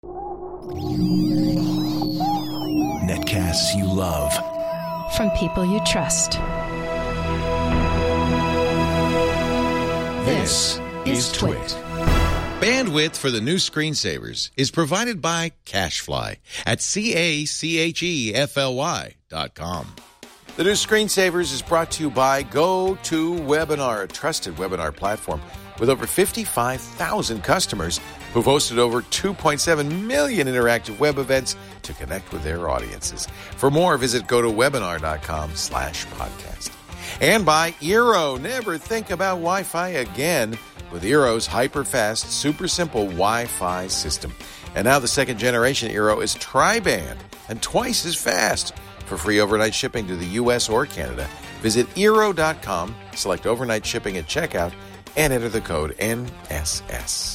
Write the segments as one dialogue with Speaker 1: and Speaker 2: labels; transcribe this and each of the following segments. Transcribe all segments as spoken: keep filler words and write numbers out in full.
Speaker 1: Netcasts you love.
Speaker 2: From people you trust.
Speaker 1: This is Twit.
Speaker 3: Bandwidth for the new screensavers is provided by CacheFly at C A C H E F L Y dot com. The new screensavers is brought to you by GoToWebinar, a trusted webinar platform with over fifty-five thousand customers who've hosted over two point seven million interactive web events to connect with their audiences. For more, visit gotowebinar.com slash podcast. And by Eero. Never think about Wi-Fi again with Eero's hyper-fast, super simple Wi-Fi system. And now the second generation Eero is tri-band and twice as fast. For free overnight shipping to the U S or Canada, visit Eero dot com, select overnight shipping at checkout, and enter the code N S S.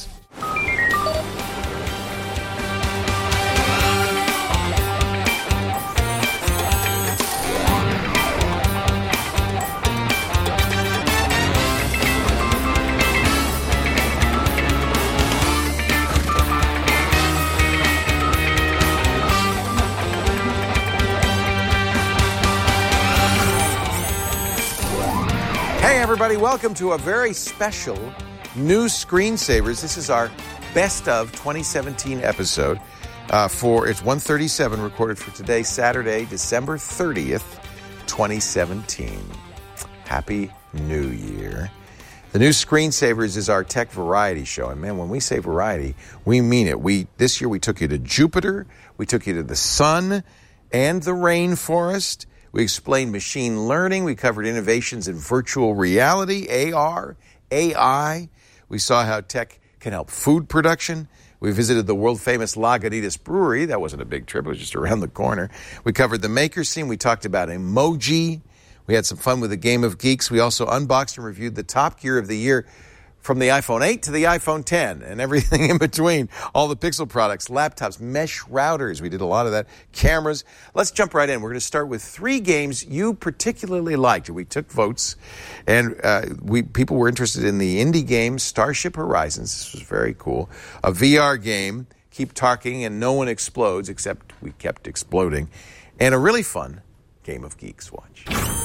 Speaker 3: Hey everybody, welcome to a very special new Screensavers. This is our best of twenty seventeen episode. Uh, for it's one thirty-seven recorded for today, Saturday, December thirtieth, twenty seventeen. Happy New Year. The new Screensavers is our tech variety show. And man, when we say variety, we mean it. We this year we took you to Jupiter, we took you to the sun and the rainforest. We explained machine learning. We covered innovations in virtual reality, A R, A I. We saw how tech can help food production. We visited the world-famous Lagunitas Brewery. That wasn't a big trip. It was just around the corner. We covered the maker scene. We talked about emoji. We had some fun with the Game of Geeks. We also unboxed and reviewed the top gear of the year from the iPhone eight to the iPhone ten and everything in between. All the Pixel products, laptops, mesh routers. We did a lot of that. Cameras. Let's jump right in. We're going to start with three games you particularly liked. We took votes, and uh, we people were interested in the indie game Starship Horizons. This was very cool. A V R game, Keep Talking and No One Explodes, except we kept exploding. And a really fun Game of Geeks watch.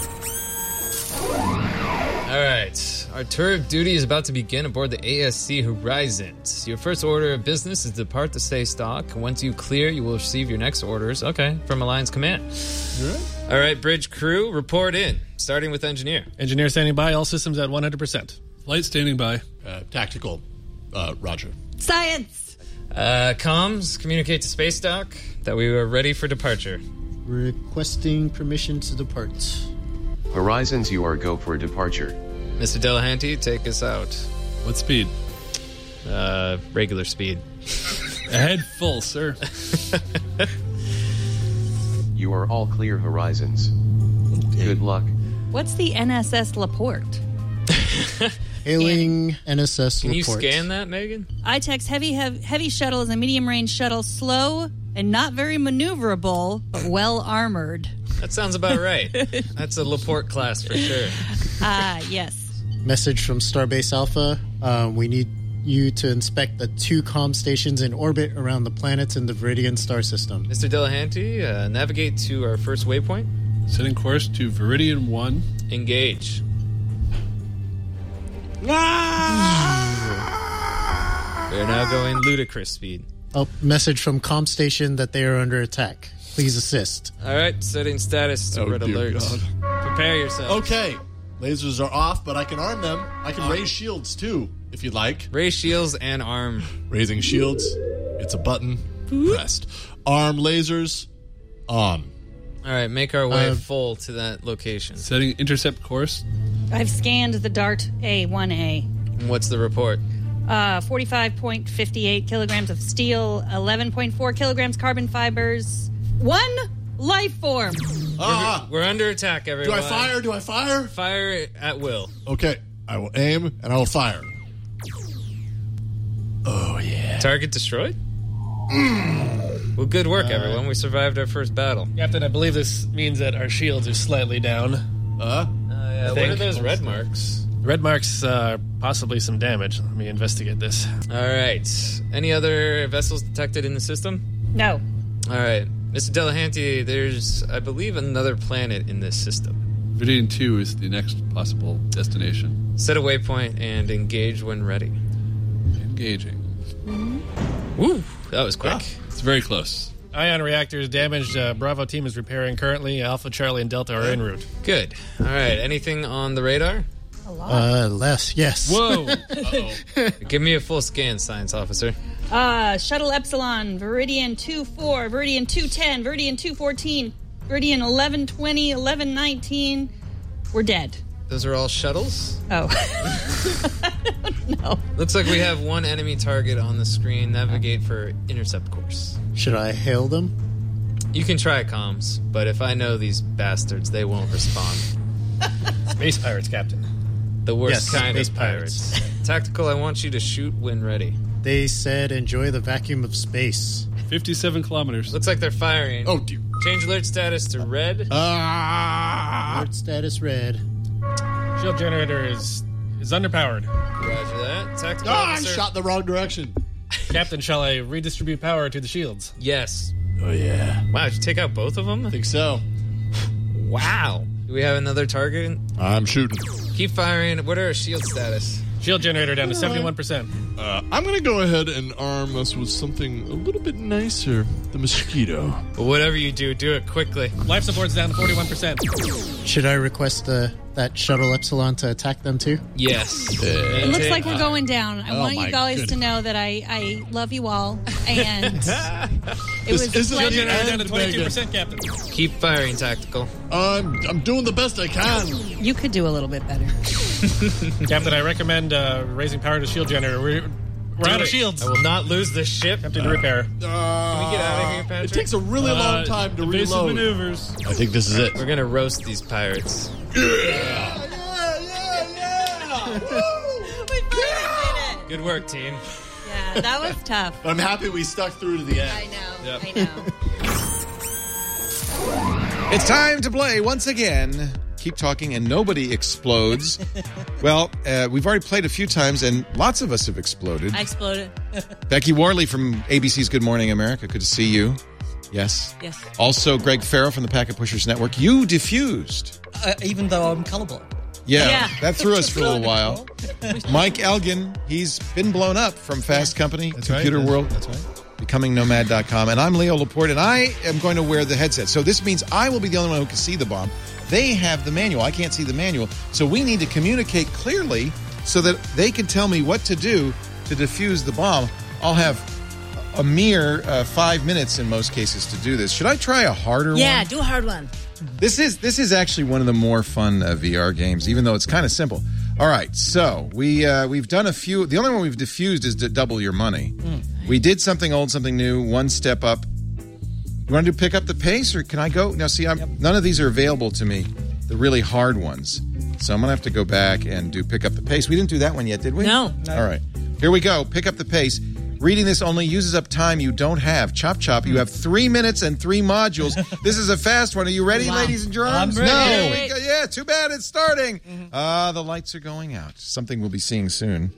Speaker 4: All right, our tour of duty is about to begin aboard the A S C Horizons. Your first order of business is to depart the safe stock. Once you clear, you will receive your next orders, okay, from Alliance Command. All right. All right, bridge crew, report in, starting with engineer.
Speaker 5: Engineer standing by, all systems at one hundred percent.
Speaker 6: Flight standing by. Uh, tactical, uh, roger.
Speaker 7: Science!
Speaker 4: Uh, comms, communicate to space dock that we are ready for departure.
Speaker 8: Requesting permission to depart.
Speaker 9: Horizons, you are go for departure.
Speaker 4: Mister Delahanty, take us out.
Speaker 6: What speed?
Speaker 4: Uh, regular speed.
Speaker 6: Ahead full, sir.
Speaker 9: You are all clear, Horizons. Okay. Good luck.
Speaker 7: What's the N S S Laporte?
Speaker 8: Hailing N S S
Speaker 4: Can
Speaker 8: Laporte.
Speaker 4: you scan that, Megan?
Speaker 7: I TEX heavy, heavy heavy shuttle is a medium-range shuttle, slow and not very maneuverable, but well-armored.
Speaker 4: That sounds about right. That's a Laporte class for sure.
Speaker 7: Ah, yes.
Speaker 8: Message from Starbase Alpha. Uh, we need you to inspect the two comm stations in orbit around the planets in the Viridian star system.
Speaker 4: Mister Delahanty, uh, navigate to our first waypoint.
Speaker 6: Setting course to Viridian one.
Speaker 4: Engage. We're now going ludicrous speed.
Speaker 8: Oh, message from comm station that they are under attack. Please assist.
Speaker 4: All right, setting status to
Speaker 6: Oh,
Speaker 4: red
Speaker 6: dear
Speaker 4: alert.
Speaker 6: God.
Speaker 4: Prepare yourself.
Speaker 10: Okay, lasers are off, but I can arm them. I can raise shields too, if you'd like.
Speaker 4: Raise shields and arm.
Speaker 10: Raising shields. It's a button pressed. Arm lasers on.
Speaker 4: All right, make our way
Speaker 8: Uh,
Speaker 4: full to that location.
Speaker 6: Setting intercept course.
Speaker 7: I've scanned the Dart A one A.
Speaker 4: And what's the report?
Speaker 7: Uh, forty-five point five eight kilograms of steel, eleven point four kilograms carbon fibers, one life form.
Speaker 10: Ah,
Speaker 4: We're under attack,
Speaker 10: do
Speaker 4: everyone.
Speaker 10: I fire? Do I fire?
Speaker 4: Fire at will.
Speaker 10: Okay, I will aim and I will fire. Oh, yeah.
Speaker 4: Target destroyed? Well, good work, everyone. We survived our first battle.
Speaker 5: Captain, I believe this means that our shields are slightly down.
Speaker 10: Uh,
Speaker 4: Uh, yeah, what
Speaker 5: think.
Speaker 4: are those red marks?
Speaker 5: Red marks uh, possibly some damage. Let me investigate this.
Speaker 4: All right. Any other vessels detected in the system?
Speaker 7: No.
Speaker 4: All right. Mister Delahanty, there's, I believe, another planet in this system.
Speaker 10: Viridian two is the next possible destination.
Speaker 4: Set a waypoint and engage when ready.
Speaker 10: Engaging.
Speaker 4: Woo! That was quick.
Speaker 10: Ah, it's very close.
Speaker 5: Ion reactors damaged. Uh, Bravo team is repairing currently. Alpha, Charlie, and Delta are en route.
Speaker 4: Good. All right. Anything on the radar?
Speaker 8: Uh, less, yes.
Speaker 4: Whoa. Uh-oh. Give me a full scan, science officer.
Speaker 7: Uh, Shuttle Epsilon, Viridian two four, Viridian two ten, Viridian two fourteen, Viridian eleven twenty, eleven nineteen. We're dead.
Speaker 4: Those are all shuttles?
Speaker 7: Oh. I don't know.
Speaker 4: Looks like we have one enemy target on the screen. Navigate for intercept course.
Speaker 8: Should I hail them?
Speaker 4: You can try comms, but if I know these bastards, they won't respond.
Speaker 5: Space pirates, Captain.
Speaker 4: The worst
Speaker 8: Yes,
Speaker 4: kind
Speaker 8: space
Speaker 4: of pirates. Tactical, I want you to shoot when ready.
Speaker 8: They said enjoy the vacuum of space.
Speaker 10: fifty-seven kilometers.
Speaker 4: Looks like they're firing.
Speaker 10: Oh, dear.
Speaker 4: Change alert status to red.
Speaker 10: Ah!
Speaker 8: Alert status red.
Speaker 5: Shield generator is is underpowered.
Speaker 4: Roger that. Tactical
Speaker 10: Ah, I
Speaker 4: officer.
Speaker 10: shot the wrong direction.
Speaker 5: Captain, shall I redistribute power to the shields?
Speaker 4: Yes.
Speaker 10: Oh, yeah.
Speaker 4: Wow, did you take out both of them?
Speaker 10: I think so.
Speaker 4: Wow. Do we have another target?
Speaker 10: I'm shooting.
Speaker 4: Keep firing. What are our shield status?
Speaker 5: Shield generator down to seventy-one percent.
Speaker 10: Uh, I'm going to go ahead and arm us with something a little bit nicer. The mosquito.
Speaker 4: Well, whatever you do, do it quickly.
Speaker 5: Life support's down to forty-one percent.
Speaker 8: Should I request uh, that Shuttle Epsilon to attack them too?
Speaker 4: Yes.
Speaker 7: It looks like we're going down. I
Speaker 10: Oh
Speaker 7: want
Speaker 10: my
Speaker 7: you guys
Speaker 10: goodness.
Speaker 7: to know that I, I love you all. And it was a
Speaker 10: isn't
Speaker 5: Shield
Speaker 7: pleasure.
Speaker 5: generator down to
Speaker 10: And
Speaker 5: twenty-two percent, Captain.
Speaker 4: Keep firing, Tactical.
Speaker 10: I'm, I'm doing the best I can.
Speaker 7: You could do a little bit better.
Speaker 5: Captain, I recommend uh, raising power to shield generator. We're, we're out of shields.
Speaker 4: I will not lose this ship.
Speaker 5: Captain, repair.
Speaker 10: Uh,
Speaker 4: Can we get out of here, Patrick?
Speaker 10: It takes a really long time to
Speaker 5: evasive
Speaker 10: reload.
Speaker 5: maneuvers.
Speaker 10: I think this is it.
Speaker 4: We're gonna roast these pirates.
Speaker 10: Yeah, yeah, yeah, yeah.
Speaker 7: We
Speaker 4: Good work, team.
Speaker 7: Yeah, that was tough.
Speaker 10: I'm happy we stuck through to the end.
Speaker 7: I know.
Speaker 4: Yep.
Speaker 7: I know.
Speaker 3: It's time to play once again. Keep talking and nobody explodes. Well, uh, we've already played a few times and lots of us have exploded.
Speaker 7: I exploded.
Speaker 3: Becky Worley from A B C's Good Morning America. Good to see you. Yes.
Speaker 11: Yes.
Speaker 3: Also, Greg Farrell from the Packet Pushers Network. You diffused.
Speaker 11: Uh, even though I'm colorblind.
Speaker 3: Yeah,
Speaker 7: Yeah.
Speaker 3: that threw us for a little while. Mike Elgin, he's been blown up from Fast Company,
Speaker 12: That's
Speaker 3: Computer
Speaker 12: right.
Speaker 3: World,
Speaker 12: That's right.
Speaker 3: becoming nomad dot com. And I'm Leo Laporte, and I am going to wear the headset. So this means I will be the only one who can see the bomb. They have the manual. I can't see the manual. So we need to communicate clearly so that they can tell me what to do to defuse the bomb. I'll have a mere uh, five minutes in most cases to do this. Should I try a harder
Speaker 11: Yeah,
Speaker 3: one?
Speaker 11: do a hard one.
Speaker 3: This is this is actually one of the more fun uh, V R games, even though it's kind of simple. All right, so we uh, we've done a few. The only one we've diffused is to double your money.
Speaker 11: Mm.
Speaker 3: We did something old, something new, one step up. You want to do pick up the pace, or can I go now? See, I'm,
Speaker 11: Yep.
Speaker 3: none of these are available to me, the really hard ones. So I'm gonna have to go back and do pick up the pace. We didn't do that one yet, did we?
Speaker 11: No. No.
Speaker 3: All right, here we go. Pick up the pace. Reading this only uses up time you don't have. Chop, chop. You have three minutes and three modules. This is a fast one. Are you ready,
Speaker 11: Wow.
Speaker 3: ladies and germs?
Speaker 11: I'm ready.
Speaker 3: No.
Speaker 11: Ready.
Speaker 3: We go- yeah, too bad it's starting. Ah, uh, the lights are going out. Something we'll be seeing soon.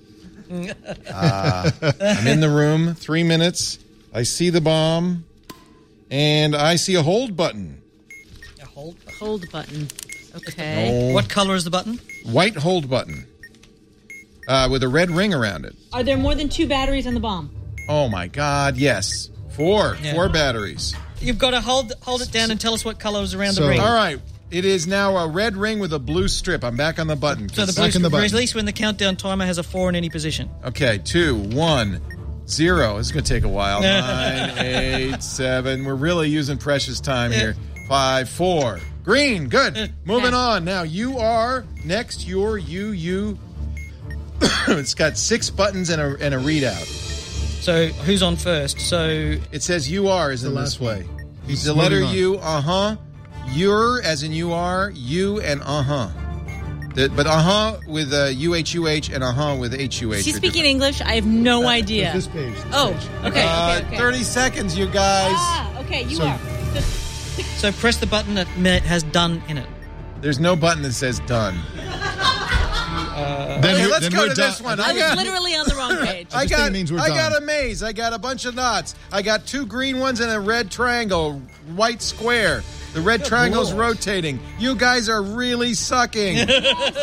Speaker 3: Uh, I'm in the room. Three minutes. I see the bomb. And I see a hold button.
Speaker 11: A hold.
Speaker 7: Hold button. Okay.
Speaker 3: Oh,
Speaker 11: What color is the button?
Speaker 3: white hold button. Uh, with a red ring around it.
Speaker 7: Are there more than two batteries on the bomb?
Speaker 3: Oh, my God. Yes. Four.
Speaker 11: Yeah.
Speaker 3: Four batteries.
Speaker 11: You've got to hold hold it down and tell us what color is around
Speaker 12: So-
Speaker 11: the ring.
Speaker 3: All right. It is now a red ring with a blue strip. I'm back on the button.
Speaker 11: So the
Speaker 12: Back
Speaker 11: blue
Speaker 12: in the button.
Speaker 11: release when the countdown timer has a four in any position.
Speaker 3: Okay, two, one, zero. It's going to take a while. Nine, eight, seven. We're really using precious time here. Five, four. Green. Good. Moving on. Now, you are next. You're you, you. It's got six buttons and a, and a readout.
Speaker 11: So who's on first? So
Speaker 3: It says you are is in
Speaker 12: The
Speaker 3: this
Speaker 12: last
Speaker 3: way.
Speaker 12: He's
Speaker 3: The letter
Speaker 12: moving on.
Speaker 3: U, uh-huh. You're, as in you are, you, and uh-huh. The, but uh-huh with uh, U H U H and uh-huh with H U H.
Speaker 7: Is he
Speaker 3: are
Speaker 7: speaking
Speaker 3: different.
Speaker 7: English? I have no idea.
Speaker 12: This page. This
Speaker 7: Oh,
Speaker 12: page.
Speaker 7: okay,
Speaker 3: Uh,
Speaker 7: okay, okay.
Speaker 3: thirty seconds, you guys.
Speaker 7: Ah, okay, you
Speaker 12: So-
Speaker 7: are.
Speaker 11: so press the button that ma- has done in it.
Speaker 3: There's no button that says done.
Speaker 11: Uh,
Speaker 12: Then
Speaker 3: Okay,
Speaker 12: we-
Speaker 3: let's
Speaker 12: then
Speaker 3: go
Speaker 12: we're
Speaker 3: to
Speaker 12: done.
Speaker 3: this one.
Speaker 7: I
Speaker 3: I
Speaker 7: was
Speaker 3: got,
Speaker 7: literally on the wrong page.
Speaker 3: I
Speaker 12: just
Speaker 3: got,
Speaker 12: think it means we're
Speaker 3: I got
Speaker 12: done.
Speaker 3: a maze. I got a bunch of knots. I got two green ones and a red triangle, white square. The red triangle's rotating. You guys are really sucking.
Speaker 7: The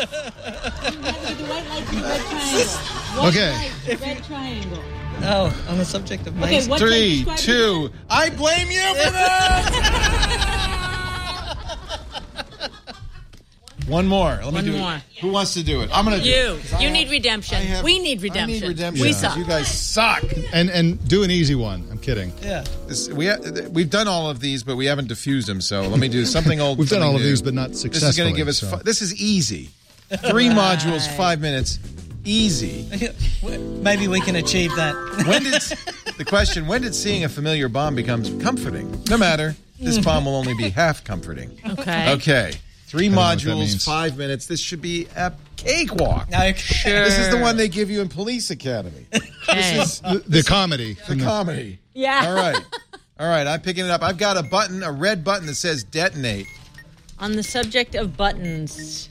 Speaker 7: white light and the red triangle. White
Speaker 12: Okay.
Speaker 7: light, red triangle.
Speaker 11: oh, on the subject of
Speaker 7: Okay,
Speaker 11: maze.
Speaker 7: what
Speaker 3: Three,
Speaker 7: describe
Speaker 3: two. I blame you for that. One more. Let me
Speaker 13: One
Speaker 3: do
Speaker 13: more.
Speaker 3: it. Who wants to do it? I'm going to do
Speaker 13: You.
Speaker 3: it. 'Cause I
Speaker 13: You
Speaker 3: have-
Speaker 13: need redemption.
Speaker 3: I have-
Speaker 13: we need redemption.
Speaker 3: I need redemption.
Speaker 13: We
Speaker 3: because
Speaker 13: suck.
Speaker 3: You guys suck.
Speaker 12: And and do an easy one. I'm kidding.
Speaker 11: Yeah.
Speaker 3: This, we ha- we've done all of these, but we haven't diffused them. So let me do something old.
Speaker 12: We've done
Speaker 3: something
Speaker 12: all of
Speaker 3: new.
Speaker 12: these, but not
Speaker 3: This is going
Speaker 12: successfully,
Speaker 3: to give us.
Speaker 12: so.
Speaker 3: Fi- this is easy. Three modules, five minutes, easy.
Speaker 11: Maybe we can achieve that.
Speaker 3: When did the question? When did seeing a familiar bomb become comforting? No matter. This bomb will only be half comforting.
Speaker 13: Okay.
Speaker 3: Okay. Three
Speaker 12: I don't know what that
Speaker 3: modules,
Speaker 12: means.
Speaker 3: five minutes. This should be a cakewalk.
Speaker 11: Okay.
Speaker 13: Sure.
Speaker 3: This is the one they give you in Police Academy.
Speaker 13: Okay.
Speaker 3: This is
Speaker 12: The, the comedy.
Speaker 3: the
Speaker 12: from the-
Speaker 3: comedy.
Speaker 13: Yeah.
Speaker 3: All right. All right. I'm picking it up. I've got a button, a red button that says detonate.
Speaker 13: On the subject of buttons.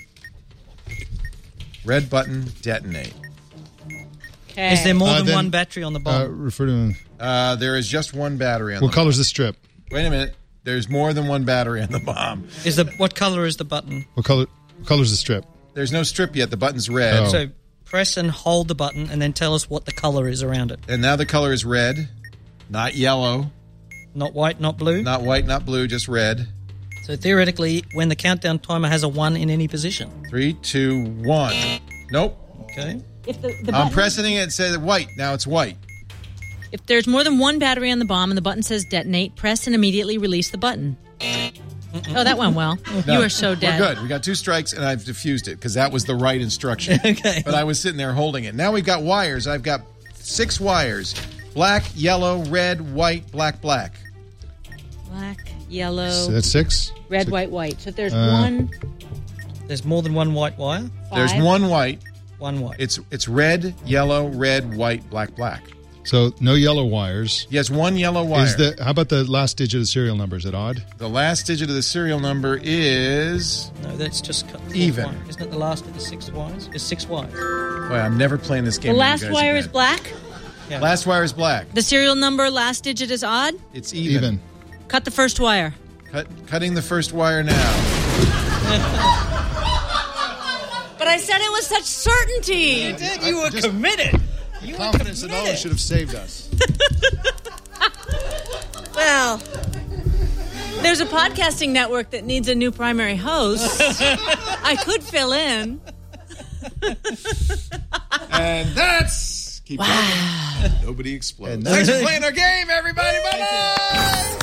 Speaker 3: Red button, detonate.
Speaker 13: Okay.
Speaker 11: Is there more
Speaker 12: Uh,
Speaker 11: than
Speaker 12: then,
Speaker 11: one battery on the
Speaker 12: Uh,
Speaker 11: bomb?
Speaker 12: refer to.
Speaker 3: Uh, there is just one battery on
Speaker 12: What
Speaker 3: the
Speaker 12: color's the strip?
Speaker 3: Wait a minute. There's more than one battery on the bomb.
Speaker 11: Is the what color is the button?
Speaker 12: What color? What color's the strip?
Speaker 3: There's no strip yet. The button's red.
Speaker 12: Oh.
Speaker 11: So press and hold the button, and then tell us what the color is around it.
Speaker 3: And now the color is red, not yellow,
Speaker 11: Not white, not blue.
Speaker 3: not white, not blue, just red.
Speaker 11: So theoretically, when the countdown timer has a one in any position.
Speaker 3: Three, two, one. Nope.
Speaker 11: Okay.
Speaker 7: If the, the
Speaker 3: I'm
Speaker 7: button-
Speaker 3: pressing it and says white. Now it's white.
Speaker 13: If there's more than one battery on the bomb and the button says detonate, press and immediately release the button. Oh, that went well.
Speaker 3: No,
Speaker 13: You are so dead.
Speaker 3: We're good. We got two strikes, and I've diffused it because that was the right instruction.
Speaker 11: Okay.
Speaker 3: But I was sitting there holding it. Now we've got wires. I've got six wires: black, yellow, red, white, black, black.
Speaker 13: Black, yellow,
Speaker 12: So that's six.
Speaker 13: red,
Speaker 12: Six.
Speaker 13: white, white. So if there's
Speaker 12: Uh,
Speaker 13: one,
Speaker 11: There's more than one white wire.
Speaker 3: There's
Speaker 13: Five.
Speaker 3: one white.
Speaker 11: One white.
Speaker 3: It's it's red, yellow, red, white, black, black.
Speaker 12: So no yellow wires.
Speaker 3: Yes, one yellow wire.
Speaker 12: Is the how about the last digit of the serial number? Is it odd?
Speaker 3: the last digit of the serial number is.
Speaker 11: No, that's just cut. fourth
Speaker 3: Even.
Speaker 11: wire. Isn't it the last of the six wires? It's six wires.
Speaker 3: Boy, I'm never playing this game.
Speaker 13: the
Speaker 3: with you
Speaker 13: last
Speaker 3: guys
Speaker 13: wire
Speaker 3: again.
Speaker 13: is black.
Speaker 11: Yeah.
Speaker 3: Last wire is black.
Speaker 13: The serial number last digit is odd.
Speaker 3: It's even.
Speaker 12: Even.
Speaker 13: Cut the first wire.
Speaker 3: Cut, cutting the first wire now.
Speaker 13: But I said it with such certainty.
Speaker 11: You did. You were committed.
Speaker 12: The confidence that always should have saved us.
Speaker 13: Well, there's a podcasting network that needs a new primary host. I could fill in.
Speaker 3: And that's keep going. Nobody explodes. Thanks for playing our game, everybody. Bye-bye.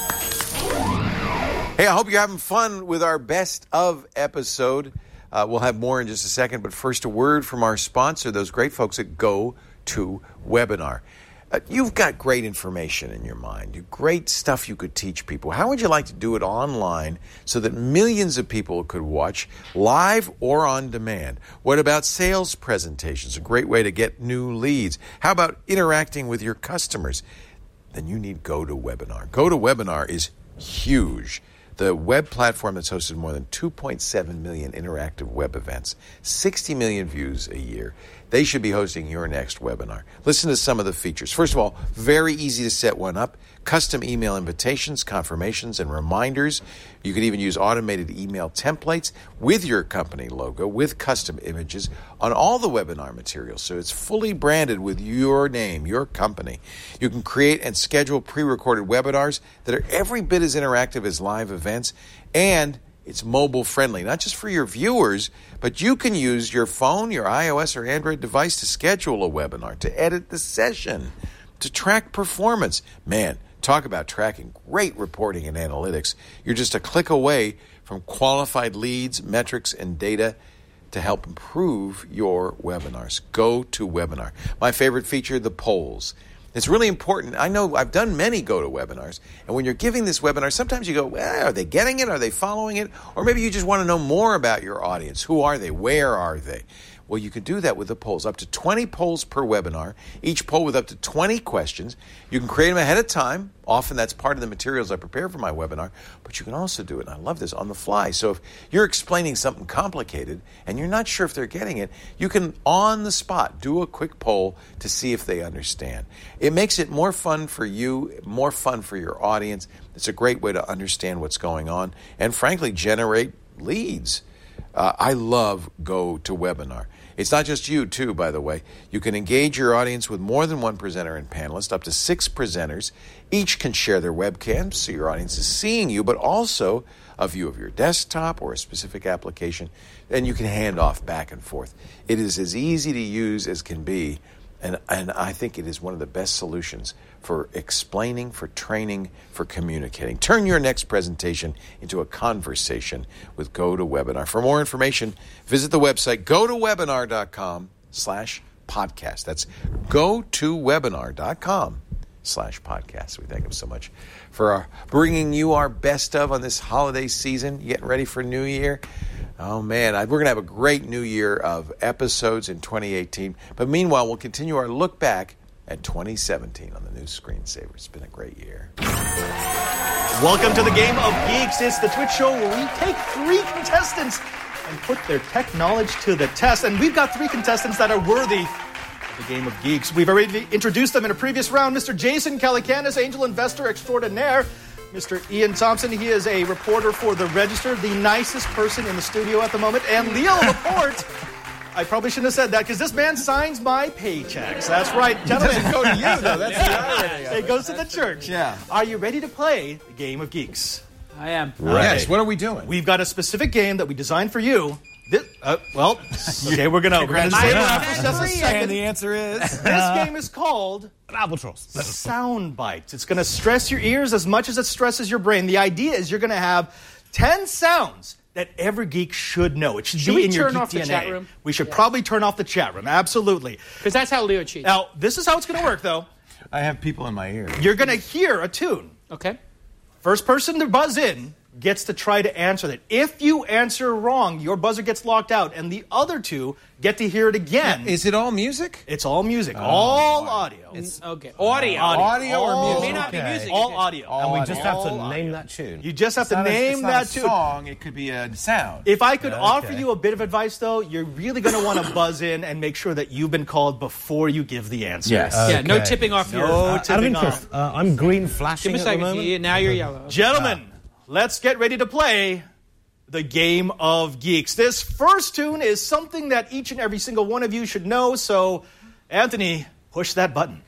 Speaker 3: Hey, I hope you're having fun with our best of episode. Uh, we'll have more in just a second, but first a word from our sponsor, those great folks at GoToWebinar. Uh, you've got great information in your mind, great stuff you could teach people. How would you like to do it online so that millions of people could watch live or on demand? What about sales presentations? A great way to get new leads. How about interacting with your customers? Then you need GoToWebinar. GoToWebinar is huge. The web platform that's hosted more than two point seven million interactive web events, sixty million views a year. They should be hosting your next webinar. Listen to some of the features. First of all, very easy to set one up. Custom email invitations, confirmations, and reminders. You could even use automated email templates with your company logo, with custom images on all the webinar materials. So it's fully branded with your name, your company. You can create and schedule pre-recorded webinars that are every bit as interactive as live events, and it's mobile friendly, not just for your viewers, but you can use your phone, your iOS or Android device to schedule a webinar, to edit the session, to track performance. Man, talk about tracking great reporting and analytics. You're just a click away from qualified leads, metrics, and data to help improve your webinars. GoToWebinar. My favorite feature, the polls. It's really important. I know I've done many GoToWebinars, and when you're giving this webinar, sometimes you go, well, are they getting it? Are they following it? Or maybe you just want to know more about your audience. Who are they? Where are they? Well, you could do that with the polls. Up to twenty polls per webinar, each poll with up to twenty questions. You can create them ahead of time. Often that's part of the materials I prepare for my webinar. But you can also do it, and I love this, on the fly. So if you're explaining something complicated and you're not sure if they're getting it, you can, on the spot, do a quick poll to see if they understand. It makes it more fun for you, more fun for your audience. It's a great way to understand what's going on and, frankly, generate leads. Uh, I love GoToWebinar. It's not just you, too, by the way. You can engage your audience with more than one presenter and panelist, up to six presenters. Each can share their webcams so your audience is seeing you, but also a view of your desktop or a specific application. And you can hand off back and forth. It is as easy to use as can be, and, and I think it is one of the best solutions for explaining, for training, for communicating. Turn your next presentation into a conversation with GoToWebinar. For more information, visit the website gotowebinar.com slash podcast. That's gotowebinar.com slash podcast. We thank him so much for our, bringing you our best of on this holiday season. You getting ready for New Year? Oh, man, I, we're going to have a great new year of episodes in twenty eighteen. But meanwhile, we'll continue our look back at twenty seventeen on the new Screensaver. It's been a great year.
Speaker 14: Welcome to the Game of Geeks. It's the Twitch show where we take three contestants and put their tech knowledge to the test. And we've got three contestants that are worthy of the Game of Geeks. We've already introduced them in a previous round. Mister Jason Calacanis, angel investor extraordinaire. Mister Ian Thompson, he is a reporter for The Register, the nicest person in the studio at the moment. And Leo Laporte, I probably shouldn't have said that because this man signs my paychecks. That's right, gentlemen.
Speaker 3: It doesn't go to you, though. That's the irony of it.
Speaker 14: It goes to the church.
Speaker 3: Yeah.
Speaker 14: Are you ready to play the Game of Geeks?
Speaker 15: I am.
Speaker 3: Right. Yes, what are we doing?
Speaker 14: We've got a specific game that we designed for you. This, uh, well, okay, we're going to we're gonna save it up for just a second.
Speaker 3: And the answer is?
Speaker 14: This game is called
Speaker 15: Albatross.
Speaker 14: Sound Bites. It's going to stress your ears as much as it stresses your brain. The idea is you're going to have ten sounds that every geek should know. It should,
Speaker 15: should
Speaker 14: be
Speaker 15: we
Speaker 14: in your
Speaker 15: turn
Speaker 14: geek
Speaker 15: off
Speaker 14: D N A.
Speaker 15: The chat room?
Speaker 14: We should
Speaker 15: yeah.
Speaker 14: probably turn off the chat room. Absolutely.
Speaker 15: Because that's how Leo cheats.
Speaker 14: Now, this is how it's going to work, though.
Speaker 3: I have people in my ear.
Speaker 14: You're going to hear a tune.
Speaker 15: Okay.
Speaker 14: First person to buzz in gets to try to answer that. If you answer wrong, your buzzer gets locked out, and the other two get to hear it again.
Speaker 3: Is it all music?
Speaker 14: It's all music. Oh, all
Speaker 3: boy.
Speaker 14: audio.
Speaker 15: It's okay. Audio.
Speaker 14: Audio,
Speaker 3: audio or
Speaker 14: all,
Speaker 3: music?
Speaker 15: It may not
Speaker 3: okay.
Speaker 15: be music.
Speaker 14: All audio.
Speaker 3: All
Speaker 16: And we just have to
Speaker 14: audio.
Speaker 16: name that tune.
Speaker 14: You just have
Speaker 3: It's
Speaker 14: to
Speaker 3: not a-
Speaker 14: name
Speaker 3: it's not
Speaker 14: that
Speaker 3: a
Speaker 14: tune.
Speaker 3: song. It could be a sound.
Speaker 14: If I could
Speaker 16: Okay.
Speaker 14: offer you a bit of advice, though, you're really going to want to buzz in and make sure that you've been called before you give the answer.
Speaker 3: Yes.
Speaker 15: Yeah, no
Speaker 16: Okay.
Speaker 15: tipping off your...
Speaker 14: No
Speaker 16: Uh, out of
Speaker 14: tipping
Speaker 16: interest,
Speaker 14: off.
Speaker 16: uh, I'm green
Speaker 15: Give
Speaker 16: flashing
Speaker 15: me a
Speaker 16: at the
Speaker 15: second.
Speaker 16: moment.
Speaker 15: Yeah, now you're yellow.
Speaker 14: Gentlemen, let's get ready to play the Game of Geeks. This first tune is something that each and every single one of you should know, so, Anthony, push that button.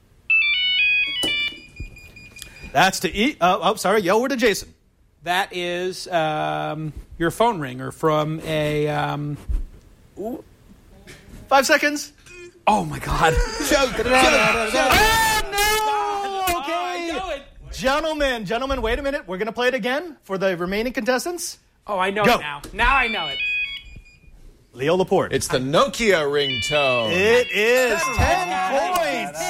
Speaker 14: That's to E. Uh, oh, sorry. Yo, we're to Jason.
Speaker 15: That is um, your phone ringer from a... Um,
Speaker 14: Five seconds.
Speaker 15: oh, my God.
Speaker 14: Oh, no! Okay.
Speaker 15: I know it.
Speaker 14: Gentlemen, gentlemen, wait a minute. We're going to play it again for the remaining contestants.
Speaker 15: Oh, I know
Speaker 14: Go.
Speaker 15: it now. Now I know it.
Speaker 14: Leo Laporte.
Speaker 3: It's the Nokia ringtone.
Speaker 14: It is ten points.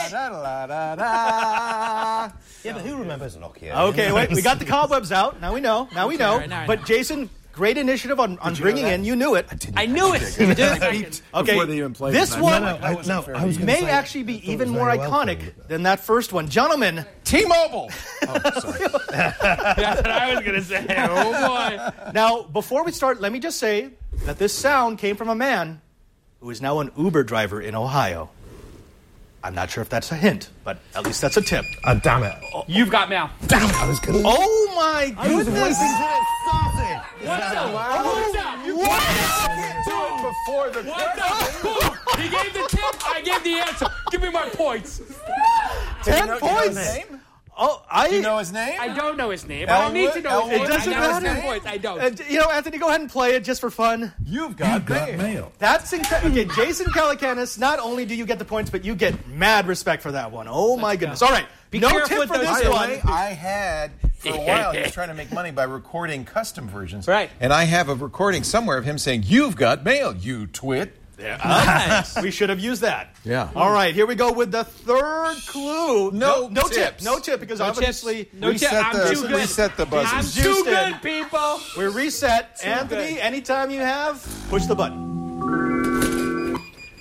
Speaker 16: Yeah, but who remembers Nokia?
Speaker 14: Okay, wait. We got the cobwebs out. Now we know. Now we
Speaker 15: Okay,
Speaker 14: know.
Speaker 15: right, now I
Speaker 14: But
Speaker 15: know.
Speaker 14: Jason, great initiative on, on bringing in. You knew it.
Speaker 15: I knew it. You did.
Speaker 14: Okay.
Speaker 3: Before they even played
Speaker 14: This
Speaker 3: it.
Speaker 14: one
Speaker 16: No, no, I, no, I was gonna
Speaker 14: may
Speaker 16: say,
Speaker 14: actually
Speaker 16: I
Speaker 14: be
Speaker 16: thought it
Speaker 14: even
Speaker 16: was
Speaker 14: more
Speaker 16: very well
Speaker 14: iconic
Speaker 16: played.
Speaker 14: than that first one. Gentlemen,
Speaker 3: T-Mobile. Oh, sorry.
Speaker 15: That's what I was going to say. Oh, boy.
Speaker 14: now, before we start, let me just say that this sound came from a man who is now an Uber driver in Ohio. I'm not sure if that's a hint, but at least that's a tip.
Speaker 16: Uh, damn it.
Speaker 15: You've got mail.
Speaker 16: Damn it. I was going to...
Speaker 14: Oh, my
Speaker 16: I was
Speaker 14: goodness.
Speaker 16: waiting till it started.
Speaker 15: What's up? What's up? You
Speaker 3: What? Do it before the
Speaker 15: What's up? Boom. He gave the tip. I gave the answer. Give me my points.
Speaker 14: Ten
Speaker 3: know- you know
Speaker 14: points.
Speaker 3: his name?
Speaker 14: Oh, I.
Speaker 3: Do you know his name?
Speaker 15: I don't know his name. I don't need to know
Speaker 3: Elwood?
Speaker 15: his name.
Speaker 14: It doesn't
Speaker 15: I know his
Speaker 14: matter.
Speaker 15: points. I don't.
Speaker 14: Uh, you know, Anthony, go ahead and play it just for fun.
Speaker 3: You've got, mail.
Speaker 16: mail.
Speaker 14: That's incredible. Okay, Jason Calacanis, not only do you get the points, but you get mad respect for that one. Oh, my goodness. All right.
Speaker 15: Be
Speaker 14: no
Speaker 15: careful
Speaker 14: tip
Speaker 15: with
Speaker 14: for
Speaker 15: those
Speaker 14: this
Speaker 3: By the
Speaker 14: one.
Speaker 3: way, I had, for a while, he was trying to make money by recording custom versions.
Speaker 15: Right.
Speaker 3: And I have a recording somewhere of him saying, "You've got mail, you twit."
Speaker 14: Nice. We should have used that.
Speaker 3: Yeah.
Speaker 14: All right, here we go with the third clue.
Speaker 3: No
Speaker 14: no tip.
Speaker 3: tips.
Speaker 14: No tip, because
Speaker 15: No
Speaker 14: obviously
Speaker 15: tips. No
Speaker 3: Reset
Speaker 15: tip. I'm
Speaker 3: the-
Speaker 15: too good.
Speaker 3: reset the buzzers.
Speaker 15: I'm
Speaker 14: Juiced
Speaker 15: too
Speaker 14: in.
Speaker 15: good, people.
Speaker 14: we're reset. Anthony,
Speaker 15: good.
Speaker 14: anytime you have, push the button.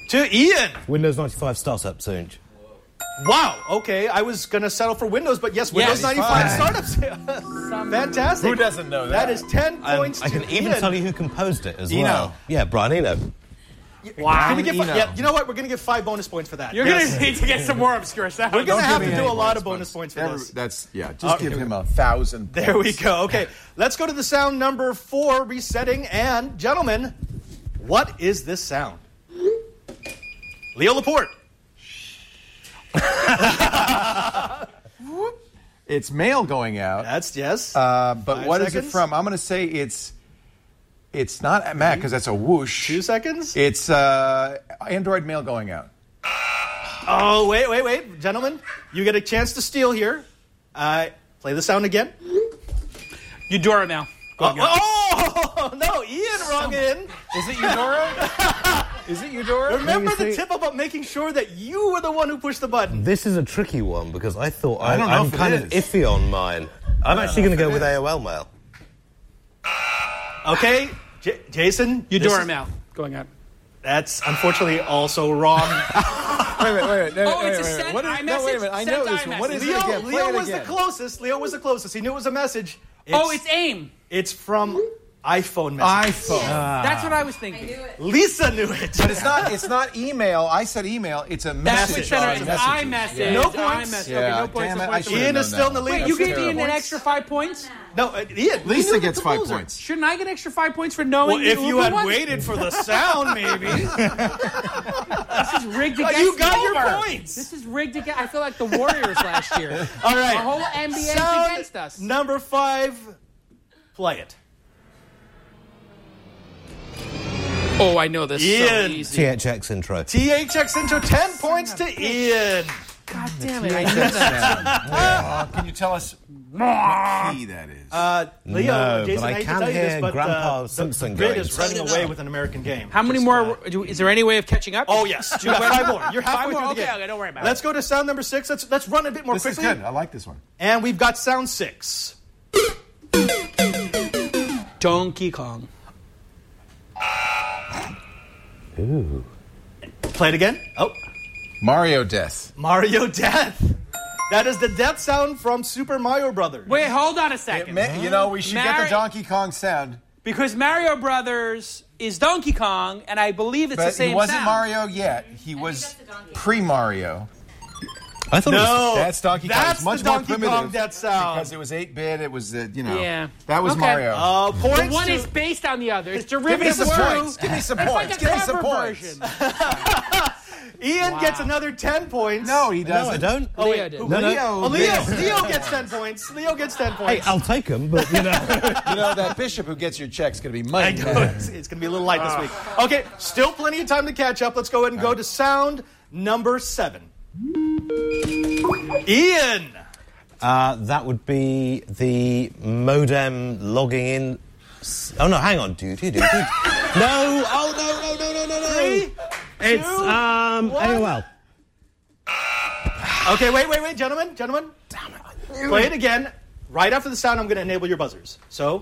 Speaker 14: to Ian.
Speaker 16: Windows ninety-five startup soon.
Speaker 14: Wow. Okay, I was going to settle for Windows, but yes, Windows
Speaker 15: Yes,
Speaker 14: ninety-five
Speaker 15: fine.
Speaker 14: startups. Fantastic.
Speaker 3: Who doesn't know that?
Speaker 14: That is ten
Speaker 16: Um,
Speaker 14: points
Speaker 16: I
Speaker 14: to
Speaker 16: can even
Speaker 14: Ian.
Speaker 16: tell you who composed it as
Speaker 3: Eno.
Speaker 16: well. Yeah, Brian Eno.
Speaker 14: Can we get
Speaker 3: Eno.
Speaker 14: fi- yeah, you know what? We're going to give five bonus points for that.
Speaker 15: You're
Speaker 14: Yes.
Speaker 15: going to need to get some more obscure sounds.
Speaker 14: We're going to
Speaker 3: Don't
Speaker 14: have
Speaker 3: give
Speaker 14: to
Speaker 3: me
Speaker 14: do a
Speaker 3: any
Speaker 14: lot of
Speaker 3: bonus
Speaker 14: bonus points for
Speaker 3: Every-
Speaker 14: this.
Speaker 3: That's yeah. Just
Speaker 14: Uh,
Speaker 3: give him a thousand.
Speaker 14: There we
Speaker 3: points.
Speaker 14: go. Okay, let's go to the sound number four, resetting. And, gentlemen, what is this sound? Leo Laporte.
Speaker 3: It's mail going out.
Speaker 14: That's, yes.
Speaker 3: Uh, but
Speaker 14: Five
Speaker 3: what is
Speaker 14: seconds.
Speaker 3: it from? I'm going to say it's it's not Mac because that's a whoosh.
Speaker 14: Two seconds.
Speaker 3: It's uh, Android mail going out.
Speaker 14: Oh, wait, wait, wait. Gentlemen, you get a chance to steal here. Uh, play the sound again.
Speaker 15: Eudora now.
Speaker 14: Oh, oh, no, Ian wrong in.
Speaker 3: Is it Eudora? Is it Eudora?
Speaker 14: Remember
Speaker 16: You
Speaker 14: the
Speaker 16: see-
Speaker 14: tip about making sure that you were the one who pushed the button.
Speaker 16: This is a tricky one because I thought
Speaker 3: I
Speaker 16: I,
Speaker 3: don't know
Speaker 16: I'm
Speaker 3: if it
Speaker 16: kind
Speaker 3: is.
Speaker 16: of iffy on mine. I'm actually going to go with A O L mail.
Speaker 14: Okay, J- Jason. this
Speaker 15: Eudora
Speaker 14: is-
Speaker 15: now. Going out.
Speaker 14: That's unfortunately also wrong.
Speaker 3: Wait a minute, wait a minute. No,
Speaker 15: Oh,
Speaker 3: wait,
Speaker 15: it's a
Speaker 3: wait, wait.
Speaker 15: sent
Speaker 3: What is, no,
Speaker 15: iMessage?
Speaker 3: wait a minute. I
Speaker 15: Sent
Speaker 3: know this one. What is
Speaker 15: iMessage.
Speaker 3: it
Speaker 14: Leo,
Speaker 3: again? Play
Speaker 14: Leo
Speaker 3: it
Speaker 14: was
Speaker 3: again.
Speaker 14: the closest. Leo was the closest. He knew it was a message.
Speaker 15: Oh, it's AIM.
Speaker 14: It's from iPhone message.
Speaker 3: iPhone.
Speaker 15: That's what I was thinking.
Speaker 14: Lisa knew it.
Speaker 3: But it's not. It's not email. I said email. It's a
Speaker 15: That's
Speaker 3: message.
Speaker 15: what center
Speaker 3: It's
Speaker 15: is.
Speaker 3: messages.
Speaker 15: iMessage.
Speaker 14: No points.
Speaker 15: iMessage.
Speaker 3: Yeah,
Speaker 15: Okay, no points.
Speaker 3: damn
Speaker 15: no
Speaker 3: it, I
Speaker 15: points.
Speaker 3: should've
Speaker 14: Ian
Speaker 3: known
Speaker 14: is still in the
Speaker 3: that.
Speaker 14: lead.
Speaker 15: Wait,
Speaker 3: That's
Speaker 15: you gave
Speaker 3: terrible.
Speaker 15: Ian an extra five points?
Speaker 14: No, uh, Ian.
Speaker 3: Lisa
Speaker 14: knew
Speaker 3: gets
Speaker 14: the
Speaker 3: five
Speaker 14: closer.
Speaker 3: points.
Speaker 15: Shouldn't I get extra five points for knowing
Speaker 14: Well, if
Speaker 15: who
Speaker 14: you
Speaker 15: who
Speaker 14: had
Speaker 15: won?
Speaker 14: waited for the sound, maybe.
Speaker 15: This is rigged
Speaker 14: Oh,
Speaker 15: against
Speaker 14: you got
Speaker 15: me.
Speaker 14: your
Speaker 15: Over.
Speaker 14: points.
Speaker 15: This is rigged against. I feel like the Warriors last year.
Speaker 14: All right.
Speaker 15: The whole N B A is
Speaker 14: Sound
Speaker 15: against us.
Speaker 14: Number five. Play it.
Speaker 15: Oh, I know this
Speaker 14: Ian.
Speaker 15: so easy.
Speaker 16: T H X intro.
Speaker 14: T H X intro. Ten points to Ian.
Speaker 15: God damn it! I knew that.
Speaker 3: Uh, can you tell us what key that is?
Speaker 14: Uh, Leo,
Speaker 16: No,
Speaker 14: Jason,
Speaker 16: but I
Speaker 14: I hate to
Speaker 16: can
Speaker 14: tell you this,
Speaker 16: hear
Speaker 14: but
Speaker 16: Grandpa
Speaker 14: uh, the,
Speaker 16: Simpson
Speaker 14: the grid
Speaker 16: going,
Speaker 14: is running
Speaker 16: "Turn it
Speaker 14: away
Speaker 16: up."
Speaker 14: with an American game.
Speaker 15: How many
Speaker 14: Just,
Speaker 15: more?
Speaker 14: uh,
Speaker 15: do- Is there any way of catching up?
Speaker 14: Oh yes, you got five more. You're halfway
Speaker 15: Five more?
Speaker 14: through the
Speaker 15: Okay,
Speaker 14: game.
Speaker 15: okay, don't worry about
Speaker 14: Let's
Speaker 15: it.
Speaker 14: go to sound number six. Let's let's run a bit more
Speaker 3: This is
Speaker 14: quickly.
Speaker 3: good. I like this one.
Speaker 14: And we've got sound six.
Speaker 15: Donkey Kong.
Speaker 16: Ooh.
Speaker 14: Play it again. Oh,
Speaker 3: Mario Death.
Speaker 14: Mario Death. That is the death sound from Super Mario Brothers.
Speaker 15: Wait, hold on a
Speaker 3: It
Speaker 15: second.
Speaker 3: may- you know, we should get
Speaker 15: Mari-
Speaker 3: the Donkey Kong sound.
Speaker 15: Because Mario Brothers is Donkey Kong, and I believe it's the
Speaker 3: But
Speaker 15: same
Speaker 3: he wasn't
Speaker 15: sound.
Speaker 3: Mario yet. He was pre-Mario.
Speaker 16: I thought it was.
Speaker 14: No,
Speaker 3: That's Donkey Kong.
Speaker 14: That's
Speaker 3: It's much
Speaker 14: the
Speaker 3: more
Speaker 14: Donkey
Speaker 3: primitive
Speaker 14: Kong death sound.
Speaker 3: because it was eight bit. It was, uh, you know,
Speaker 15: Yeah.
Speaker 3: that was
Speaker 15: Okay.
Speaker 3: Mario.
Speaker 14: Uh,
Speaker 15: The
Speaker 14: points
Speaker 15: one
Speaker 14: to-
Speaker 15: is based on the other. It's
Speaker 3: Give me
Speaker 15: derivative
Speaker 3: some
Speaker 15: two.
Speaker 3: points. Give me some
Speaker 15: It's
Speaker 3: points.
Speaker 15: like a
Speaker 3: Give me some
Speaker 15: cover
Speaker 3: points.
Speaker 15: version.
Speaker 14: Ian
Speaker 15: Wow.
Speaker 14: gets another ten points.
Speaker 3: No, he
Speaker 16: No, I
Speaker 3: doesn't.
Speaker 16: don't.
Speaker 14: Oh,
Speaker 15: Leo
Speaker 14: wait.
Speaker 15: did.
Speaker 14: Who-
Speaker 16: No, no.
Speaker 3: Leo.
Speaker 14: Oh, Leo.
Speaker 3: did.
Speaker 14: Leo gets ten points. Leo gets ten
Speaker 16: Hey,
Speaker 14: points.
Speaker 16: I'll take them, but you know.
Speaker 3: You know, that bishop who gets your check's going to be
Speaker 14: I
Speaker 3: mighty
Speaker 14: know.
Speaker 3: mad.
Speaker 14: It's, it's going to be a little light this week. Okay, still plenty of time to catch up. Let's go ahead and go to sound number seven. Ian.
Speaker 16: Uh, that would be the modem logging in. s- Oh no, hang on, dude, dude, dude. dude. No, oh no, no, no, no, no, no.
Speaker 14: Three,
Speaker 16: It's
Speaker 14: two,
Speaker 16: um
Speaker 14: one.
Speaker 16: A O L.
Speaker 14: Okay, wait, wait, wait, gentlemen, gentlemen. Damn it. Play it again. Right after the sound, I'm going to enable your buzzers. So.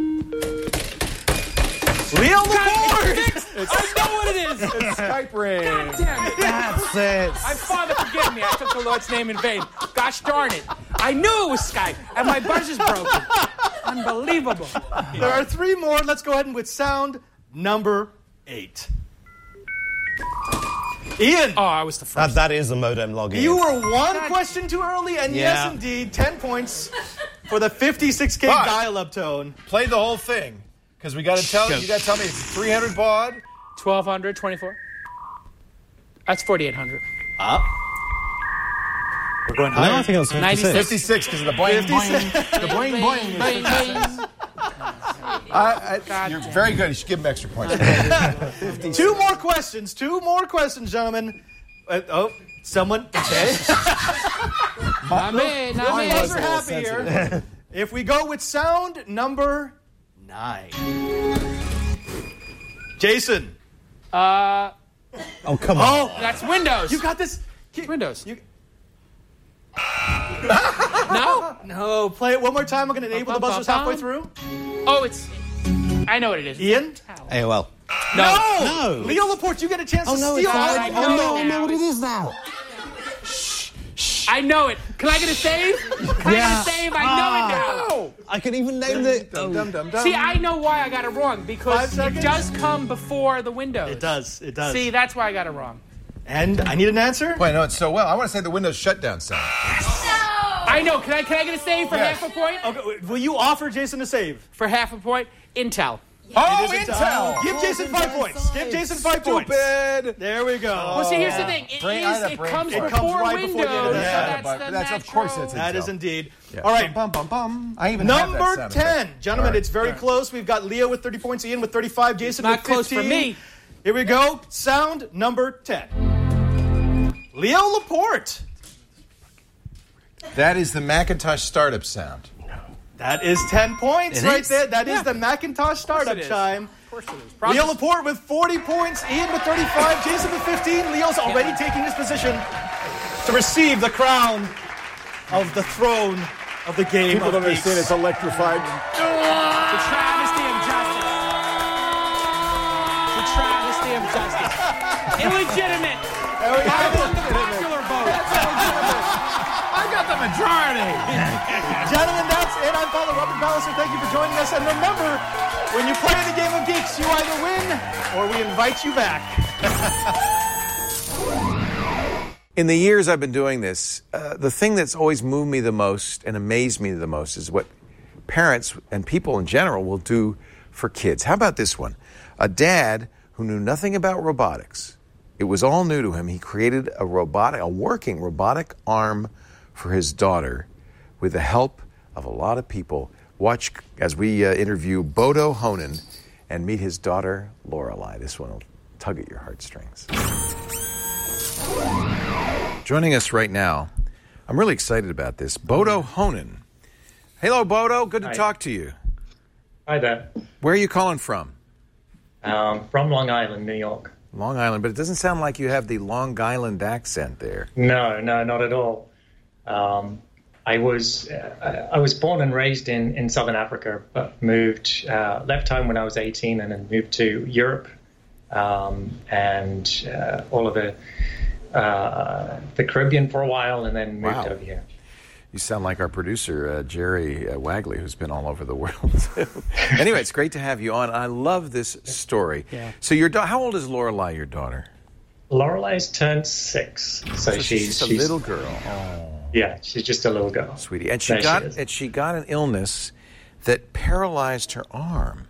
Speaker 14: Leo Laporte!
Speaker 15: I know what it is.
Speaker 3: It's Skype ring.
Speaker 15: God damn it.
Speaker 16: That's it.
Speaker 15: My father forgive me. I took the Lord's name in vain. Gosh darn it. I knew it was Skype, and my buzzer's broken. Unbelievable.
Speaker 14: There are three more. Let's go ahead and with sound number eight. Ian.
Speaker 15: Oh, I was the first.
Speaker 16: That, that is a modem login.
Speaker 14: You were one question too early, and yes,
Speaker 16: Yeah.
Speaker 14: indeed, ten points for the fifty-six K
Speaker 3: But-
Speaker 14: dial-up tone.
Speaker 3: Play the whole thing because we got to tell you got to tell me it's three hundred baud.
Speaker 15: twelve hundred, twenty-four. That's forty-eight hundred.
Speaker 14: Up. We're going
Speaker 16: No,
Speaker 14: higher.
Speaker 16: I think it was fifty-six.
Speaker 3: fifty-six because of the boing boing. The boing boing.
Speaker 15: Bing, bing.
Speaker 3: I, I,
Speaker 15: God
Speaker 3: you're
Speaker 15: damn.
Speaker 3: very good. You should give him extra points.
Speaker 14: Two more questions. Two more questions, gentlemen. Uh, oh, someone. Okay.
Speaker 15: Not me, not me.
Speaker 14: Those are happy here. If we go with sound number nine. Jason.
Speaker 15: Uh,
Speaker 16: Oh, come on.
Speaker 14: Oh,
Speaker 15: that's Windows.
Speaker 14: you got this.
Speaker 15: Windows.
Speaker 14: You,
Speaker 15: No?
Speaker 14: no, play it one more time. I'm going to enable the buzzers halfway through.
Speaker 15: Oh, it's... I know what it is.
Speaker 14: Ian?
Speaker 16: A O L.
Speaker 14: No!
Speaker 16: No!
Speaker 14: Leo Laporte, you get a chance
Speaker 16: Oh,
Speaker 14: to
Speaker 16: no,
Speaker 14: steal
Speaker 16: it's not.
Speaker 14: it.
Speaker 16: Oh, no, I know what it is now.
Speaker 15: I know it. Can I get a save? Can
Speaker 16: Yeah.
Speaker 15: I get a save? I know it now.
Speaker 16: I can even name the...
Speaker 3: Dum, dum, dum, dum.
Speaker 15: See, I know why I got it wrong.
Speaker 14: Five
Speaker 15: Because it
Speaker 14: seconds?
Speaker 15: does come before the windows.
Speaker 14: It does. It does.
Speaker 15: See, that's why I got it wrong.
Speaker 14: And I need an answer.
Speaker 3: Boy, I know it so well. I want to say the Windows shutdown sound.
Speaker 15: I know. Can I can I get a save for
Speaker 3: Yes.
Speaker 15: half a point?
Speaker 14: Okay, will you offer Jason a save?
Speaker 15: For half a point? Intel.
Speaker 3: Oh,
Speaker 14: It is
Speaker 3: Intel!
Speaker 14: Give Jason five points. Give Jason five points.
Speaker 3: Stupid!
Speaker 14: There we go.
Speaker 15: Well, see, here's the thing. It,
Speaker 3: Brain- I
Speaker 15: is,
Speaker 3: had a
Speaker 15: it
Speaker 3: brain
Speaker 15: comes
Speaker 3: fart.
Speaker 14: It comes
Speaker 15: before
Speaker 14: right
Speaker 15: Windows.
Speaker 14: before the end of the
Speaker 15: so
Speaker 14: Yeah,
Speaker 15: that's
Speaker 3: but
Speaker 15: the
Speaker 3: that's- of course
Speaker 15: natural-
Speaker 3: it's
Speaker 14: That
Speaker 3: Intel.
Speaker 14: is indeed.
Speaker 3: Yeah.
Speaker 14: All right.
Speaker 3: Bum, bum, bum. I even have that
Speaker 14: Number
Speaker 3: sound
Speaker 14: ten.
Speaker 3: effect.
Speaker 14: Gentlemen,
Speaker 3: All right.
Speaker 14: it's very close. We've got Leo with thirty points, Ian with thirty-five, Jason
Speaker 15: Not
Speaker 14: with
Speaker 15: close
Speaker 14: fifteen.
Speaker 15: for me.
Speaker 14: Here we go. Sound number ten. Leo Laporte.
Speaker 3: That is the Macintosh startup sound.
Speaker 14: That is ten points
Speaker 3: It
Speaker 14: right
Speaker 3: is?
Speaker 14: there. That is
Speaker 15: Yeah.
Speaker 14: the Macintosh startup
Speaker 15: it is.
Speaker 14: chime.
Speaker 15: Of course it is. Probably-
Speaker 14: Leo Laporte with forty points, Ian with thirty-five, Jason with fifteen. Leo's already taking his position to receive the crown of the throne of the game
Speaker 3: People
Speaker 14: of
Speaker 3: don't understand
Speaker 14: Geeks.
Speaker 3: it's electrified.
Speaker 15: The travesty of justice. The travesty of justice. Illegitimate.
Speaker 14: There we have it.
Speaker 15: Popular vote.
Speaker 3: I got the majority.
Speaker 14: Gentlemen, that's it. I'm Father Robert Ballister. Thank you for joining us. And remember, when you play the game of Geeks, you either win or we invite you back.
Speaker 3: In the years I've been doing this, uh, the thing that's always moved me the most and amazed me the most is what parents and people in general will do for kids. How about this one? A dad who knew nothing about robotics. It was all new to him. He created a robotic, a working robotic arm for his daughter with the help of a lot of people. Watch as we uh, interview Bodo Honan and meet his daughter, Lorelei. This one will tug at your heartstrings. Joining us right now, I'm really excited about this, Bodo Honan. Hello, Bodo. Good to
Speaker 17: Hi.
Speaker 3: talk to you.
Speaker 17: Hi there.
Speaker 3: Where are you calling from?
Speaker 17: Um, from Long Island, New York.
Speaker 3: Long Island, but it doesn't sound like you have the Long Island accent there.
Speaker 17: No, no, not at all. Um, I was uh, I was born and raised in, in Southern Africa, but moved uh, left home when I was eighteen, and then moved to Europe um, and uh, all of the uh, the Caribbean for a while, and then moved
Speaker 3: Wow.
Speaker 17: over here.
Speaker 3: You sound like our producer, uh, Jerry uh, Wagley, who's been all over the world. Anyway, it's great to have you on. I love this story.
Speaker 17: Yeah.
Speaker 3: So, your da- how old is Lorelei, your daughter?
Speaker 17: Lorelei's turned six, so,
Speaker 3: So she's
Speaker 17: she's
Speaker 3: just a little girl. Oh.
Speaker 17: Yeah, she's just a little girl,
Speaker 3: Sweetie, and she
Speaker 17: There she
Speaker 3: got
Speaker 17: is.
Speaker 3: and she got an illness that paralyzed her arm.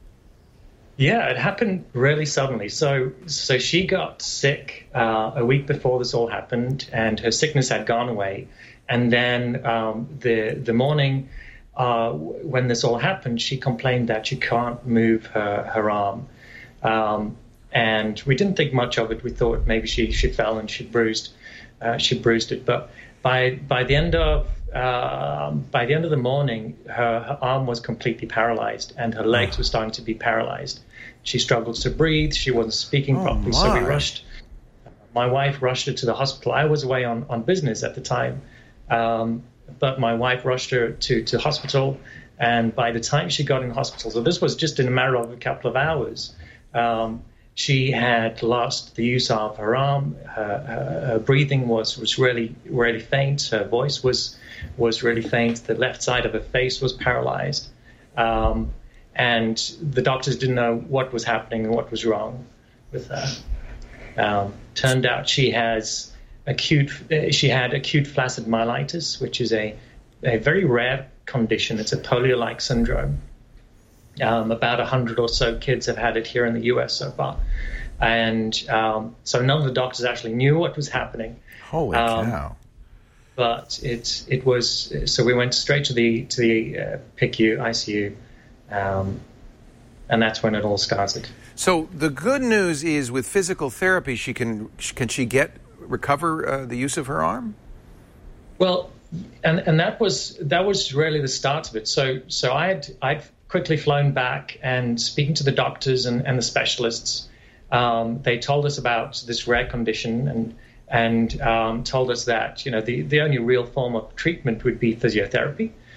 Speaker 17: Yeah, it happened really suddenly. So, so she got sick uh, a week before this all happened, and her sickness had gone away. And then um, the the morning uh, when this all happened, she complained that she can't move her her arm, um, and we didn't think much of it. We thought maybe she she fell and she bruised uh, she bruised it. But by by the end of uh, by the end of the morning, her, her arm was completely paralyzed, and her legs were starting to be paralyzed. She struggled to breathe. She wasn't speaking
Speaker 3: Oh,
Speaker 17: properly, so we
Speaker 3: my.
Speaker 17: rushed. My wife rushed her to the hospital. I was away on, on business at the time, um, but my wife rushed her to, to hospital, and by the time she got in hospital, so this was just in a matter of a couple of hours, um, she had lost the use of her arm. Her, her, her breathing was, was really really faint. Her voice was was really faint. The left side of her face was paralyzed. Um, and the doctors didn't know what was happening and what was wrong with her. Um, turned out she has acute. Uh, she had acute flaccid myelitis, which is a a very rare condition. It's a polio-like syndrome. Um, about a hundred or so kids have had it here in the U S so far, and um, so none of the doctors actually knew what was happening.
Speaker 3: Holy
Speaker 17: Um,
Speaker 3: cow!
Speaker 17: But it it was so we went straight to the to the uh, P I C U I C U. Um, and that's when it all started.
Speaker 3: So the good news is, with physical therapy, she can can she get recover uh, the use of her arm?
Speaker 17: Well, and and that was that was really the start of it. So so I had I'd quickly flown back and speaking to the doctors and, and the specialists. Um, they told us about this rare condition and and um, told us that you know the the only real form of treatment would be physiotherapy.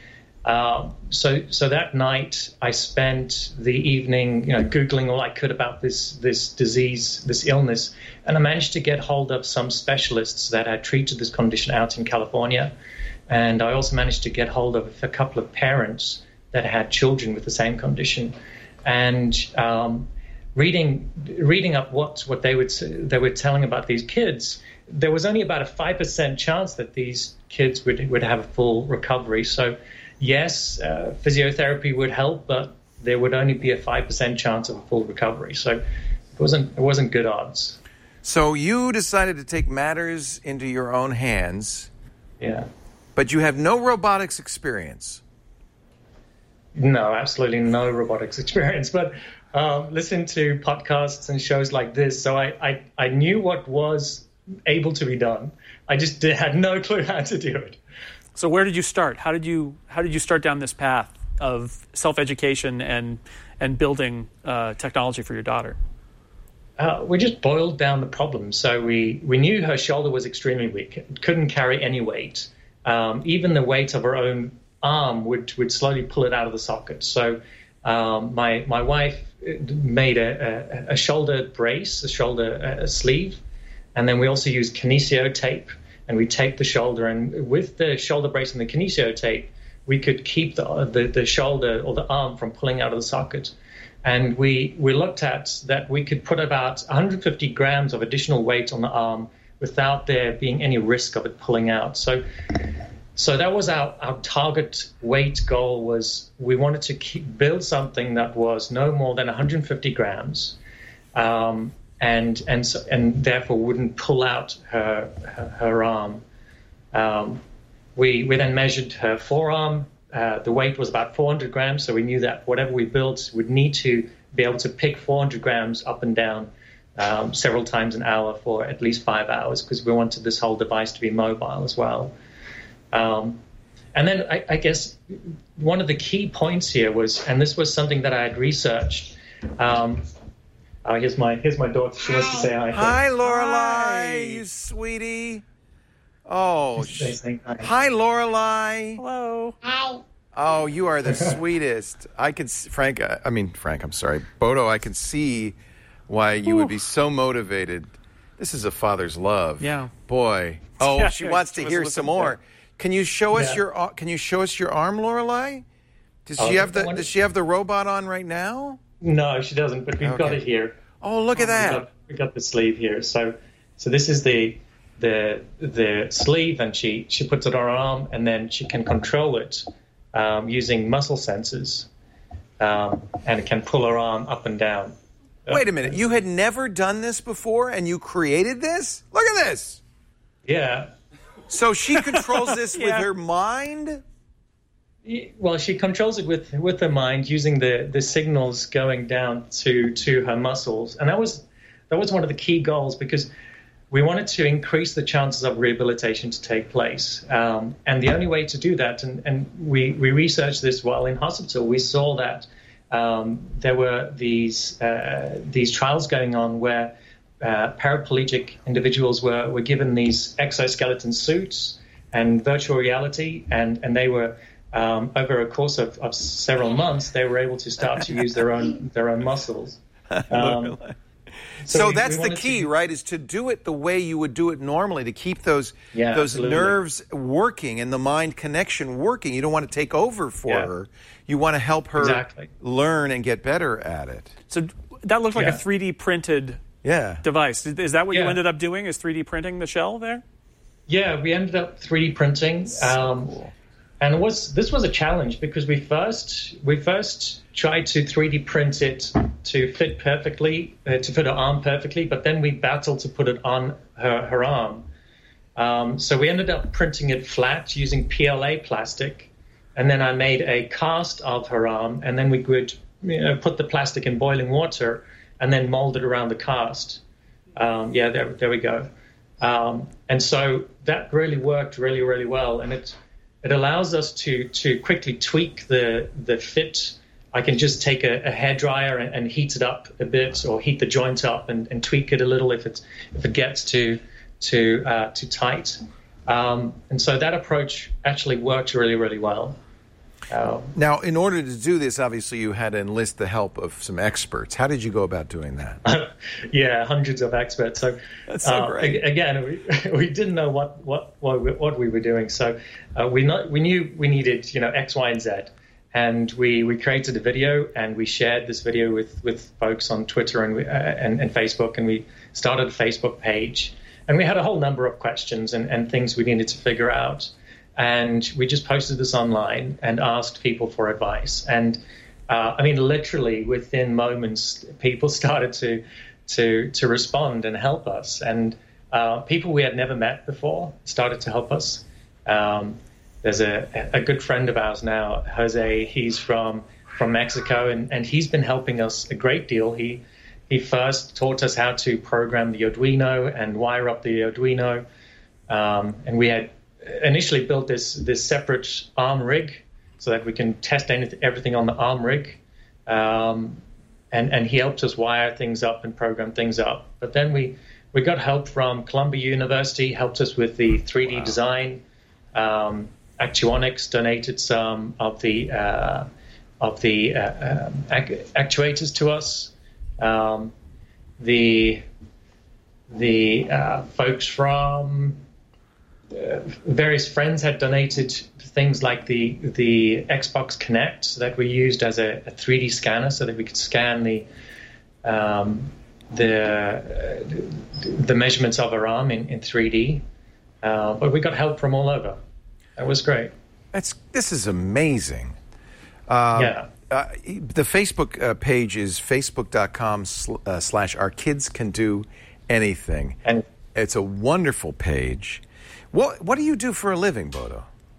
Speaker 17: Uh, so, so that night I spent the evening, you know, Googling all I could about this this disease, this illness, and I managed to get hold of some specialists that had treated this condition out in California, and I also managed to get hold of a couple of parents that had children with the same condition, and um, reading reading up what what they would they were telling about these kids. There was only about a five percent chance that these kids would would have a full recovery. So. Yes, uh, physiotherapy would help, but there would only be a five percent chance of a full recovery. So it wasn't it wasn't good odds.
Speaker 3: So you decided to take matters into your own hands.
Speaker 17: Yeah.
Speaker 3: But you have no robotics experience.
Speaker 17: No, absolutely no robotics experience. But um, listen to podcasts and shows like this. So I, I, I knew what was able to be done. I just did, had no clue how to do it.
Speaker 18: So where did you start? How did you how did you start down this path of self-education and and building uh, technology for your daughter?
Speaker 17: Uh, we just boiled down the problem. So we, we knew her shoulder was extremely weak, couldn't carry any weight. Um, even the weight of her own arm would would slowly pull it out of the socket. So um, my my wife made a, a, a shoulder brace, a shoulder a sleeve, and then we also used kinesio tape. And we taped the shoulder, and with the shoulder brace and the kinesio tape, we could keep the, the the shoulder or the arm from pulling out of the socket. And we we looked at that we could put about one hundred fifty grams of additional weight on the arm without there being any risk of it pulling out. So, so that was our, our target weight goal. Was we wanted to keep, build something that was no more than one hundred fifty grams. Um, And and so, and therefore wouldn't pull out her her, her arm. Um, we we then measured her forearm. Uh, the weight was about four hundred grams, so we knew that whatever we built would need to be able to pick four hundred grams up and down um, several times an hour for at least five hours, because we wanted this whole device to be mobile as well. Um, and then I, I guess one of the key points here was, and this was something that I had researched. Um, Oh, here's my here's my daughter. She wants to say hi.
Speaker 3: Hi, Lorelai, you sweetie. Oh, sh- hi, Lorelai.
Speaker 18: Hello.
Speaker 19: Hi.
Speaker 3: Oh, you are the sweetest. I can, s- Frank. uh, I mean, Frank. I'm sorry, Bodo. I can see why you would be so motivated. This is a father's love.
Speaker 18: Yeah.
Speaker 3: Boy. Oh,
Speaker 18: Yeah,
Speaker 3: she wants to
Speaker 18: she
Speaker 3: hear
Speaker 18: was
Speaker 3: some
Speaker 18: listening
Speaker 3: more.
Speaker 18: to
Speaker 3: Can you show us
Speaker 17: Yeah.
Speaker 3: your ar- Can you show us your arm, Lorelai? Does
Speaker 17: Oh,
Speaker 3: she have
Speaker 17: the
Speaker 3: the
Speaker 17: one-
Speaker 3: Does she have the robot on right now?
Speaker 17: No, she doesn't. But we've
Speaker 3: Okay.
Speaker 17: got it here.
Speaker 3: Oh, look at that.
Speaker 17: We got, we got the sleeve here. So, so this is the the the sleeve, and she she puts it on her arm, and then she can control it um, using muscle sensors, um, and it can pull her arm up and down.
Speaker 3: Wait a minute. You had never done this before, and you created this? Look at this.
Speaker 17: Yeah.
Speaker 3: So she controls this
Speaker 17: Yeah.
Speaker 3: with her mind?
Speaker 17: Well, she controls it with with her mind, using the, the signals going down to, to her muscles, and that was that was one of the key goals, because we wanted to increase the chances of rehabilitation to take place. Um, and the only way to do that, and, and we, we researched this while in hospital, we saw that um, there were these uh, these trials going on where uh, paraplegic individuals were, were given these exoskeleton suits and virtual reality, and, and they were Um, over a course of, of several months, they were able to start to use their own their own muscles. Um,
Speaker 3: So,
Speaker 17: so we-
Speaker 3: that's
Speaker 17: we
Speaker 3: the
Speaker 17: wanted
Speaker 3: key,
Speaker 17: to-
Speaker 3: right? Is to do it the way you would do it normally, to keep those
Speaker 17: Yeah,
Speaker 3: those
Speaker 17: absolutely.
Speaker 3: nerves working and the mind connection working. You don't want to take over for
Speaker 18: Yeah.
Speaker 3: her. You want to help her
Speaker 18: Exactly.
Speaker 3: learn and get better at it.
Speaker 18: So that looked like
Speaker 3: Yeah.
Speaker 18: a three D printed
Speaker 3: yeah.
Speaker 18: device. Is is that what you
Speaker 17: Yeah.
Speaker 18: ended up doing? Is three D printing the shell there?
Speaker 17: Yeah, we ended up three D printing, um, and it was this was a challenge, because we first we first tried to three D print it to fit perfectly, uh, to fit her arm perfectly, but then we battled to put it on her her arm. Um, so we ended up printing it flat using P L A plastic, and then I made a cast of her arm, and then we would you know, put the plastic in boiling water and then mold it around the cast. Um, yeah, there there we go. Um, and so that really worked really, really well. And it it allows us to to quickly tweak the the fit. I can just take a, a hairdryer and, and heat it up a bit, or heat the joint up and, and tweak it a little if it's if it gets too too uh, too tight. Um, and so that approach actually worked really, really well. Um,
Speaker 3: Now, in order to do this, obviously you had to enlist the help of some experts. How did you go about doing that?
Speaker 17: yeah, hundreds of experts. So,
Speaker 3: That's so
Speaker 17: uh,
Speaker 3: great.
Speaker 17: ag- Again, we, we didn't know what what what we, what we were doing. So uh, we not, we knew we needed you know X, Y, and Z, and we, we created a video and we shared this video with, with folks on Twitter and, we, uh, and and Facebook, and we started a Facebook page, and we had a whole number of questions and, and things we needed to figure out. And we just posted this online and asked people for advice. And uh, I mean, literally within moments, people started to to to respond and help us. And uh, people we had never met before started to help us. Um, there's a, a good friend of ours now, Jose. He's from from Mexico, and, and he's been helping us a great deal. He he first taught us how to program the Arduino and wire up the Arduino, um, and we had initially built this this separate ARM rig so that we can test anything, everything on the ARM rig, um, and and he helped us wire things up and program things up. But then we we got help from Columbia University, helped us with the three D wow. design. Um, Actuonics donated some of the uh, of the uh, um, actuators to us. Um, the the uh, folks from Uh, various friends had donated things like the the Xbox Kinect that we used as a, a three D scanner, so that we could scan the um, the uh, the measurements of our arm in, in three D. Uh, but we got help from all over. That was great.
Speaker 3: That's this is amazing. Um,
Speaker 17: yeah.
Speaker 3: Uh, the Facebook uh, page is facebook.com sl- uh, slash our kids can do anything.
Speaker 17: And
Speaker 3: it's a wonderful page. What what do you do for a living, Bodo?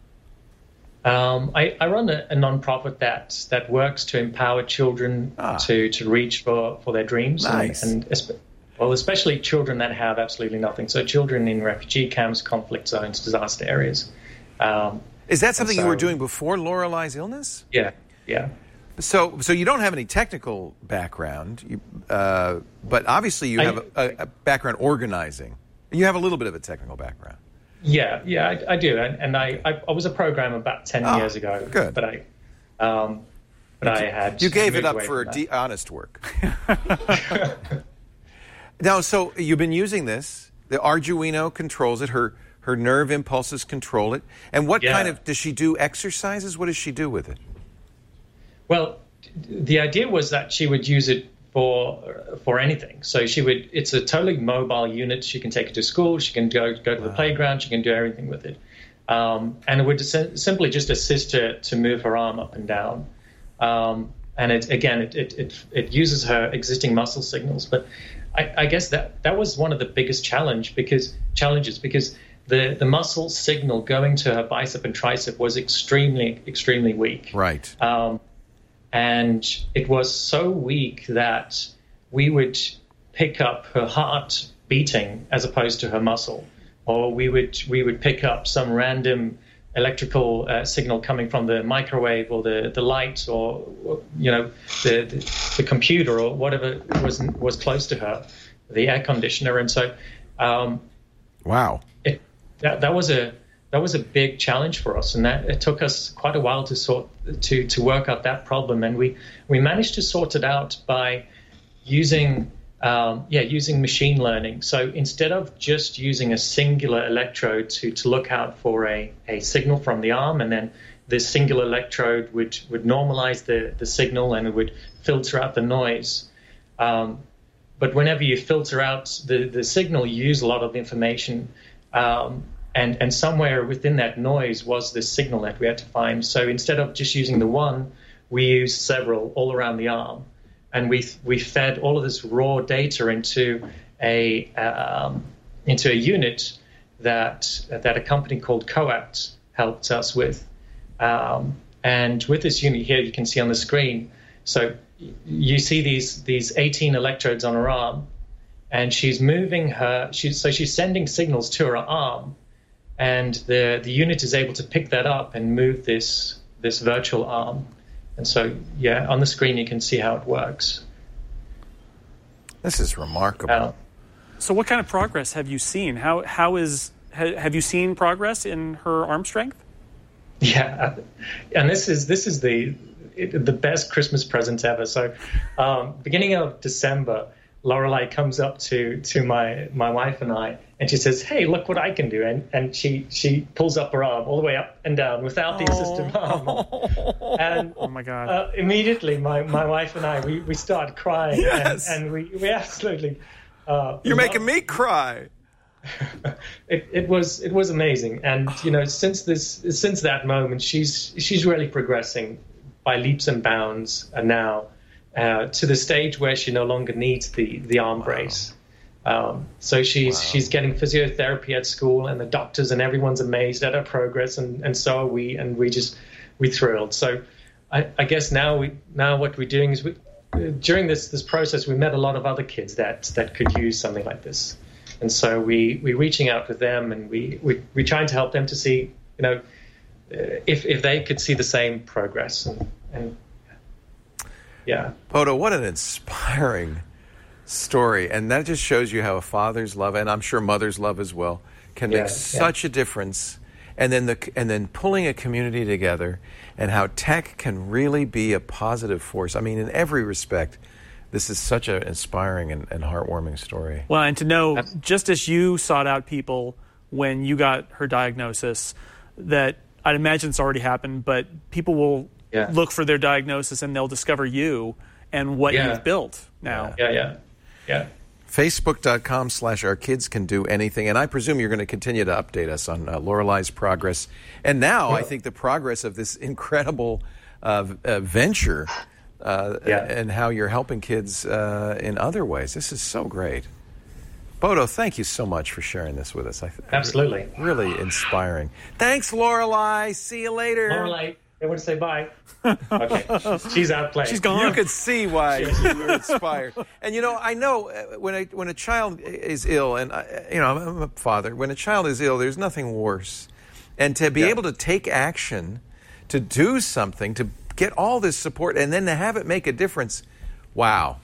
Speaker 17: Um, I, I run a, a nonprofit that that works to empower children ah. to, to reach for, for their dreams.
Speaker 3: Nice.
Speaker 17: And, and well, especially children that have absolutely nothing. So children in refugee camps, conflict zones, disaster areas. Um,
Speaker 3: Is that something
Speaker 17: so,
Speaker 3: you were doing before Lorelei's illness?
Speaker 17: Yeah, yeah.
Speaker 3: So, so you don't have any technical background, you, uh, but obviously you have I, a, a background organizing. You have a little bit of a technical background.
Speaker 17: Yeah, yeah, I, I do, and, and I, I, I was a programmer about ten
Speaker 3: oh,
Speaker 17: years ago.
Speaker 3: Good,
Speaker 17: but I, um, but I had
Speaker 3: you gave it up for de- honest work. Now, so you've been using this. The Arduino controls it. Her her nerve impulses control it. And what
Speaker 17: yeah.
Speaker 3: kind of does she do? Exercises? What does she do with it?
Speaker 17: Well, the idea was that she would use it for for anything. So she would. It's a totally mobile unit. She can take it to school. She can go go to the wow. playground. She can do everything with it. Um, and it would simply just assist her to move her arm up and down. Um, and it again, it, it it it uses her existing muscle signals. But I, I guess that that was one of the biggest challenge because challenges because the the muscle signal going to her bicep and tricep was extremely extremely weak.
Speaker 3: Right.
Speaker 17: Um, And it was so weak that we would pick up her heart beating as opposed to her muscle, or we would we would pick up some random electrical uh, signal coming from the microwave or the, the light or you know the, the the computer or whatever was was close to her, the air conditioner, and so um,
Speaker 3: wow,
Speaker 17: it, that that was a. That was a big challenge for us, and that it took us quite a while to sort to to work out that problem. And we we managed to sort it out by using um, yeah using machine learning. So instead of just using a singular electrode to to look out for a a signal from the arm, and then this singular electrode would would normalize the the signal and it would filter out the noise. Um, but whenever you filter out the the signal, you use a lot of information. Um, And, and somewhere within that noise was this signal that we had to find. So instead of just using the one, we used several all around the arm. And we we fed all of this raw data into a um, into a unit that that a company called Coapt helped us with. Um, and with this unit here, you can see on the screen. So you see these these eighteen electrodes on her arm, and she's moving her. She's, so she's sending signals to her arm. And the the unit is able to pick that up and move this this virtual arm. And so, yeah, on the screen you can see how it works.
Speaker 3: This is remarkable.
Speaker 17: Uh,
Speaker 18: so what kind of progress have you seen? How how is ha, have you seen progress in her arm strength?
Speaker 17: Yeah, and this is this is the the best Christmas present ever. So, um, beginning of December, Lorelei comes up to to my my wife and I, and she says, "Hey, look what I can do!" And and she she pulls up her arm all the way up and down without the assistive arm. And
Speaker 18: oh my god!
Speaker 17: Uh, immediately, my, my wife and I we, we start crying.
Speaker 3: Yes.
Speaker 17: and, and we we absolutely. Uh,
Speaker 3: You're making me cry.
Speaker 17: It, it was it was amazing, and you know, since this since that moment, she's she's really progressing by leaps and bounds, and now uh, to the stage where she no longer needs the the arm wow. brace. Um, so she's wow. she's getting physiotherapy at school, and the doctors and everyone's amazed at her progress, and, and so are we, and we just we thrilled. So I, I guess now we now what we're doing is we, during this this process, we met a lot of other kids that that could use something like this. And so we we're reaching out with them, and we we we're trying to help them to see, you know, uh, if if they could see the same progress. And, and yeah,
Speaker 3: Bodo, what an inspiring story, and that just shows you how a father's love, and I'm sure mother's love as well, can
Speaker 17: Yeah,
Speaker 3: make
Speaker 17: yeah.
Speaker 3: such a difference. And then the and then pulling a community together, and how tech can really be a positive force. I mean, in every respect. This is such an inspiring and, and heartwarming story.
Speaker 18: Well, and to know, just as you sought out people when you got her diagnosis, that I'd imagine it's already happened, but people will
Speaker 17: Yeah.
Speaker 18: look for their diagnosis and they'll discover you and what
Speaker 17: Yeah.
Speaker 18: you've built now.
Speaker 17: Yeah, yeah, yeah.
Speaker 3: Facebook.com slash our kids can do anything. And I presume you're going to continue to update us on uh, Lorelei's progress. And now I think the progress of this incredible uh, uh, venture uh,
Speaker 17: Yeah.
Speaker 3: and how you're helping kids uh, in other ways. This is so great. Bodo, thank you so much for sharing this with us. I,
Speaker 17: Absolutely.
Speaker 3: Really inspiring. Thanks, Lorelei. See you later.
Speaker 17: Lorelei, I want to say bye. Okay, she's out playing.
Speaker 18: She's gone.
Speaker 3: You could see why you were inspired. And, you know, I know uh, when, I, when a child is ill, and, I, you know, I'm a father, when a child is ill, there's nothing worse. And to be
Speaker 17: Yeah.
Speaker 3: able to take action, to do something, to get all this support, and then to have it make a difference, wow.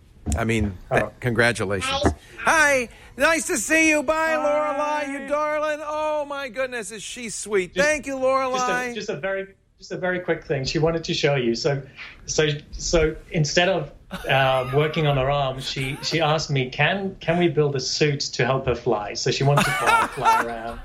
Speaker 3: I mean, th- congratulations. Hi. Nice to see you. Bye, Lorelei, you darling. Oh, my goodness, is she sweet.
Speaker 17: Just-
Speaker 3: Thank you, Lorelei.
Speaker 17: Just a, just a very, just a very quick thing. She wanted to show you. So, so, so instead of uh, working on her arm, she she asked me, "Can can we build a suit to help her fly?" So she wants to fly, fly around.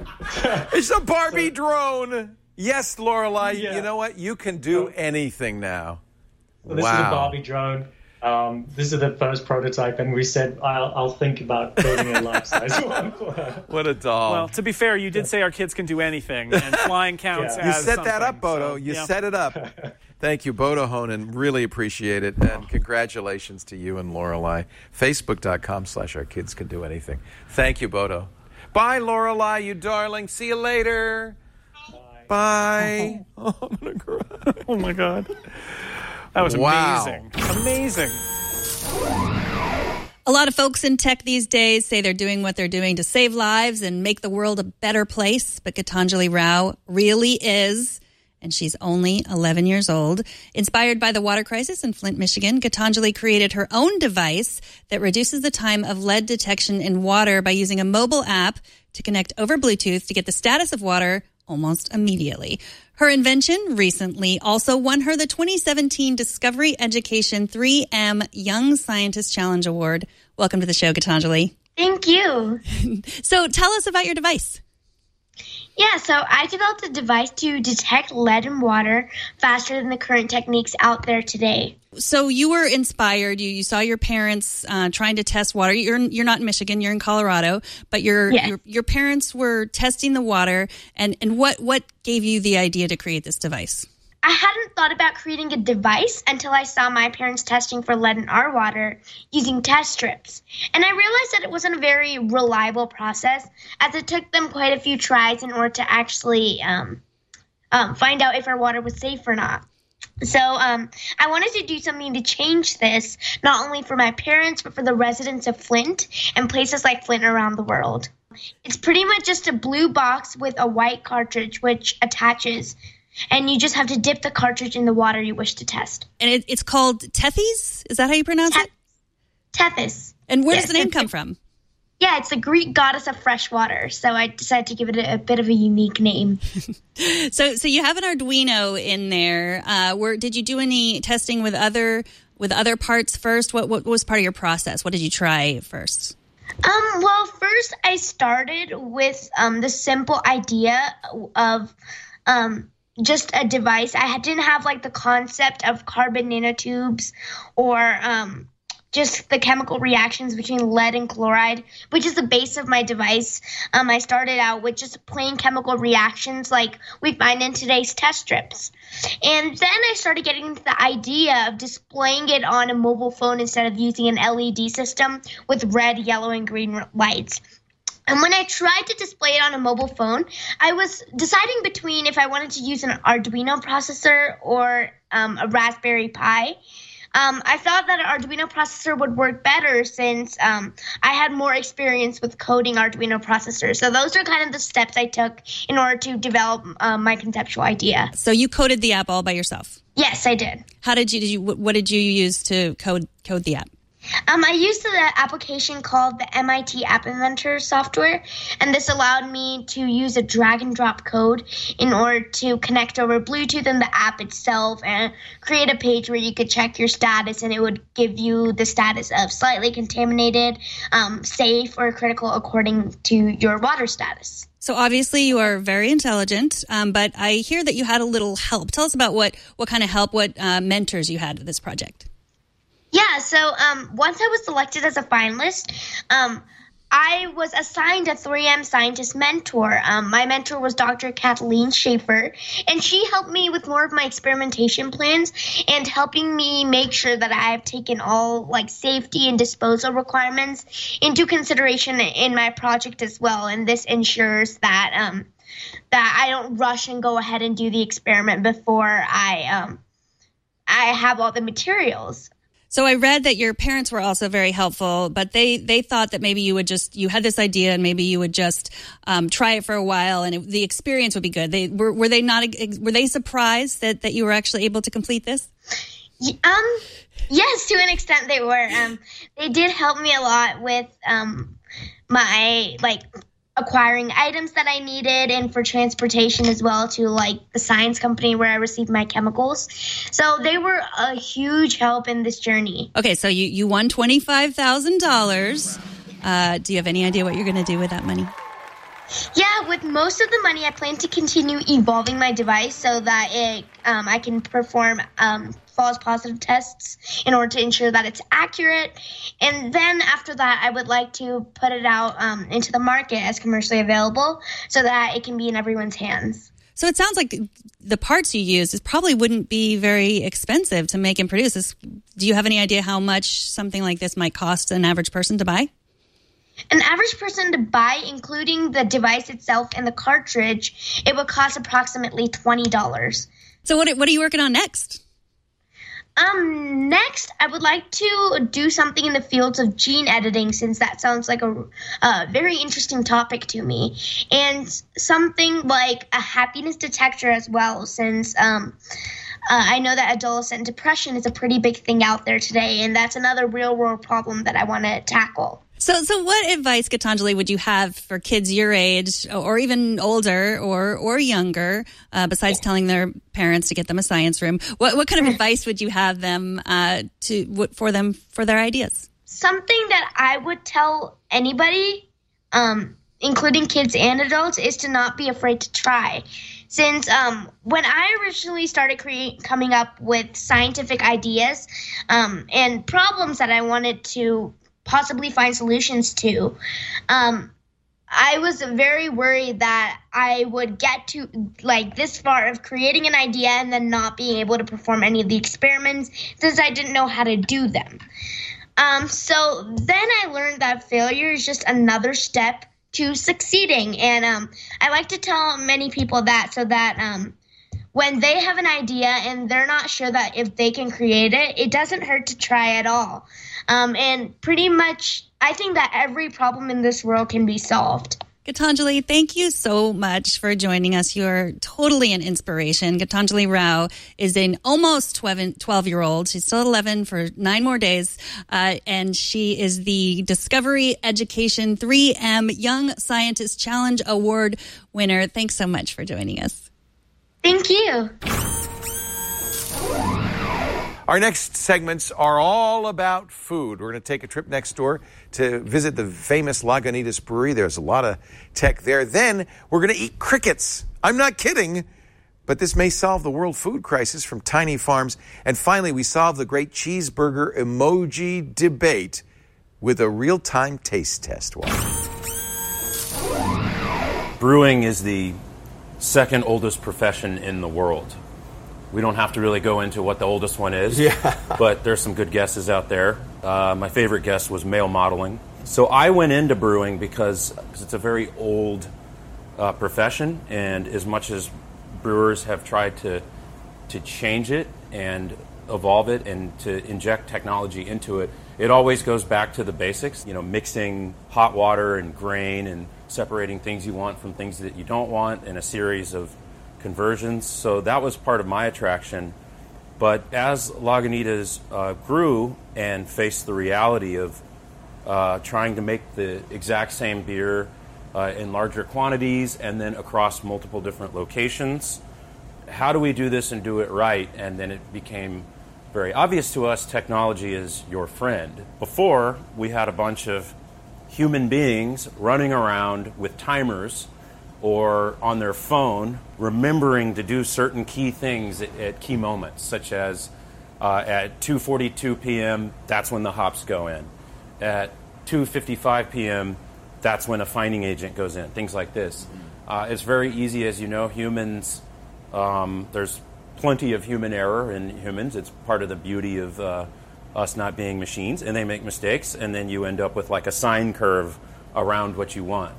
Speaker 3: It's a Barbie drone. Yes, Lorelei.
Speaker 17: Yeah.
Speaker 3: You know what? You can do anything now.
Speaker 17: So this
Speaker 3: wow.
Speaker 17: is a Barbie drone. Um, this is the first prototype, and we said I'll, I'll think about building a life-size one for her.
Speaker 3: What a doll.
Speaker 18: Well, to be fair, you did say our kids can do anything, and flying counts
Speaker 17: Yeah.
Speaker 3: You
Speaker 18: as
Speaker 3: set
Speaker 18: something,
Speaker 3: that up, Bodo.
Speaker 18: so,
Speaker 3: you
Speaker 18: yeah.
Speaker 3: set it up. Thank you, Bodo Honan. Really appreciate it. And congratulations to you and Lorelei. Facebook.com slash our kids can do anything. Thank you, Bodo. Bye, Lorelei, you darling. See you later. Bye. Bye. Oh, I'm going to cry.
Speaker 18: Oh, my God. That was
Speaker 3: Wow.
Speaker 18: amazing. Amazing.
Speaker 7: A lot of folks in tech these days say they're doing what they're doing to save lives and make the world a better place, but Gitanjali Rao really is, and she's only eleven years old. Inspired by the water crisis in Flint, Michigan, Gitanjali created her own device that reduces the time of lead detection in water by using a mobile app to connect over Bluetooth to get the status of water almost immediately. Her invention recently also won her the twenty seventeen Discovery Education three M Young Scientist Challenge Award. Welcome to the show, Gitanjali.
Speaker 19: Thank you.
Speaker 7: So tell us about your device.
Speaker 19: Yeah, so I developed a device to detect lead in water faster than the current techniques out there today.
Speaker 7: So you were inspired. You you saw your parents uh, trying to test water. You're you're not in Michigan. You're in Colorado. But your
Speaker 19: Yes.
Speaker 7: your, your parents were testing the water. And, and what, what gave you the idea to create this device?
Speaker 19: I hadn't thought about creating a device until I saw my parents testing for lead in our water using test strips. And I realized that it wasn't a very reliable process, as it took them quite a few tries in order to actually um, um, find out if our water was safe or not. So um, I wanted to do something to change this, not only for my parents, but for the residents of Flint and places like Flint around the world. It's pretty much just a blue box with a white cartridge which attaches, and you just have to dip the cartridge in the water you wish to test.
Speaker 7: And it, it's called Tethys? Is that how you pronounce it?
Speaker 19: Tethys.
Speaker 7: And where
Speaker 19: Yes.
Speaker 7: does the name come from?
Speaker 19: Yeah, it's the Greek goddess of fresh water, so I decided to give it a, a bit of a unique name.
Speaker 7: So, so you have an Arduino in there. Uh, where did you do any testing with other with other parts first? What what was part of your process? What did you try first?
Speaker 19: Um, well, first I started with um, the simple idea of um, just a device. I didn't have like the concept of carbon nanotubes or um, just the chemical reactions between lead and chloride, which is the base of my device. Um, I started out with just plain chemical reactions like we find in today's test strips. And then I started getting into the idea of displaying it on a mobile phone instead of using an L E D system with red, yellow, and green lights. And when I tried to display it on a mobile phone, I was deciding between if I wanted to use an Arduino processor or um, a Raspberry Pi. Um, I thought that an Arduino processor would work better since um, I had more experience with coding Arduino processors. So those are kind of the steps I took in order to develop um, my conceptual idea.
Speaker 7: So you coded the app all by yourself?
Speaker 19: Yes, I did.
Speaker 7: How did you, did you what did you use to code code the app?
Speaker 19: Um, I used the application called the M I T App Inventor software, and this allowed me to use a drag and drop code in order to connect over Bluetooth in the app itself and create a page where you could check your status, and it would give you the status of slightly contaminated, um, safe, or critical according to your water status.
Speaker 7: So obviously you are very intelligent, um, but I hear that you had a little help. Tell us about what, what kind of help, what uh, mentors you had with this project.
Speaker 19: Yeah, so um, once I was selected as a finalist, um, I was assigned a three M scientist mentor. Um, my mentor was Doctor Kathleen Schaefer, and she helped me with more of my experimentation plans and helping me make sure that I have taken all like safety and disposal requirements into consideration in my project as well. And this ensures that um, that I don't rush and go ahead and do the experiment before I um, I have all the materials.
Speaker 7: So I read that your parents were also very helpful, but they, they thought that maybe you would just, you had this idea and maybe you would just um, try it for a while and it, the experience would be good. They were, were they not, were they surprised that, that you were actually able to complete this?
Speaker 19: Um, yes, to an extent they were. Um, they did help me a lot with um, my, like, acquiring items that I needed and for transportation as well to like the science company where I received my chemicals. So they were a huge help in this journey.
Speaker 7: Okay, so you, you won twenty-five thousand dollars. Uh, do you have any idea what you're going to do with that money?
Speaker 19: Yeah, with most of the money, I plan to continue evolving my device so that it um, I can perform um, false positive tests in order to ensure that it's accurate. And then after that, I would like to put it out um, into the market as commercially available so that it can be in everyone's hands.
Speaker 7: So it sounds like the parts you use probably wouldn't be very expensive to make and produce. This, do you have any idea how much something like this might cost an average person to buy?
Speaker 19: An average person to buy, including the device itself and the cartridge, it would cost approximately twenty dollars.
Speaker 7: So what what are you working on next?
Speaker 19: Um, next, I would like to do something in the fields of gene editing, since that sounds like a, a very interesting topic to me, and something like a happiness detector as well, since um, uh, I know that adolescent depression is a pretty big thing out there today, and that's another real-world problem that I want to tackle.
Speaker 7: So, so what advice, Gitanjali, would you have for kids your age, or even older, or or younger, uh, besides telling their parents to get them a science room? What what kind of advice would you have them uh, to for them for their ideas?
Speaker 19: Something that I would tell anybody, um, including kids and adults, is to not be afraid to try. Since um, when I originally started create, coming up with scientific ideas um, and problems that I wanted to possibly find solutions to, um, I was very worried that I would get to like this far of creating an idea and then not being able to perform any of the experiments since I didn't know how to do them. Um, so then I learned that failure is just another step to succeeding. And um, I like to tell many people that so that um, when they have an idea and they're not sure that if they can create it, it doesn't hurt to try at all. Um, and pretty much, I think that every problem in this world can be solved.
Speaker 7: Gitanjali, thank you so much for joining us. You're totally an inspiration. Gitanjali Rao is an almost twelve-year-old. She's still eleven for nine more days. Uh, and she is the Discovery Education three M Young Scientist Challenge Award winner. Thanks so much for joining us.
Speaker 19: Thank you.
Speaker 3: Our next segments are all about food. We're going to take a trip next door to visit the famous Lagunitas Brewery. There's a lot of tech there. Then we're going to eat crickets. I'm not kidding. But this may solve the world food crisis from tiny farms. And finally, we solve the great cheeseburger emoji debate with a real-time taste test. Watch.
Speaker 20: Brewing is the second oldest profession in the world. We don't have to really go into what the oldest one is, yeah. But there's some good guesses out there. Uh, my favorite guess was male modeling. So I went into brewing because, because it's a very old uh, profession, and as much as brewers have tried to to change it and evolve it and to inject technology into it, it always goes back to the basics, you know, mixing hot water and grain and separating things you want from things that you don't want in a series of conversions. So that was part of my attraction. But as Lagunitas uh, grew and faced the reality of uh, trying to make the exact same beer uh, in larger quantities and then across multiple different locations, how do we do this and do it right? And then it became very obvious to us technology is your friend. Before, we had a bunch of human beings running around with timers or on their phone, remembering to do certain key things at, at key moments, such as uh, at two forty-two p.m., that's when the hops go in. At two fifty-five p.m., that's when a finding agent goes in, things like this. Uh, it's very easy, as you know, humans, um, there's plenty of human error in humans. It's part of the beauty of uh, us not being machines, and they make mistakes, and then you end up with like a sine curve around what you want.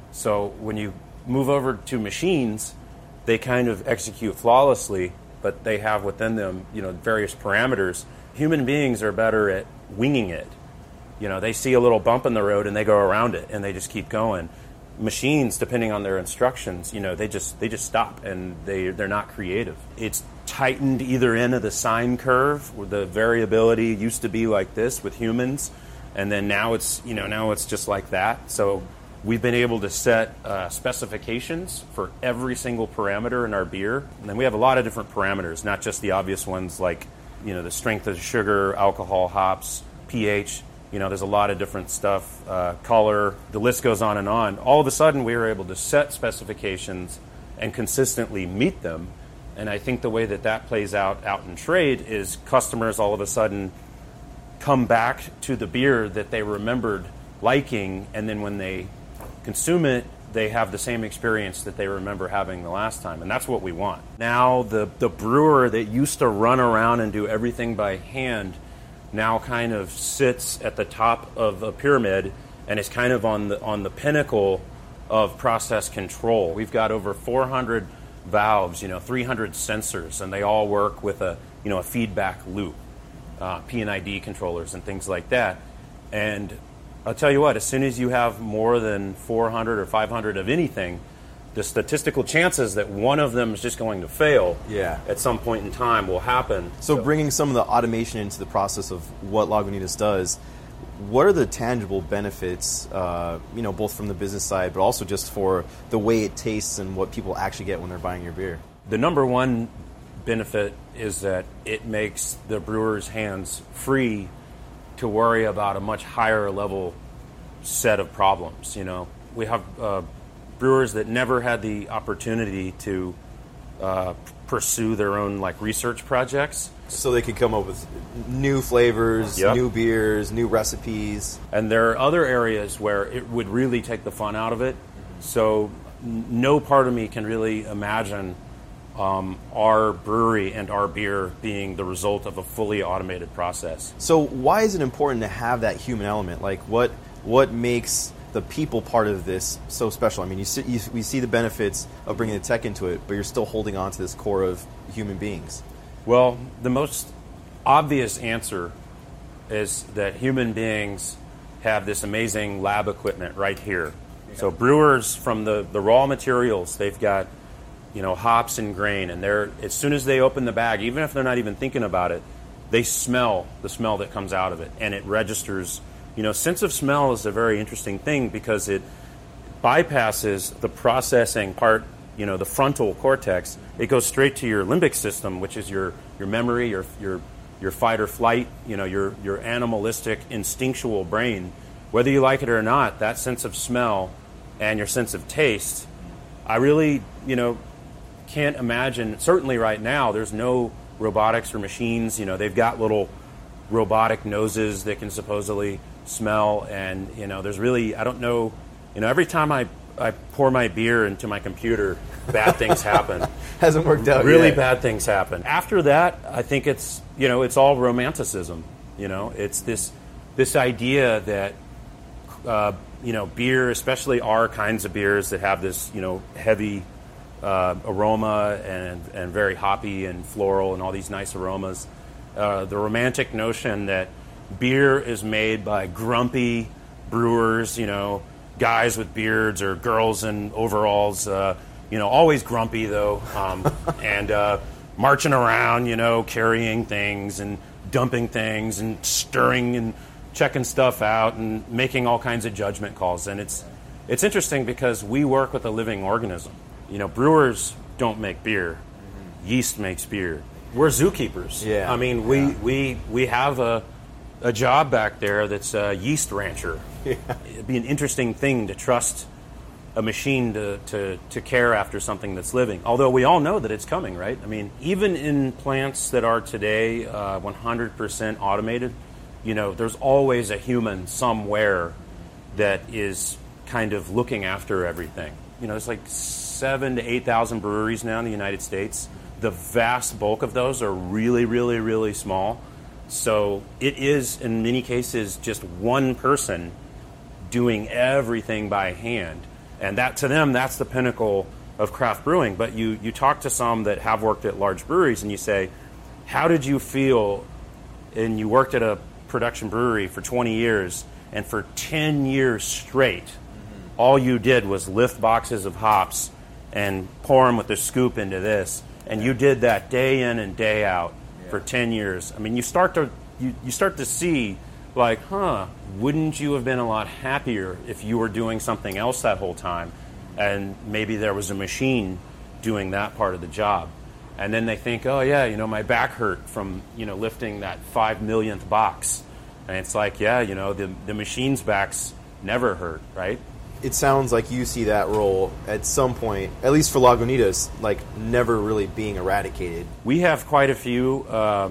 Speaker 20: So when you move over to machines, they kind of execute flawlessly, but they have within them, you know, various parameters. Human beings are better at winging it. You know, they see a little bump in the road and they go around it and they just keep going. Machines, depending on their instructions, you know, they just they just stop and they they're not creative. It's tightened either end of the sine curve, where the variability used to be like this with humans, and then now it's you know now it's just like that. So we've been able to set uh, specifications for every single parameter in our beer. And then we have a lot of different parameters, not just the obvious ones like, you know, the strength of sugar, alcohol, hops, pH. You know, there's a lot of different stuff, uh, color, the list goes on and on. All of a sudden, we were able to set specifications and consistently meet them. And I think the way that that plays out out in trade is customers all of a sudden come back to the beer that they remembered liking, and then when they consume it, they have the same experience that they remember having the last time, and that's what we want. Now, the, the brewer that used to run around and do everything by hand now kind of sits at the top of a pyramid and is kind of on the on the pinnacle of process control. We've got over four hundred valves, you know, three hundred sensors, and they all work with a you know a feedback loop, uh, P and I D controllers and things like that, and I'll tell you what, as soon as you have more than four hundred or five hundred of anything, the statistical chances that one of them is just going to fail
Speaker 21: yeah.
Speaker 20: at some point in time will happen.
Speaker 21: So, so bringing some of the automation into the process of what Lagunitas does, what are the tangible benefits, uh, you know, both from the business side, but also just for the way it tastes and what people actually get when they're buying your beer?
Speaker 20: The number one benefit is that it makes the brewer's hands free to worry about a much higher level set of problems. You know, we have uh, brewers that never had the opportunity to uh, pursue their own like research projects.
Speaker 21: So they could come up with new flavors, yep. new beers, new recipes.
Speaker 20: And there are other areas where it would really take the fun out of it. Mm-hmm. So n- no part of me can really imagine Um, our brewery and our beer being the result of a fully automated process.
Speaker 21: So why is it important to have that human element? Like what what makes the people part of this so special? I mean, you see, you, we see the benefits of bringing the tech into it, but you're still holding on to this core of human beings.
Speaker 20: Well, the most obvious answer is that human beings have this amazing lab equipment right here. So brewers, from the, the raw materials, they've got, you know, hops and grain, and they're as soon as they open the bag, even if they're not even thinking about it, they smell the smell that comes out of it, and it registers. You know, sense of smell is a very interesting thing because it bypasses the processing part, you know, the frontal cortex. It goes straight to your limbic system, which is your, your memory, your your your fight or flight, you know, your your animalistic, instinctual brain. Whether you like it or not, that sense of smell and your sense of taste, I really, you know, can't imagine. Certainly right now, there's no robotics or machines. You know, they've got little robotic noses that can supposedly smell, and you know, there's really, I don't know, you know, every time I I pour my beer into my computer, bad things happen.
Speaker 21: Hasn't worked out
Speaker 20: Really
Speaker 21: yet.
Speaker 20: bad things happen. After that, I think it's, you know, it's all romanticism. You know, it's this this idea that, uh, you know, beer, especially our kinds of beers that have this, you know, heavy uh, aroma and, and very hoppy and floral and all these nice aromas. Uh, the romantic notion that beer is made by grumpy brewers, you know, guys with beards or girls in overalls, uh, you know, always grumpy though, um, and uh, marching around, you know, carrying things and dumping things and stirring and checking stuff out and making all kinds of judgment calls. And it's it's interesting because we work with a living organism. You know, brewers don't make beer. Mm-hmm. Yeast makes beer. We're zookeepers.
Speaker 21: Yeah.
Speaker 20: I mean, we yeah. we we have a a job back there that's a yeast rancher. Yeah. It'd be an interesting thing to trust a machine to, to, to care after something that's living. Although we all know that it's coming, right? I mean, even in plants that are today uh, one hundred percent automated, you know, there's always a human somewhere that is kind of looking after everything. You know, there's like seven to eight thousand breweries now in the United States. The vast bulk of those are really, really, really small. So it is, in many cases, just one person doing everything by hand. And that, to them, that's the pinnacle of craft brewing. But you, you talk to some that have worked at large breweries and you say, how did you feel, and you worked at a production brewery for twenty years, and for ten years straight, mm-hmm. all you did was lift boxes of hops and pour them with a scoop into this. And you did that day in and day out yeah. for ten years. I mean, you start to you, you start to see, like, huh, wouldn't you have been a lot happier if you were doing something else that whole time, and maybe there was a machine doing that part of the job? And then they think, oh yeah, you know, my back hurt from, you know, lifting that five millionth box. And it's like, yeah, you know, the the machine's backs never hurt, right?
Speaker 21: It sounds like you see that role at some point, at least for Lagunitas, like never really being eradicated.
Speaker 20: We have quite a few uh,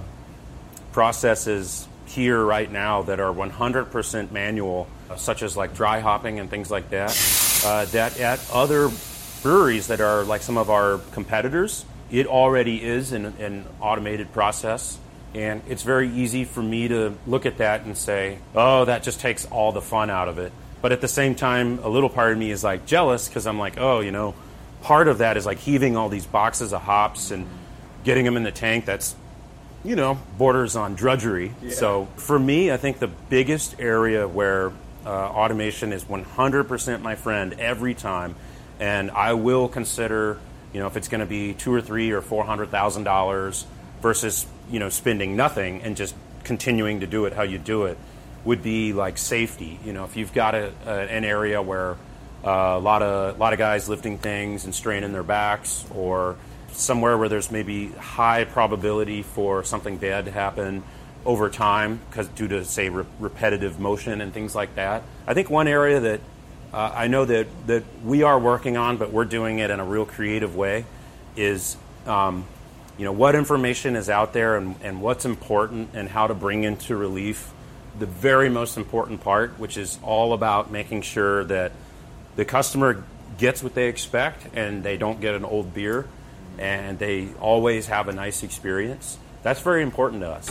Speaker 20: processes here right now that are one hundred percent manual, uh, such as like dry hopping and things like that, uh, that at other breweries that are like some of our competitors, it already is an, an automated process. And it's very easy for me to look at that and say, oh, that just takes all the fun out of it. But at the same time, a little part of me is like jealous because I'm like, oh, you know, part of that is like heaving all these boxes of hops and getting them in the tank. That's, you know, borders on drudgery. Yeah. So for me, I think the biggest area where uh, automation is one hundred percent my friend every time, and I will consider, you know, if it's going to be two or three or four hundred thousand dollars versus, you know, spending nothing and just continuing to do it how you do it, would be like safety. You know, if you've got a, a, an area where uh, a lot of a lot of guys lifting things and straining their backs, or somewhere where there's maybe high probability for something bad to happen over time because due to, say, re- repetitive motion and things like that. I think one area that uh, I know that, that we are working on, but we're doing it in a real creative way, is um, you know, what information is out there and, and what's important and how to bring into relief the very most important part, which is all about making sure that the customer gets what they expect and they don't get an old beer and they always have a nice experience. That's very important to us.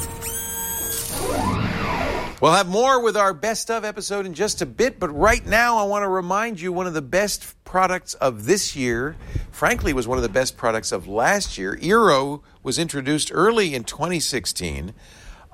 Speaker 3: We'll have more with our Best Of episode in just a bit, but right now I want to remind you one of the best products of this year, frankly, was one of the best products of last year. Eero was introduced early in twenty sixteen.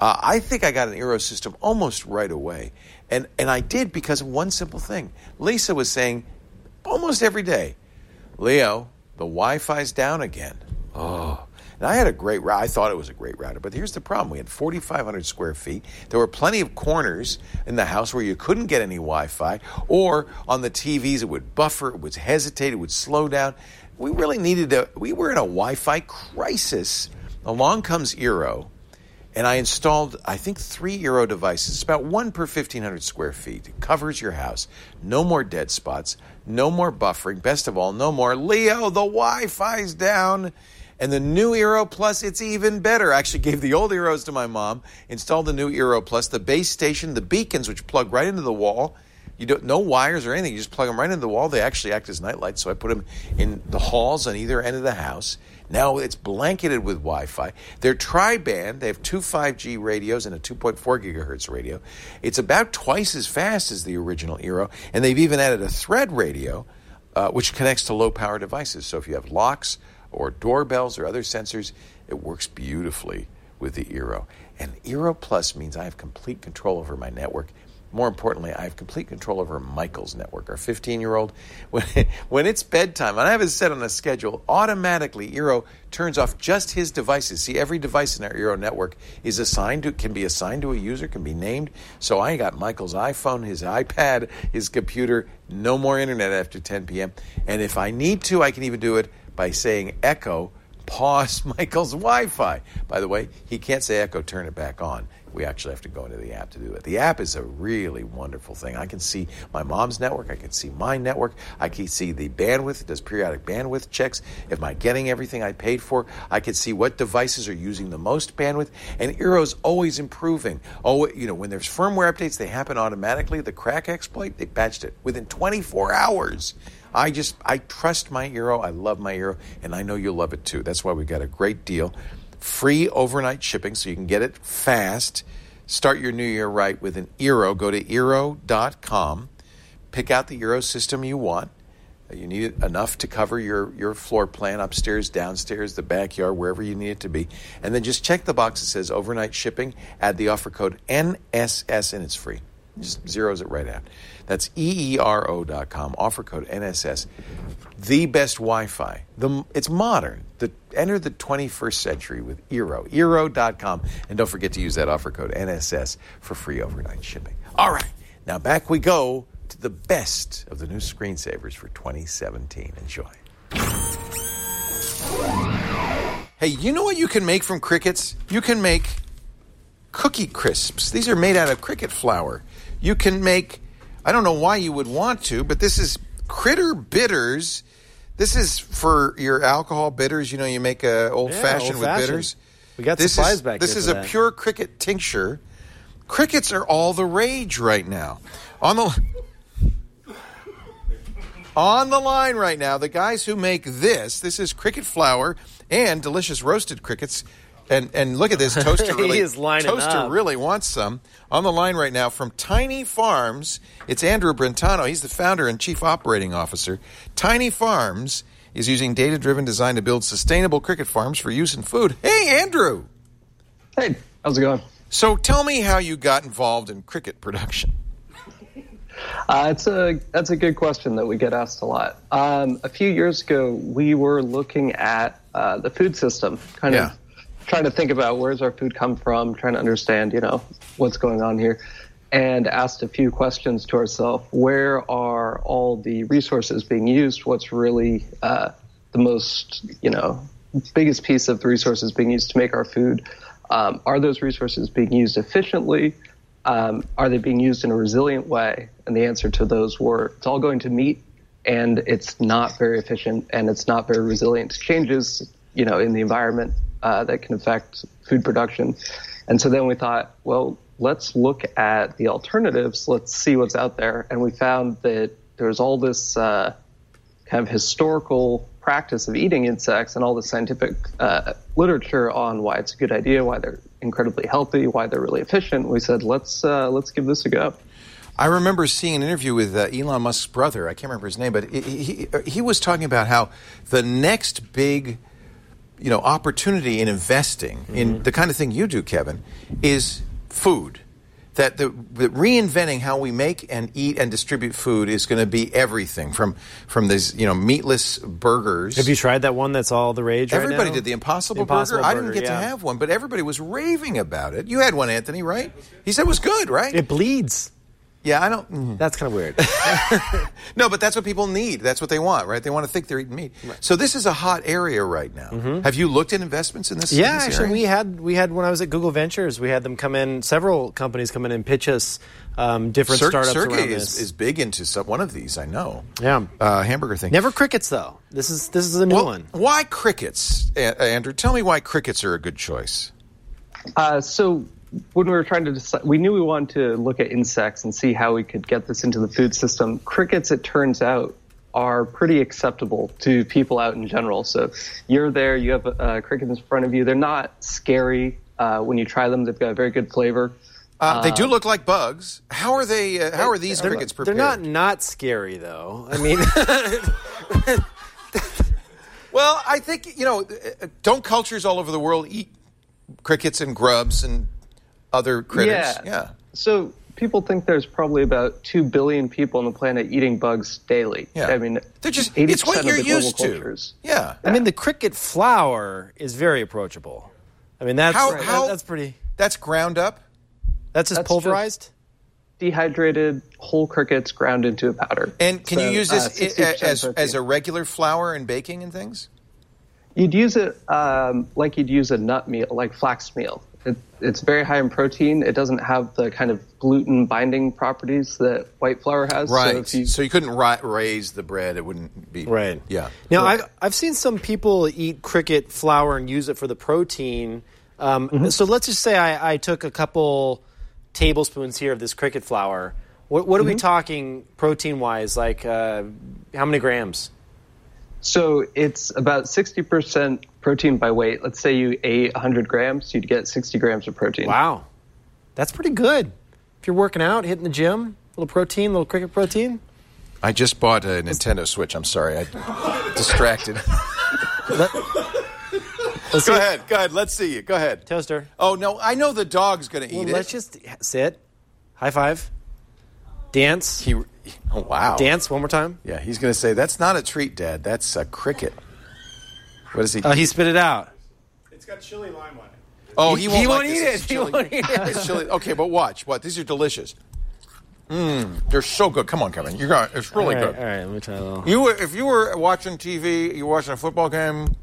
Speaker 3: Uh, I think I got an Eero system almost right away. And, and I did because of one simple thing. Lisa was saying almost every day, Leo, the Wi-Fi's down again. Oh, and I had a great router. I thought it was a great router, but here's the problem. We had forty-five hundred square feet. There were plenty of corners in the house where you couldn't get any Wi-Fi, or on the T Vs it would buffer, it would hesitate, it would slow down. We really needed a, we were in a Wi-Fi crisis. Along comes Eero, and I installed, I think, three Eero devices. It's about one per fifteen hundred square feet. It covers your house. No more dead spots. No more buffering. Best of all, no more, Leo, the Wi-Fi's down. And the new Eero Plus, it's even better. I actually gave the old Eeros to my mom, installed the new Eero Plus, the base station, the beacons, which plug right into the wall. You don't, no wires or anything. You just plug them right into the wall. They actually act as night lights, so I put them in the halls on either end of the house. Now it's blanketed with Wi-Fi. They're tri-band. They have two five G radios and a two point four gigahertz radio. It's about twice as fast as the original Eero, and they've even added a thread radio, uh, which connects to low-power devices. So if you have locks or doorbells or other sensors, it works beautifully with the Eero. And Eero Plus means I have complete control over my network. More importantly, I have complete control over Michael's network, our fifteen-year-old. When, when it's bedtime, and I have it set on a schedule, automatically Eero turns off just his devices. See, every device in our Eero network is assigned to, can be assigned to a user, can be named. So I got Michael's iPhone, his iPad, his computer, no more internet after ten p.m. And if I need to, I can even do it by saying Echo, pause Michael's Wi-Fi. By the way, he can't say Echo, turn it back on. We actually have to go into the app to do it. The app is a really wonderful thing. I can see my mom's network. I can see my network. I can see the bandwidth. It does periodic bandwidth checks. Am I getting everything I paid for? I can see what devices are using the most bandwidth. And Eero's always improving. Oh, you know, when there's firmware updates, they happen automatically. The crack exploit, they patched it within twenty-four hours. I just, I trust my Eero. I love my Eero, and I know you'll love it too. That's why we got a great deal. Free overnight shipping, so you can get it fast. Start your new year right with an Eero. Go to Eero dot com. Pick out the Eero system you want. You need it enough to cover your, your floor plan, upstairs, downstairs, the backyard, wherever you need it to be. And then just check the box that says overnight shipping. Add the offer code N S S, and it's free. Just zeroes it right out. That's E E R O dot com. Offer code N S S. The best Wi-Fi. The, it's modern. The, enter the twenty-first century with Eero. Eero dot com. And don't forget to use that offer code N S S for free overnight shipping. All right. Now back we go to the best of the new screensavers for twenty seventeen. Enjoy. Hey, you know what you can make from crickets? You can make cookie crisps. These are made out of cricket flour. You can make, I don't know why you would want to, but this is Critter Bitters. This is for your alcohol bitters. You know, you make a old-fashioned
Speaker 2: yeah, old
Speaker 3: with bitters.
Speaker 2: We got
Speaker 3: this
Speaker 2: supplies
Speaker 3: is,
Speaker 2: back
Speaker 3: This
Speaker 2: here
Speaker 3: is
Speaker 2: for
Speaker 3: a
Speaker 2: that.
Speaker 3: pure cricket tincture. Crickets are all the rage right now. On the on the line right now, the guys who make this, this is cricket flour and delicious roasted crickets. And and look at this, Toaster really,
Speaker 2: He is lining
Speaker 3: Toaster
Speaker 2: up.
Speaker 3: really wants some. On the line right now from Tiny Farms, it's Andrew Brentano. He's the founder and chief operating officer. Tiny Farms is using data-driven design to build sustainable cricket farms for use in food. Hey, Andrew.
Speaker 22: Hey, how's it going?
Speaker 3: So tell me how you got involved in cricket production.
Speaker 22: Uh, it's a that's a good question that we get asked a lot. Um, a few years ago, we were looking at uh, the food system, kind
Speaker 3: Yeah.
Speaker 22: of trying to think about where's our food come from, trying to understand, you know, what's going on here, and asked a few questions to ourselves. Where are all the resources being used? What's really uh, the most, you know, biggest piece of the resources being used to make our food? Um, are those resources being used efficiently? Um, are they being used in a resilient way? And the answer to those were, it's all going to meat, and it's not very efficient, and it's not very resilient to changes, you know, in the environment uh, that can affect food production. And so then we thought, well, let's look at the alternatives. Let's see what's out there. And we found that there's all this uh, kind of historical practice of eating insects and all the scientific uh, literature on why it's a good idea, why they're incredibly healthy, why they're really efficient. We said, let's uh, let's give this a go.
Speaker 3: I remember seeing an interview with uh, Elon Musk's brother. I can't remember his name, but he, he, he was talking about how the next big you know, opportunity in investing mm-hmm. in the kind of thing you do, Kevin, is food. That the, the reinventing how we make and eat and distribute food is going to be everything from from these you know meatless burgers.
Speaker 1: Have you tried that one that's all the rage?
Speaker 3: Everybody
Speaker 1: right now?
Speaker 3: did the Impossible,
Speaker 1: Impossible
Speaker 3: burger.
Speaker 1: burger.
Speaker 3: I didn't get
Speaker 1: yeah.
Speaker 3: to have one, but everybody was raving about it. You had one, Anthony, right? He said it was good, right?
Speaker 1: It bleeds.
Speaker 3: Yeah, I don't. Mm.
Speaker 1: That's kind of weird.
Speaker 3: No, but that's what people need. That's what they want, right? They want to think they're eating meat. Right. So this is a hot area right now. Mm-hmm. Have you looked at investments in this?
Speaker 1: Yeah,
Speaker 3: in this
Speaker 1: actually,
Speaker 3: area?
Speaker 1: we had we had when I was at Google Ventures, we had them come in. Several companies come in and pitch us um, different
Speaker 3: Ser-
Speaker 1: startups
Speaker 3: Sergey
Speaker 1: around
Speaker 3: is,
Speaker 1: this.
Speaker 3: is big into some, one of these. I know.
Speaker 1: Yeah,
Speaker 3: uh, hamburger thing.
Speaker 1: Never crickets though. This is this is a new
Speaker 3: well,
Speaker 1: one.
Speaker 3: Why crickets, a- Andrew? Tell me why crickets are a good choice.
Speaker 22: Uh, so. When we were trying to decide, we knew we wanted to look at insects and see how we could get this into the food system. Crickets, it turns out, are pretty acceptable to people out in general. So you're there, you have uh, crickets in front of you. They're not scary uh, when you try them. They've got a very good flavor.
Speaker 3: Uh, they do
Speaker 22: Uh,
Speaker 3: look like bugs. How are they? Uh, how are these
Speaker 1: they're,
Speaker 3: crickets prepared?
Speaker 1: They're not not scary though. I mean,
Speaker 3: well, I think you know. Don't cultures all over the world eat crickets and grubs and other critters?
Speaker 22: Yeah.
Speaker 3: yeah.
Speaker 22: So people think there's probably about two billion people on the planet eating bugs daily.
Speaker 3: Yeah.
Speaker 22: I mean,
Speaker 3: They're just,
Speaker 22: eighty
Speaker 3: it's what
Speaker 22: percent
Speaker 3: you're
Speaker 22: of the global
Speaker 3: used to.
Speaker 22: cultures.
Speaker 3: Yeah.
Speaker 1: I mean, the cricket flour is very approachable. I mean, that's
Speaker 3: How-
Speaker 1: that-
Speaker 3: how-
Speaker 1: that's pretty.
Speaker 3: That's ground up?
Speaker 1: That's just
Speaker 22: That's
Speaker 1: pulverized?
Speaker 22: Dehydrated whole crickets ground into a powder.
Speaker 3: And can
Speaker 22: So,
Speaker 3: you use
Speaker 22: uh,
Speaker 3: this i-
Speaker 22: sixty percent
Speaker 3: as,
Speaker 22: protein.
Speaker 3: as a regular flour in baking and things?
Speaker 22: You'd use it um, like you'd use a nut meal, like flax meal. It, it's very high in protein. It doesn't have the kind of gluten binding properties that white flour has.
Speaker 3: Right.
Speaker 22: So if you,
Speaker 3: So you couldn't ri- raise the bread. It wouldn't be.
Speaker 1: Right.
Speaker 3: Yeah.
Speaker 1: Now, I've, I've seen some people eat cricket flour and use it for the protein. Um,
Speaker 22: Mm-hmm.
Speaker 1: So let's just say I, I took a couple tablespoons here of this cricket flour. What, what are we
Speaker 22: Mhm.
Speaker 1: talking protein-wise? Like uh, how many grams?
Speaker 22: so it's about sixty percent protein by weight. Let's say you ate one hundred grams, you'd get sixty grams of protein.
Speaker 1: Wow. That's pretty good. If you're working out, hitting the gym, a little protein, a little cricket protein.
Speaker 3: I just bought a Nintendo Switch. I'm sorry. I distracted.
Speaker 1: Let, let's
Speaker 3: Go
Speaker 1: see.
Speaker 3: ahead. Go ahead. Let's see you. Go ahead.
Speaker 1: Toaster.
Speaker 3: Oh, no. I know the dog's going to eat
Speaker 1: Well,
Speaker 3: it.
Speaker 1: let's just sit. High five. Dance.
Speaker 3: He, oh, wow.
Speaker 1: Dance one more time.
Speaker 3: Yeah, he's going to say, that's not a treat, Dad. That's a cricket. What is he?
Speaker 1: Uh, he spit it out.
Speaker 5: It's got chili lime on it.
Speaker 3: Oh, he,
Speaker 1: He-
Speaker 3: won't,
Speaker 1: he
Speaker 3: like
Speaker 1: won't
Speaker 3: this.
Speaker 1: eat
Speaker 3: It's
Speaker 1: it. He
Speaker 3: chili.
Speaker 1: won't eat it.
Speaker 3: It's chili. Okay, but watch. What? These are delicious. Mmm. They're so good. Come on, Kevin. You're going. It's really
Speaker 1: all right,
Speaker 3: good.
Speaker 1: All right, let me try a little.
Speaker 3: You, were- if you were watching T V, you were watching a football game.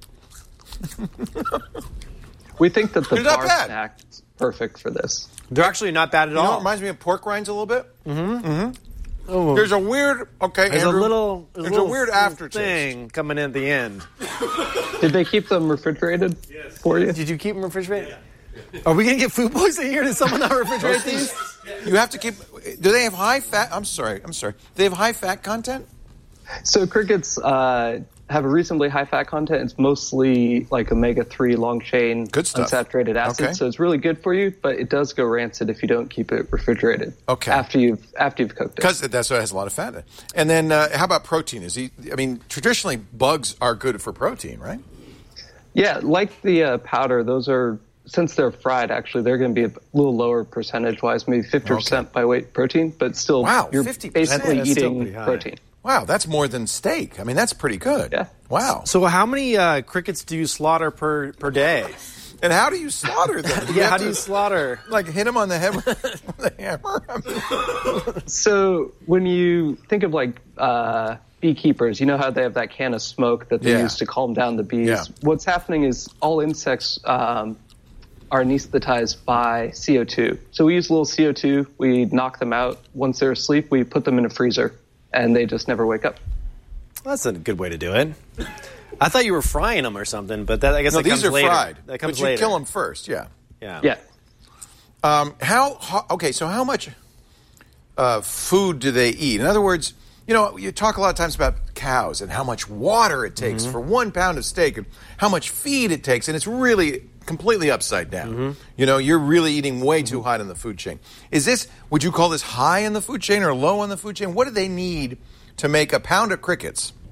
Speaker 22: We think that the
Speaker 3: It's not
Speaker 22: bar
Speaker 3: bad.
Speaker 22: snack is perfect for this.
Speaker 1: They're actually not bad at
Speaker 3: You know,
Speaker 1: all.
Speaker 3: it reminds me of pork rinds a little bit.
Speaker 1: Mm-hmm.
Speaker 3: Mm-hmm.
Speaker 1: Oh,
Speaker 3: There's a weird. Okay,
Speaker 1: there's
Speaker 3: Andrew,
Speaker 1: a little. There's,
Speaker 3: There's
Speaker 1: a,
Speaker 3: a
Speaker 1: little
Speaker 3: weird
Speaker 1: little
Speaker 3: aftertaste.
Speaker 1: thing coming in at the end.
Speaker 22: Did they keep them refrigerated for you?
Speaker 1: Did you keep them refrigerated? Are we gonna get food poisoning here? Did someone not refrigerate these?
Speaker 3: You have to keep. Do they have high fat? I'm sorry. I'm sorry. Do they have high fat content?
Speaker 22: So crickets uh, have a reasonably high fat content. It's mostly like omega three long chain
Speaker 3: Good stuff.
Speaker 22: unsaturated acid.
Speaker 3: Okay.
Speaker 22: So it's really good for you, but it does go rancid if you don't keep it refrigerated.
Speaker 3: Okay.
Speaker 22: After you've after you've cooked it.
Speaker 3: Because that's why it has a lot of fat in it. And then, uh, how about protein? Is he? I mean, traditionally, bugs are good for protein, right?
Speaker 22: Yeah, like the uh, powder, those are, since they're fried, actually, they're going to be a little lower percentage-wise, maybe fifty percent by weight protein, but still,
Speaker 3: Wow,
Speaker 22: you're
Speaker 3: fifty percent?
Speaker 22: basically
Speaker 3: That's still
Speaker 22: eating
Speaker 3: pretty high.
Speaker 22: protein.
Speaker 3: Wow, that's more than steak. I mean, that's pretty good. Yeah. Wow.
Speaker 1: So how many uh, crickets do you slaughter per per day?
Speaker 3: And how do you slaughter them?
Speaker 1: yeah,
Speaker 3: have
Speaker 1: how
Speaker 3: to,
Speaker 1: do you slaughter?
Speaker 3: Like hit them on the head with a hammer?
Speaker 22: So when you think of like uh, beekeepers, you know how they have that can of smoke that they
Speaker 3: Yeah.
Speaker 22: use to calm down the bees?
Speaker 3: Yeah.
Speaker 22: What's happening is all insects um, are anesthetized by C O two. So we use a little C O two, we knock them out. Once they're asleep, we put them in a freezer, and they just never wake up.
Speaker 1: That's a good way to do it. I thought you were frying them or something, but that I guess
Speaker 3: No,
Speaker 1: that
Speaker 3: these
Speaker 1: comes
Speaker 3: are
Speaker 1: later.
Speaker 3: fried.
Speaker 1: That comes
Speaker 3: but you
Speaker 1: later.
Speaker 3: kill them first, yeah.
Speaker 1: Yeah.
Speaker 22: Yeah.
Speaker 3: Um, how, ho- okay, so how much uh, food do they eat? In other words, you know, you talk a lot of times about cows and how much water it takes
Speaker 1: Mm-hmm.
Speaker 3: for one pound of steak and how much feed it takes, and it's really completely upside down.
Speaker 1: Mm-hmm.
Speaker 3: You know, you're really eating way too high in the food chain. Is this, would you call this high in the food chain or low on the food chain? What do they need to make a pound of crickets?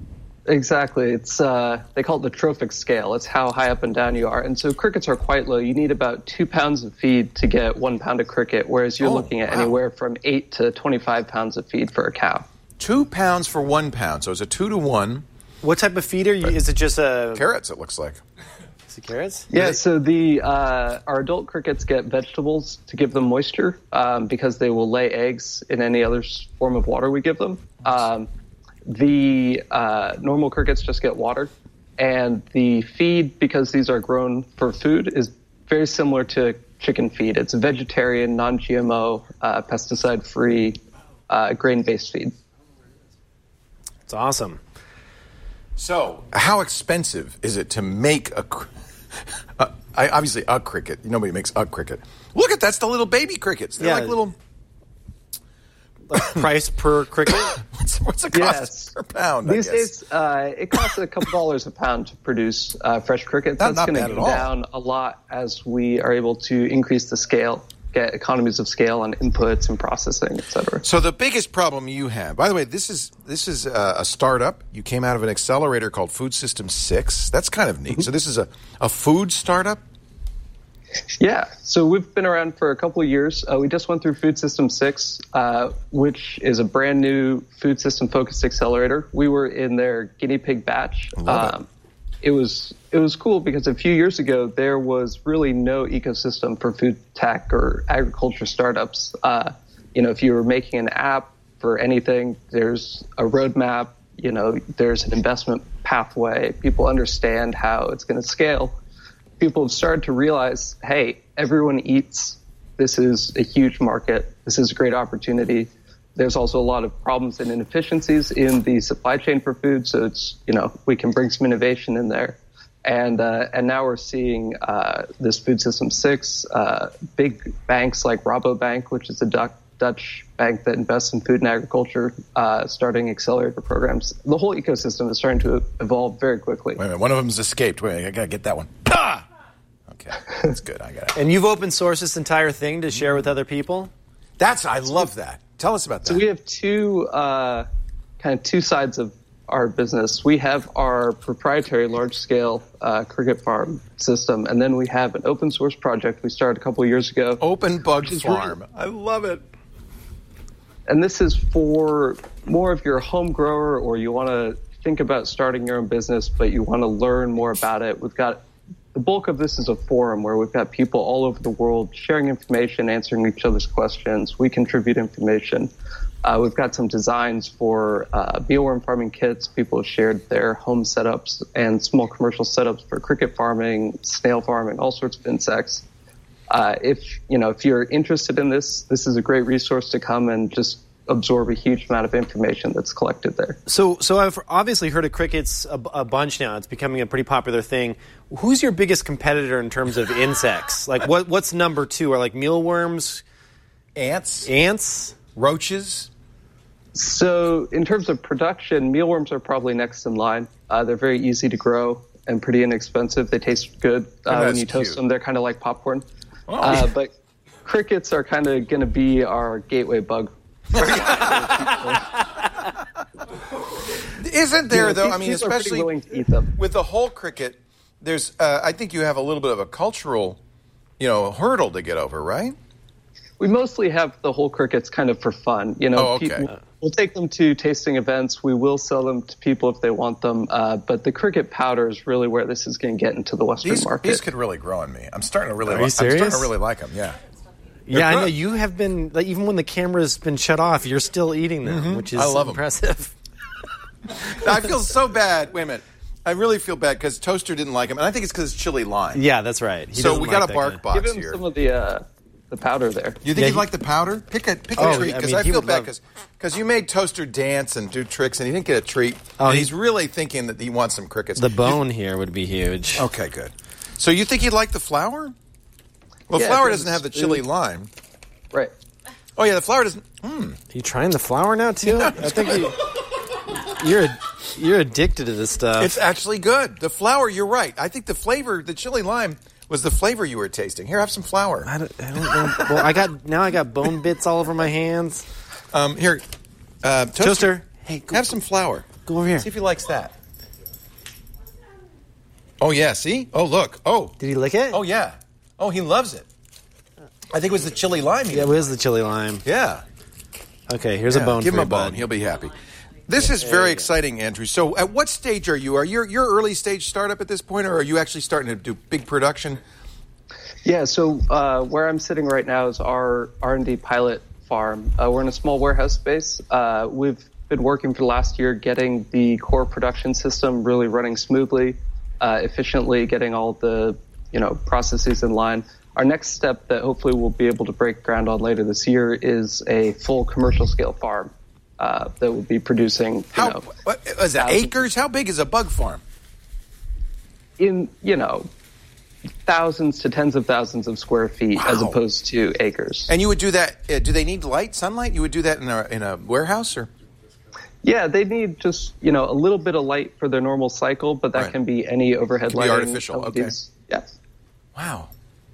Speaker 22: Exactly. It's uh, they call it the trophic scale. It's how high up and down you are. And so crickets are quite low. You need about two pounds of feed to get one pound of cricket, whereas you're
Speaker 3: Oh,
Speaker 22: looking at
Speaker 3: wow.
Speaker 22: anywhere from eight to twenty-five pounds of feed for a cow.
Speaker 3: Two pounds for one pound, so it's a two to one.
Speaker 1: What type of feed are you? Is it just a
Speaker 3: carrots? It looks like.
Speaker 1: Is it carrots?
Speaker 22: Yeah, so the uh, our adult crickets get vegetables to give them moisture um, because they will lay eggs in any other s- form of water we give them. Um, the uh, normal crickets just get water, and the feed, because these are grown for food, is very similar to chicken feed. It's a vegetarian, non-G M O, uh, pesticide-free, uh, grain-based feed.
Speaker 1: It's awesome.
Speaker 3: So, how expensive is it to make a? cr- Uh, I, obviously, a cricket. Nobody makes a cricket. Look at that's the little baby crickets. They're
Speaker 1: Yeah.
Speaker 3: like little.
Speaker 1: Like price per cricket?
Speaker 3: what's, what's it cost
Speaker 22: Yes.
Speaker 3: per pound? I
Speaker 22: These
Speaker 3: guess?
Speaker 22: days, uh, it costs a couple dollars a pound to produce uh, fresh crickets.
Speaker 3: Not-
Speaker 22: That's
Speaker 3: not
Speaker 22: going
Speaker 3: bad
Speaker 22: to
Speaker 3: at
Speaker 22: go
Speaker 3: all.
Speaker 22: down a lot as we are able to increase the scale, get economies of scale on inputs and processing, et cetera.
Speaker 3: So the biggest problem you have, by the way, this is this is a, a startup. You came out of an accelerator called Food System Six. That's kind of neat. So this is a, a food startup.
Speaker 22: Yeah, so we've been around for a couple of years. Uh, we just went through Food System six, uh, which is a brand new food system focused accelerator. We were in their guinea pig batch.
Speaker 3: Love it.
Speaker 22: Um, it was it was cool because a few years ago there was really no ecosystem for food tech or agriculture startups. Uh, you know, if you were making an app for anything, there's a roadmap. You know, there's an investment pathway. People understand how it's going to scale. People have started to realize, hey, everyone eats. This is a huge market. This is a great opportunity. There's also a lot of problems and inefficiencies in the supply chain for food. So it's, you know, we can bring some innovation in there. And uh, and now we're seeing uh, this Food System six, uh, big banks like Rabobank, which is a Dutch, Dutch bank that invests in food and agriculture, uh, starting accelerator programs. The whole ecosystem is starting to evolve very quickly.
Speaker 3: Wait a minute, one of them's escaped. Wait, I gotta get that one. Ah! Okay, that's good. I got it.
Speaker 1: And you've open sourced this entire thing to share with other people?
Speaker 3: That's I love that. Tell us about that.
Speaker 22: So we have two uh, kind of two sides of our business. We have our proprietary large-scale uh, cricket farm system, and then we have an open source project we started a couple of years ago.
Speaker 3: Open Bug
Speaker 22: which is
Speaker 3: Farm.
Speaker 22: really-
Speaker 3: I love it.
Speaker 22: And this is for more of your home grower, or you want to think about starting your own business, but you want to learn more about it. We've got the bulk of this is a forum where we've got people all over the world sharing information, answering each other's questions. We contribute information. Uh, we've got some designs for uh, mealworm farming kits. People have shared their home setups and small commercial setups for cricket farming, snail farming, all sorts of insects. Uh, if you know if you're interested in this, this is a great resource to come and just absorb a huge amount of information that's collected there.
Speaker 1: So, so I've obviously heard of crickets a, a bunch now. It's becoming a pretty popular thing. Who's your biggest competitor in terms of insects? Like, what what's number two? Are like mealworms,
Speaker 3: ants,
Speaker 1: ants,
Speaker 3: roaches?
Speaker 22: So, in terms of production, mealworms are probably next in line. Uh, they're very easy to grow and pretty inexpensive. They taste good
Speaker 3: Oh,
Speaker 22: uh, when
Speaker 3: that's
Speaker 22: you toast
Speaker 3: cute.
Speaker 22: them. They're kind of like popcorn.
Speaker 3: Oh.
Speaker 22: Uh, but crickets are kind of going to be our gateway bug.
Speaker 3: Isn't there
Speaker 22: Yeah,
Speaker 3: though?
Speaker 22: pe-
Speaker 3: I mean,
Speaker 22: people are pretty
Speaker 3: especially
Speaker 22: willing to eat them.
Speaker 3: with the whole cricket. There's, uh, I think you have a little bit of a cultural, you know, hurdle to get over, right?
Speaker 22: We mostly have the whole crickets kind of for fun. You know,
Speaker 3: Oh, okay.
Speaker 22: people, we'll take them to tasting events. We will sell them to people if they want them. Uh, but the cricket powder is really where this is going to get into the Western
Speaker 3: These,
Speaker 22: market.
Speaker 3: these could really grow on me. I'm starting to really.
Speaker 1: Are
Speaker 3: li-
Speaker 1: you
Speaker 3: I'm starting
Speaker 1: serious?
Speaker 3: to really like them. Yeah.
Speaker 1: Yeah, I
Speaker 3: They're
Speaker 1: know
Speaker 3: good.
Speaker 1: you have been. Like, even when the camera's been shut off, you're still eating them,
Speaker 3: Mhm.
Speaker 1: which is
Speaker 3: I love 'em.
Speaker 1: impressive.
Speaker 3: I feel so bad. Wait a minute. I really feel bad because Toaster didn't like them, and I think it's because it's chili lime.
Speaker 1: Yeah, that's right. He
Speaker 3: so
Speaker 1: doesn't
Speaker 3: we got
Speaker 1: like
Speaker 3: a
Speaker 1: that
Speaker 3: bark
Speaker 1: kind.
Speaker 3: box
Speaker 22: Give him
Speaker 3: here.
Speaker 22: some of the uh, the powder there.
Speaker 3: You think
Speaker 1: Yeah,
Speaker 3: you'd
Speaker 1: he-
Speaker 3: like the powder? Pick a pick
Speaker 1: Oh,
Speaker 3: a treat
Speaker 1: I
Speaker 3: because
Speaker 1: mean,
Speaker 3: I,
Speaker 1: he
Speaker 3: feel
Speaker 1: would
Speaker 3: bad
Speaker 1: love-
Speaker 3: because you made Toaster dance and do tricks and he didn't get a treat.
Speaker 1: Oh,
Speaker 3: and
Speaker 1: he-
Speaker 3: he's really thinking that he wants some crickets.
Speaker 1: The bone here would be huge.
Speaker 3: Okay, good. So you think he'd like the flour? Well,
Speaker 22: Yeah,
Speaker 3: flour
Speaker 22: it's-
Speaker 3: doesn't have the chili lime.
Speaker 22: Right.
Speaker 3: Oh yeah, the flour doesn't. Hmm.
Speaker 1: You trying the flour now too? I think you, you're you're addicted to this stuff.
Speaker 3: It's actually good. The flour, you're right. I think the flavor, the chili lime, was the flavor you were tasting. Here, have some flour.
Speaker 1: I don't, I don't know. Well, I got now. I got bone bits all over my hands.
Speaker 3: Um, here, uh, Toaster,
Speaker 1: Toaster, hey, go,
Speaker 3: have some flour.
Speaker 1: go over here.
Speaker 3: See if he likes that. Oh, yeah, see? Oh, look. Oh.
Speaker 1: Did he lick it?
Speaker 3: Oh, yeah. Oh, he loves it. I think it was the chili lime.
Speaker 1: Yeah, it was the chili lime.
Speaker 3: Yeah.
Speaker 1: Okay, here's
Speaker 3: Yeah,
Speaker 1: a bone
Speaker 3: Give
Speaker 1: for
Speaker 3: him
Speaker 1: you,
Speaker 3: a bone.
Speaker 1: bud.
Speaker 3: He'll be happy. This is very exciting, Andrew. So at what stage are you? Are you your early stage startup at this point, or are you actually starting to do big production?
Speaker 22: Yeah, so uh, where I'm sitting right now is our R and D pilot farm. Uh, we're in a small warehouse space. Uh, we've been working for the last year getting the core production system really running smoothly, uh, efficiently, getting all the you know processes in line. Our next step that hopefully we'll be able to break ground on later this year is a full commercial scale farm uh, that will be producing. You
Speaker 3: How
Speaker 22: know,
Speaker 3: what, is it acres? How big is a bug farm?
Speaker 22: in you know thousands to tens of thousands of square feet as
Speaker 3: Wow.
Speaker 22: opposed to acres.
Speaker 3: And you would do that? Uh, do they need light, sunlight? You would do that in a in a warehouse, or?
Speaker 22: Yeah, they need just you know a little bit of light for their normal cycle, but that
Speaker 3: Right.
Speaker 22: can be any overhead
Speaker 3: Can be
Speaker 22: lighting.
Speaker 3: artificial,
Speaker 22: L E
Speaker 3: okay.
Speaker 22: Ds. Yeah.
Speaker 3: Wow.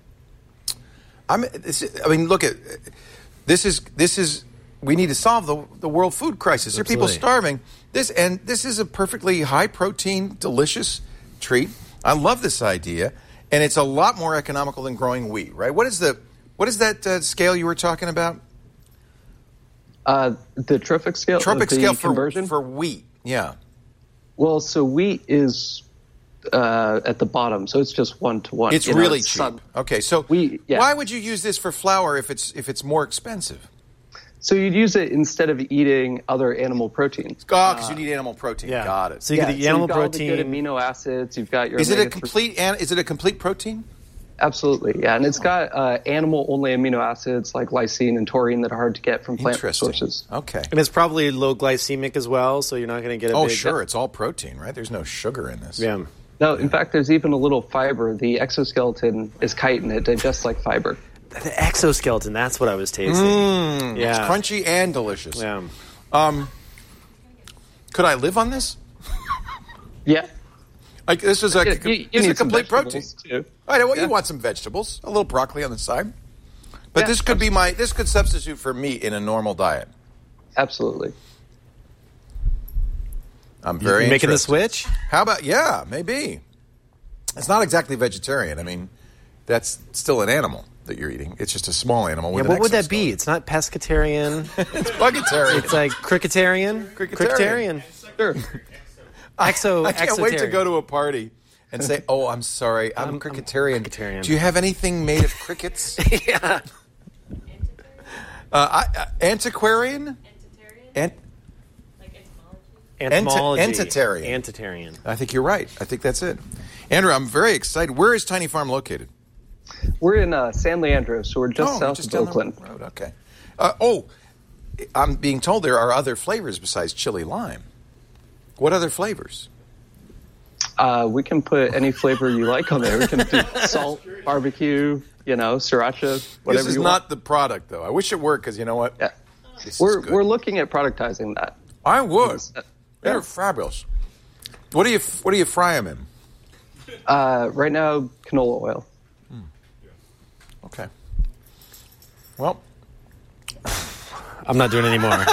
Speaker 3: I'm. This is, I mean, look at this. Is this is we need to solve the the world food crisis. There are people
Speaker 1: Absolutely.
Speaker 3: starving. This and this is a perfectly high protein, delicious treat. I love this idea, and it's a lot more economical than growing wheat. Right? What is the what is that uh, scale you were talking about?
Speaker 22: Uh, the trophic scale.
Speaker 3: Trophic
Speaker 22: the
Speaker 3: scale for
Speaker 22: conversion
Speaker 3: for wheat. Yeah.
Speaker 22: Well, so wheat is uh, at the bottom, so it's just one to one.
Speaker 3: It's
Speaker 22: You know,
Speaker 3: really
Speaker 22: it's
Speaker 3: cheap.
Speaker 22: sun-
Speaker 3: Okay, so
Speaker 22: We- yeah.
Speaker 3: why would you use this for flour if it's if it's more expensive?
Speaker 22: So you'd use it instead of eating other animal proteins.
Speaker 3: Oh, because you need animal protein.
Speaker 1: Yeah.
Speaker 3: Got it.
Speaker 1: So you
Speaker 22: yeah,
Speaker 1: get the
Speaker 22: so
Speaker 1: animal
Speaker 22: you've got all the good
Speaker 1: protein.
Speaker 22: amino acids. You've got your.
Speaker 3: Is it a
Speaker 22: omega three
Speaker 3: complete? an- Is it a complete protein?
Speaker 22: Absolutely, yeah, and it's got uh, animal-only amino acids like lysine and taurine that are hard to get from plant
Speaker 3: Interesting.
Speaker 22: sources.
Speaker 3: Okay.
Speaker 1: And it's probably low glycemic as well, so you're not going to get a
Speaker 3: Oh,
Speaker 1: big...
Speaker 3: sure. It's all protein, right? There's no sugar in this.
Speaker 1: Yeah.
Speaker 22: No, in fact, there's even a little fiber. The exoskeleton is chitin; it digests like fiber.
Speaker 1: The exoskeleton, that's what I was tasting.
Speaker 3: Mm,
Speaker 1: Yeah.
Speaker 3: It's crunchy and delicious.
Speaker 1: Yeah.
Speaker 3: Um, could I live on this?
Speaker 22: Yeah.
Speaker 3: Like this is a
Speaker 22: You- you- you
Speaker 3: this is a
Speaker 22: need some
Speaker 3: complete protein.
Speaker 22: vegetables, too.
Speaker 3: All right. Well,
Speaker 22: Yeah.
Speaker 3: you want some vegetables, a little broccoli on the side, but
Speaker 22: Yeah,
Speaker 3: this could be my this could substitute for meat in a normal diet.
Speaker 22: Absolutely.
Speaker 3: I'm
Speaker 1: You
Speaker 3: very
Speaker 1: making the
Speaker 3: interested.
Speaker 1: switch?
Speaker 3: How about yeah, maybe. It's not exactly vegetarian. I mean, that's still an animal that you're eating. It's just a small animal.
Speaker 1: Yeah,
Speaker 3: With
Speaker 1: what
Speaker 3: an
Speaker 1: would that
Speaker 3: exoskeleton.
Speaker 1: be? It's not pescatarian.
Speaker 3: It's buggetarian.
Speaker 1: It's like cricketarian.
Speaker 3: Cricketarian.
Speaker 22: Sure.
Speaker 1: Exo.
Speaker 3: I can't wait to
Speaker 1: exotarian.
Speaker 3: go to a party and say, "Oh, I'm sorry, I'm,
Speaker 1: I'm- I'm
Speaker 3: cricketarian.
Speaker 1: cricketarian.
Speaker 3: Do you have anything made of crickets?"
Speaker 1: yeah.
Speaker 3: Uh, I, uh, antiquarian? Ant-
Speaker 1: Entomology.
Speaker 3: Entitarian.
Speaker 1: Entitarian.
Speaker 3: I think you're right. I think that's it. Andrew, I'm very excited. Where is Tiny Farm located?
Speaker 22: We're in uh, San Leandro, so we're just
Speaker 3: Oh,
Speaker 22: south
Speaker 3: just
Speaker 22: of
Speaker 3: down the
Speaker 22: Oakland.
Speaker 3: road. Okay. Uh, oh, I'm being told there are other flavors besides chili lime. What other flavors?
Speaker 22: Uh, we can put any flavor you like on there. We can do salt, barbecue, you know, siracha, whatever
Speaker 3: This is
Speaker 22: you
Speaker 3: not
Speaker 22: want.
Speaker 3: the product, though. I wish it were, because you know what?
Speaker 22: Yeah.
Speaker 3: This
Speaker 22: We're
Speaker 3: is good.
Speaker 22: we're looking at productizing that.
Speaker 3: I would. They're
Speaker 22: Yeah.
Speaker 3: fabulous. What do you What do you fry them in?
Speaker 22: Uh, right now, canola oil.
Speaker 3: Okay. Well,
Speaker 1: I'm not doing it anymore.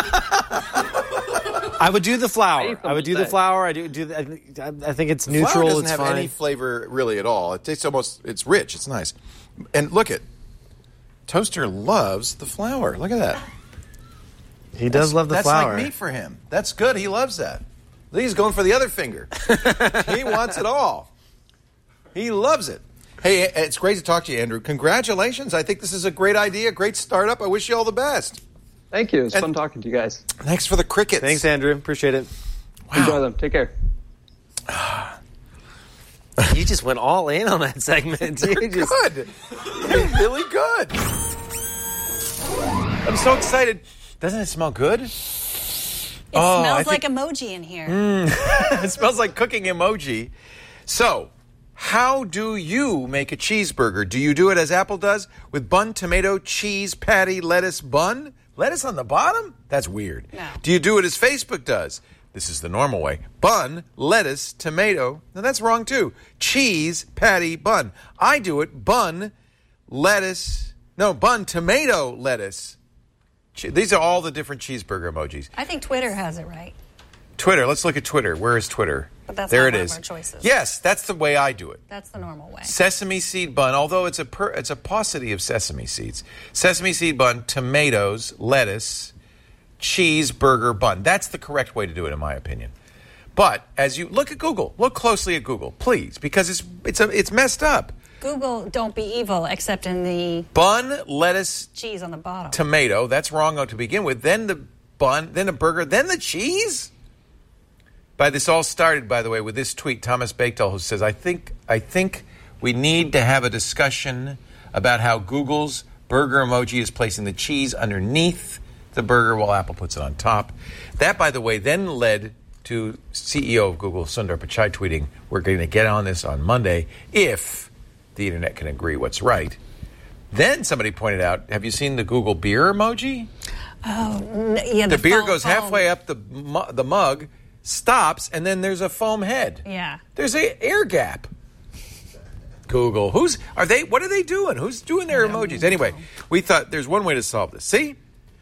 Speaker 1: I would do the flour. I would do the
Speaker 22: say.
Speaker 1: flour. I do do. The, I, think- I think it's
Speaker 3: flour
Speaker 1: neutral.
Speaker 3: doesn't
Speaker 1: It's
Speaker 3: have
Speaker 1: fine.
Speaker 3: any flavor really at all. It tastes almost. It's rich. It's nice. And look at Toaster loves the flour. Look at that.
Speaker 1: He does
Speaker 3: That's-
Speaker 1: love the
Speaker 3: that's
Speaker 1: flour.
Speaker 3: like meat for him. That's good. He loves that. He's going for the other finger. He wants it all. He loves it. Hey, it's great to talk to you, Andrew. Congratulations. I think this is a great idea, great startup. I wish you all the best.
Speaker 22: Thank you. It's
Speaker 3: And-
Speaker 22: fun talking to you guys.
Speaker 3: Thanks for the crickets.
Speaker 1: Thanks, Andrew. Appreciate it.
Speaker 22: Enjoy them. Take care.
Speaker 1: You just went all in on that segment. You just,
Speaker 3: Good. They're really good. I'm so excited. Doesn't it smell good?
Speaker 7: It
Speaker 3: Oh, I
Speaker 7: smells
Speaker 3: think-
Speaker 7: like emoji in here.
Speaker 3: It smells like cooking emoji. So, how do you make a cheeseburger? Do you do it as Apple does with bun, tomato, cheese, patty, lettuce, bun? Lettuce on the bottom? That's weird.
Speaker 7: No.
Speaker 3: Do you do it as Facebook does? This is the normal way. Bun, lettuce, tomato. Now that's wrong too. Cheese, patty, bun. I do it bun, lettuce. No, bun, tomato, lettuce. Che- These are all the different cheeseburger emojis.
Speaker 7: I think Twitter has it right.
Speaker 3: Twitter. Let's look at Twitter. Where is Twitter?
Speaker 7: But that's
Speaker 3: there
Speaker 7: not
Speaker 3: it
Speaker 7: one
Speaker 3: is.
Speaker 7: of our choices.
Speaker 3: Yes, that's the way I do it.
Speaker 7: That's the normal way.
Speaker 3: Sesame seed bun, although it's a per, it's a paucity of sesame seeds. Sesame seed bun, tomatoes, lettuce, cheeseburger bun. That's the correct way to do it, in my opinion. But as you look at Google, look closely at Google, please, because it's it's a, it's messed up.
Speaker 7: Google, don't be evil, except in the
Speaker 3: Bun, lettuce,
Speaker 7: cheese on the bottom.
Speaker 3: tomato. That's wrong to begin with. Then the bun, then a burger, then the cheese. By this all started, by the way, with this tweet, Thomas Bakedal, who says, I think I think we need to have a discussion about how Google's burger emoji is placing the cheese underneath the burger while Apple puts it on top. That, by the way, then led to C E O of Google, Sundar Pichai, tweeting, we're going to get on this on Monday if the internet can agree what's right. Then somebody pointed out, have you seen the Google beer emoji?
Speaker 7: Oh, n- yeah.
Speaker 3: The,
Speaker 7: The,
Speaker 3: beer
Speaker 7: foam-
Speaker 3: goes
Speaker 7: foam.
Speaker 3: halfway up the mu- the mug, stops, and then there's a foam head.
Speaker 7: Yeah.
Speaker 3: There's a air gap. Google, who's are they? What are they doing? Who's doing their emojis? Anyway, we thought there's one way to solve this. See,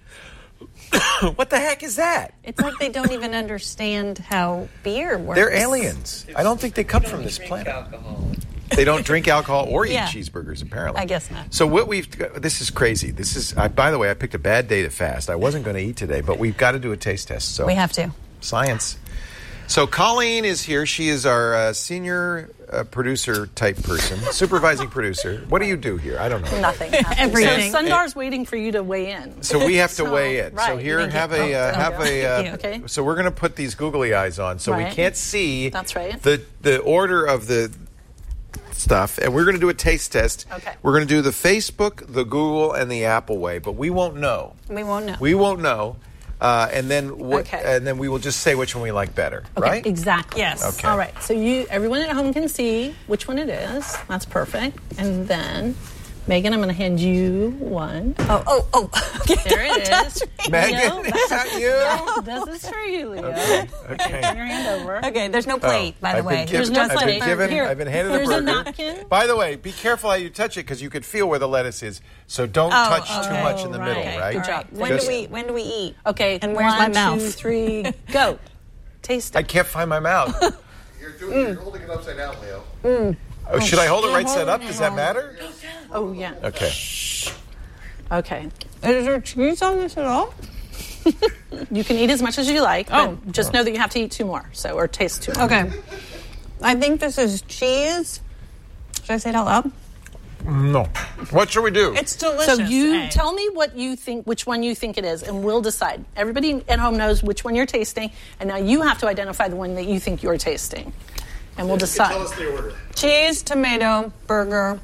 Speaker 3: what the heck is that?
Speaker 7: It's like they don't even understand how beer works.
Speaker 3: They're aliens. I don't think they come from this planet. They don't drink alcohol or eat
Speaker 7: Yeah.
Speaker 3: cheeseburgers, apparently.
Speaker 7: I guess not.
Speaker 3: So what we've this is crazy. This is. I, by the way, I picked a bad day to fast. I wasn't going to eat today, but we've got to do a taste test. So
Speaker 7: We have to.
Speaker 3: Science. So Colleen is here. She is our uh, senior uh, producer type person, supervising producer. What do you do here? I don't know.
Speaker 2: Nothing.
Speaker 7: Everything.
Speaker 2: So Sundar's waiting for you to weigh in.
Speaker 3: So we have to
Speaker 2: So,
Speaker 3: weigh in. So
Speaker 2: right.
Speaker 3: here,
Speaker 2: Thank
Speaker 3: have
Speaker 2: you.
Speaker 3: a uh,
Speaker 2: Oh,
Speaker 3: have
Speaker 2: okay.
Speaker 3: a. Uh,
Speaker 2: Thank you. Okay.
Speaker 3: So we're going to put these googly eyes on, so we
Speaker 2: Right.
Speaker 3: can't see.
Speaker 2: That's right.
Speaker 3: The the order of the stuff, and we're going to do a taste test.
Speaker 2: Okay.
Speaker 3: We're going to do the Facebook, the Google, and the Apple way, but we won't know.
Speaker 7: We won't know.
Speaker 3: We won't know, uh, and then what?
Speaker 2: Okay.
Speaker 3: And then we will just say which one we like better,
Speaker 2: Okay,
Speaker 3: right?
Speaker 2: exactly.
Speaker 7: Yes.
Speaker 3: Okay.
Speaker 2: All right. So you, everyone at home can see which one it is. That's perfect. And then, Megan, I'm going to hand you one.
Speaker 7: Oh, oh, oh.
Speaker 2: There it is.
Speaker 3: Megan,
Speaker 2: Leo,
Speaker 3: is that you?
Speaker 2: No, this is for you, Leo.
Speaker 3: Okay.
Speaker 2: Turn your hand over.
Speaker 7: Okay, there's no plate,
Speaker 3: Oh,
Speaker 7: by the
Speaker 3: I've
Speaker 7: way.
Speaker 3: been given,
Speaker 2: There's no
Speaker 3: I've been
Speaker 2: plate.
Speaker 3: given.
Speaker 2: Here,
Speaker 3: I've been handed
Speaker 2: here's
Speaker 3: a
Speaker 2: a
Speaker 3: burger.
Speaker 2: napkin.
Speaker 3: By the way, be careful how you touch it because you could feel where the lettuce is. So don't
Speaker 7: Oh,
Speaker 3: touch too
Speaker 7: okay.
Speaker 3: much in the
Speaker 2: Right.
Speaker 3: middle,
Speaker 2: Okay,
Speaker 3: right?
Speaker 2: good job.
Speaker 7: When
Speaker 3: Just-
Speaker 7: do we when do we eat?
Speaker 2: Okay.
Speaker 7: And where's
Speaker 2: one,
Speaker 7: my mouth?
Speaker 2: two, three, go. Taste
Speaker 3: I
Speaker 2: it.
Speaker 3: can't find my mouth.
Speaker 12: You're, doing, you're holding it upside down, Leo.
Speaker 3: Oh, should I hold it right side up? Does that matter?
Speaker 2: Oh, yeah.
Speaker 3: Okay.
Speaker 2: Okay.
Speaker 7: Is there cheese on this at all?
Speaker 2: You can eat as much as you like, but
Speaker 7: Oh.
Speaker 2: just know that you have to eat two more, so or taste two more.
Speaker 7: Okay. I think this is cheese. Should I say it out loud?
Speaker 3: No. What should we do?
Speaker 7: It's delicious.
Speaker 2: So you
Speaker 7: eh?
Speaker 2: tell me what you think, which one you think it is, and we'll decide. Everybody at home knows which one you're tasting, and now you have to identify the one that you think you're tasting, and we'll decide.
Speaker 12: Tell us the order.
Speaker 7: Cheese, tomato, burger,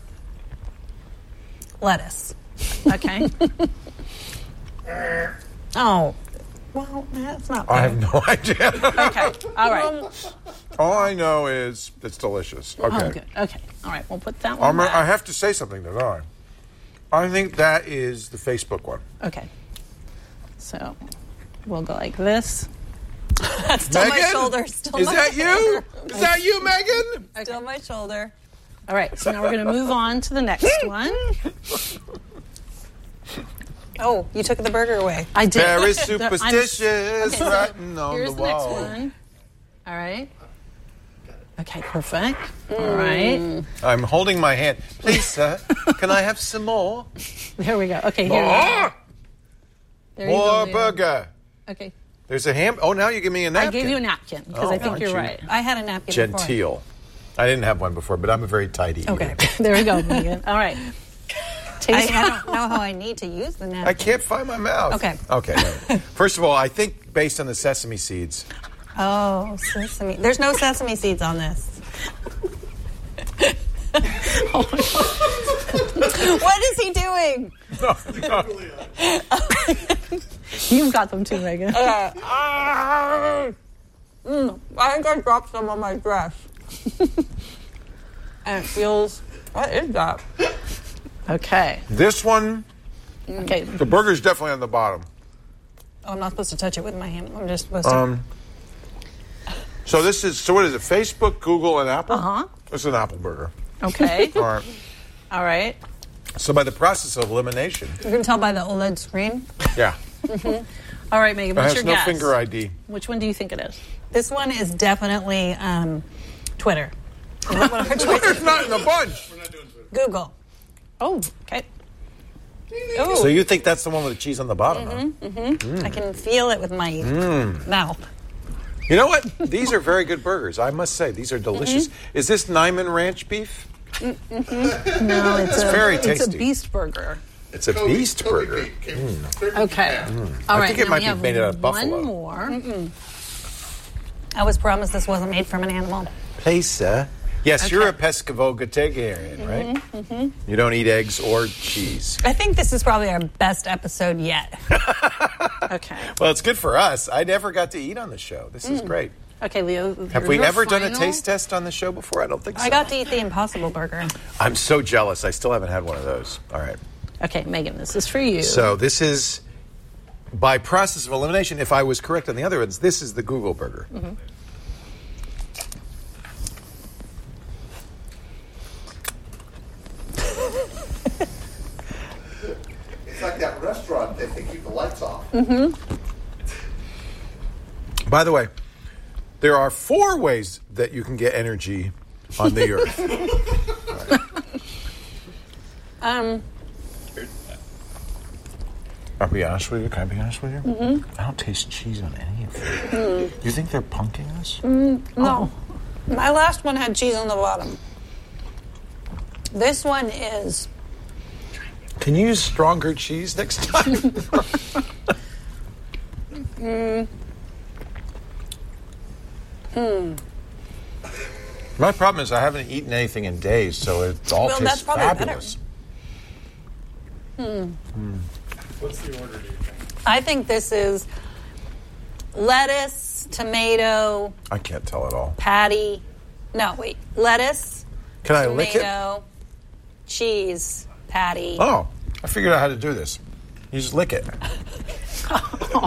Speaker 7: lettuce.
Speaker 2: Okay.
Speaker 7: Oh. Well, that's not
Speaker 3: I
Speaker 7: bad.
Speaker 3: have no idea.
Speaker 2: Okay. All right.
Speaker 3: All I know is it's delicious. Okay.
Speaker 2: Oh, good. Okay. All right. We'll put that one
Speaker 3: I'm,
Speaker 2: back.
Speaker 3: I have to say something, don't I? I think that is the Facebook one.
Speaker 2: Okay. So we'll go like this.
Speaker 7: Still my
Speaker 3: Megan?
Speaker 7: shoulder. Still
Speaker 3: Is
Speaker 7: my
Speaker 3: that you? Is that you, Megan?
Speaker 7: Still my shoulder.
Speaker 2: All right. So now we're going to move on to the next one.
Speaker 7: Oh, you took the burger away.
Speaker 2: I did.
Speaker 3: There is
Speaker 2: I'm-
Speaker 3: superstitious
Speaker 2: Okay, so
Speaker 3: writing on
Speaker 2: here's
Speaker 3: the
Speaker 2: the next
Speaker 3: wall.
Speaker 2: one. All right. Okay, perfect. All right.
Speaker 3: I'm holding my hand. Please, sir, can I have some more?
Speaker 2: There we go. Okay, here we go.
Speaker 3: More?
Speaker 2: There you
Speaker 3: More
Speaker 2: go, Leo.
Speaker 3: burger.
Speaker 2: Okay.
Speaker 3: There's a ham. Oh, now you give me a
Speaker 2: I
Speaker 3: napkin.
Speaker 2: gave you a napkin because
Speaker 3: Oh,
Speaker 2: I think
Speaker 3: aren't
Speaker 2: you're
Speaker 3: you
Speaker 2: right.
Speaker 7: I had a napkin before.
Speaker 3: Genteel. I didn't have one before, but I'm a very tidy eater.
Speaker 7: Okay.
Speaker 2: There we go, Megan. All right.
Speaker 7: I,
Speaker 2: Taste.
Speaker 7: I don't know how I need to use the napkin.
Speaker 3: I can't find my mouth.
Speaker 7: Okay.
Speaker 3: Okay. no. First of all, I think based on the sesame seeds,
Speaker 7: Oh, sesame. There's no sesame seeds on this. What is he doing?
Speaker 3: no, no.
Speaker 2: You've got them too, Megan.
Speaker 7: Uh, ah, mm, I think I dropped some on my dress. And it feels. What is that?
Speaker 2: Okay.
Speaker 3: This one,
Speaker 2: Okay.
Speaker 3: the burger's definitely on the bottom.
Speaker 7: Oh, I'm not supposed to touch it with my hand. I'm just supposed to.
Speaker 3: Um, so this is, so what is it, Facebook, Google, and Apple?
Speaker 2: Uh-huh.
Speaker 3: It's an Apple burger.
Speaker 2: Okay.
Speaker 3: All right.
Speaker 2: All right.
Speaker 3: So by the process of elimination,
Speaker 7: You can tell by the O L E D screen.
Speaker 3: yeah,
Speaker 2: All right, Megan.
Speaker 3: it
Speaker 2: What's
Speaker 3: has
Speaker 2: your
Speaker 3: no
Speaker 2: guess?
Speaker 3: finger I D.
Speaker 2: Which one do you think it is? This one is definitely um, Twitter.
Speaker 3: Twitter's not in the bunch. We're not doing Twitter.
Speaker 2: Google. Oh, okay.
Speaker 3: Oh. So you think that's the one with the cheese on the bottom,
Speaker 2: Mm-hmm,
Speaker 3: huh?
Speaker 2: mm-hmm.
Speaker 3: Mm.
Speaker 2: I can feel it with my
Speaker 3: Mm.
Speaker 2: mouth.
Speaker 3: You know what? These are very good burgers. I must say, these are delicious.
Speaker 2: Mm-hmm.
Speaker 3: Is this Nyman Ranch beef?
Speaker 2: Mm-hmm. No, it's,
Speaker 3: It's
Speaker 2: a,
Speaker 3: very
Speaker 2: it's
Speaker 3: tasty.
Speaker 2: a beast burger.
Speaker 3: It's a
Speaker 12: Kobe-
Speaker 3: beast
Speaker 12: Kobe
Speaker 3: burger.
Speaker 12: beef came
Speaker 3: Mm.
Speaker 12: thirty
Speaker 2: Okay.
Speaker 3: Mm.
Speaker 2: All
Speaker 3: I
Speaker 2: right,
Speaker 3: think it
Speaker 2: now
Speaker 3: might
Speaker 2: we
Speaker 3: be
Speaker 2: have
Speaker 3: made out of buffalo.
Speaker 2: One more. Mm-mm. I was promised this wasn't made from an animal.
Speaker 3: Pesa. Yes,
Speaker 2: Okay.
Speaker 3: you're a pescatarian, right?
Speaker 2: Mm-hmm, mm-hmm.
Speaker 3: You don't eat eggs or cheese.
Speaker 2: I think this is probably our best episode yet. Okay.
Speaker 3: Well, it's good for us. I never got to eat on the show. This is
Speaker 2: Mm.
Speaker 3: great.
Speaker 2: Okay, Leo.
Speaker 3: Have we
Speaker 2: your
Speaker 3: ever done a
Speaker 2: final-
Speaker 3: taste test on the show before? I don't think so.
Speaker 2: I got to eat the Impossible Burger.
Speaker 3: I'm so jealous. I still haven't had one of those. All right.
Speaker 2: Okay, Megan, this is for you.
Speaker 3: So this is, by process of elimination, if I was correct on the other ones, this is the Google burger.
Speaker 2: Mm-hmm.
Speaker 12: It's like that restaurant that they keep the lights off.
Speaker 2: Mm-hmm.
Speaker 3: By the way, there are four ways that you can get energy on the earth.
Speaker 2: Um,
Speaker 3: I'll be honest with you. Can I be honest with you?
Speaker 2: Mm-hmm.
Speaker 3: I don't taste cheese on any of them.
Speaker 2: Mm.
Speaker 3: You think they're punking us?
Speaker 2: Mm, no. My last one had cheese on the bottom. This one is...
Speaker 3: Can you use stronger cheese next time?
Speaker 2: mm, hmm.
Speaker 3: My problem is I haven't eaten anything in days, so it's all
Speaker 2: Well,
Speaker 3: tastes
Speaker 2: that's probably
Speaker 3: fabulous.
Speaker 2: Hmm.
Speaker 3: Mm.
Speaker 5: What's the order, do you think?
Speaker 2: I think this is lettuce, tomato,
Speaker 3: I can't tell at all.
Speaker 2: patty. No, wait. Lettuce,
Speaker 3: Can I lick it?
Speaker 2: tomato, cheese, patty.
Speaker 3: Oh, I figured out how to do this. You just lick it. uh,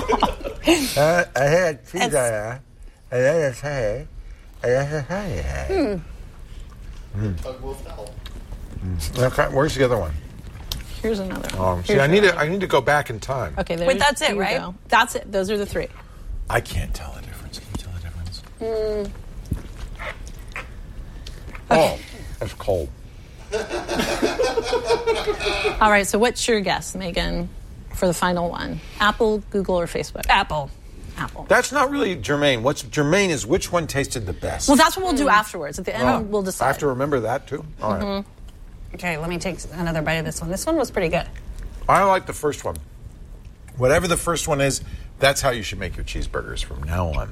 Speaker 3: I had pizza. I had say. I had say.
Speaker 2: Hmm.
Speaker 3: Okay, where's the other one?
Speaker 2: Here's another one.
Speaker 3: Um, see,
Speaker 2: Here's
Speaker 3: I need
Speaker 2: your
Speaker 3: to. I need to go back in time.
Speaker 2: Okay, there
Speaker 6: Wait, that's it,
Speaker 2: you
Speaker 6: right?
Speaker 2: go. That's it. Those are the three.
Speaker 3: I can't tell the difference. Can you tell the difference?
Speaker 2: Mm.
Speaker 3: Oh, that's cold.
Speaker 2: All right, so what's your guess, Megan, for the final one? Apple, Google, or Facebook? Apple. Apple.
Speaker 3: That's not really germane. What's germane is which one tasted the best.
Speaker 2: Well, that's what we'll do afterwards. At the end,
Speaker 3: Oh,
Speaker 2: we'll
Speaker 3: I
Speaker 2: decide.
Speaker 3: have to remember that too. All right.
Speaker 2: Mhm. Okay, let me take another bite of this one. This one was pretty good.
Speaker 3: I like the first one. Whatever the first one is, that's how you should make your cheeseburgers from now on.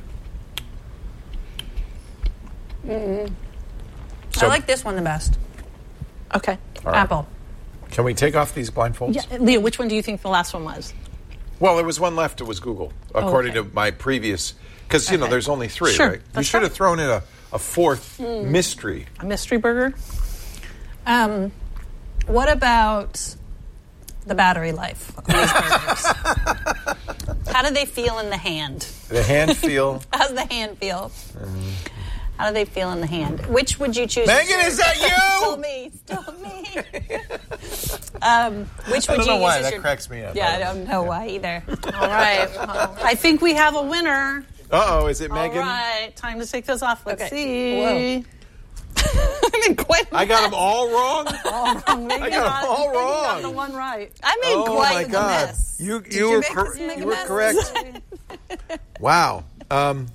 Speaker 2: Mm-hmm.
Speaker 3: So-
Speaker 6: I like this one the best.
Speaker 2: Okay,
Speaker 3: All right.
Speaker 2: Apple.
Speaker 3: Can we take off these blindfolds?
Speaker 2: Yeah, Leo, which one do you think the last one was?
Speaker 3: Well, there was one left. It was Google, according
Speaker 2: okay.
Speaker 3: to my previous. Because you know,
Speaker 2: Okay.
Speaker 3: there's only three,
Speaker 2: Sure,
Speaker 3: right? You
Speaker 2: that's
Speaker 3: should have
Speaker 2: fine.
Speaker 3: thrown in a, a fourth
Speaker 2: Mm.
Speaker 3: mystery.
Speaker 2: A mystery burger? Um, what about the battery life of these burgers? How do they feel in the hand?
Speaker 3: The hand feel.
Speaker 2: How's the hand feel? How do they feel in the hand? Which would you choose?
Speaker 3: Megan, is that you?
Speaker 2: Still me. Still me. um, which
Speaker 3: I
Speaker 2: would
Speaker 3: don't
Speaker 2: you
Speaker 3: know why.
Speaker 2: use as
Speaker 3: That
Speaker 2: your-
Speaker 3: cracks me up.
Speaker 2: Yeah, I don't know why either. All right. Well, I think we have a winner.
Speaker 3: Uh oh, is it Megan?
Speaker 2: All right. Time to take this off. Let's
Speaker 6: Okay.
Speaker 2: see. I mean, quite
Speaker 3: I got them all wrong.
Speaker 2: all wrong. Megan
Speaker 3: I got 'em all
Speaker 2: Megan got
Speaker 3: wrong.
Speaker 2: the one right.
Speaker 6: I made
Speaker 3: Oh
Speaker 6: quite
Speaker 3: my
Speaker 6: the
Speaker 3: God!
Speaker 6: mess.
Speaker 3: You
Speaker 6: Did
Speaker 3: you
Speaker 6: you
Speaker 3: were
Speaker 6: make
Speaker 3: cor-
Speaker 6: us make a
Speaker 3: you were
Speaker 6: mess?
Speaker 3: correct. Wow. Um,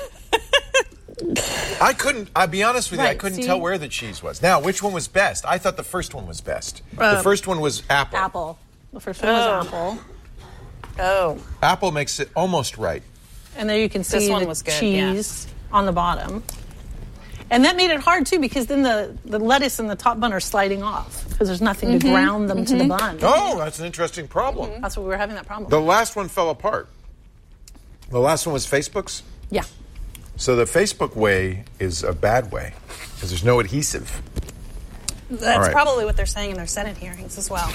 Speaker 3: I couldn't. I'll be honest with you. I
Speaker 2: Right,
Speaker 3: couldn't
Speaker 2: see?
Speaker 3: tell where the cheese was. Now, which one was best? I thought the first one was best. the
Speaker 2: Um,
Speaker 3: first one was apple.
Speaker 2: Apple. The first one was
Speaker 6: Oh.
Speaker 2: apple.
Speaker 6: Oh.
Speaker 3: Apple makes it almost right.
Speaker 2: And there you can see
Speaker 6: This one
Speaker 2: the
Speaker 6: was good,
Speaker 2: cheese on the bottom. And that made it hard, too, because then the, the lettuce and the top bun are sliding off because there's nothing to
Speaker 6: Mhm.
Speaker 2: ground them to the
Speaker 6: Mhm.
Speaker 2: bun.
Speaker 3: Oh, that's an interesting problem.
Speaker 2: That's what we were having that problem.
Speaker 3: The last one fell apart. The last one was Facebook's.
Speaker 2: Yeah.
Speaker 3: So the Facebook way is a bad way because there's no adhesive.
Speaker 6: That's
Speaker 3: All right.
Speaker 6: probably what they're saying in their Senate hearings as well.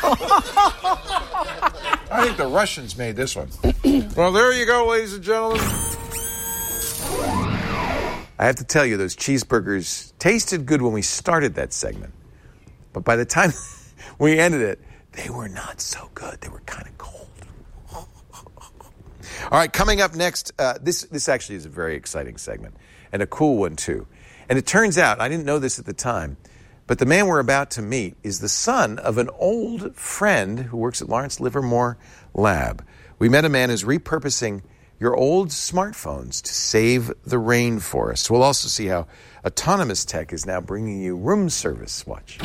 Speaker 3: I think the Russians made this one. Well, there you go, ladies and gentlemen. I have to tell you, those cheeseburgers tasted good when we started that segment. But by the time we ended it, they were not so good. They were kind of cold. All right, coming up next, uh, this this actually is a very exciting segment and a cool one, too. And it turns out, I didn't know this at the time, but the man we're about to meet is the son of an old friend who works at Lawrence Livermore Lab. We met a man who's repurposing your old smartphones to save the rainforest. We'll also see how autonomous tech is now bringing you room service. Watch.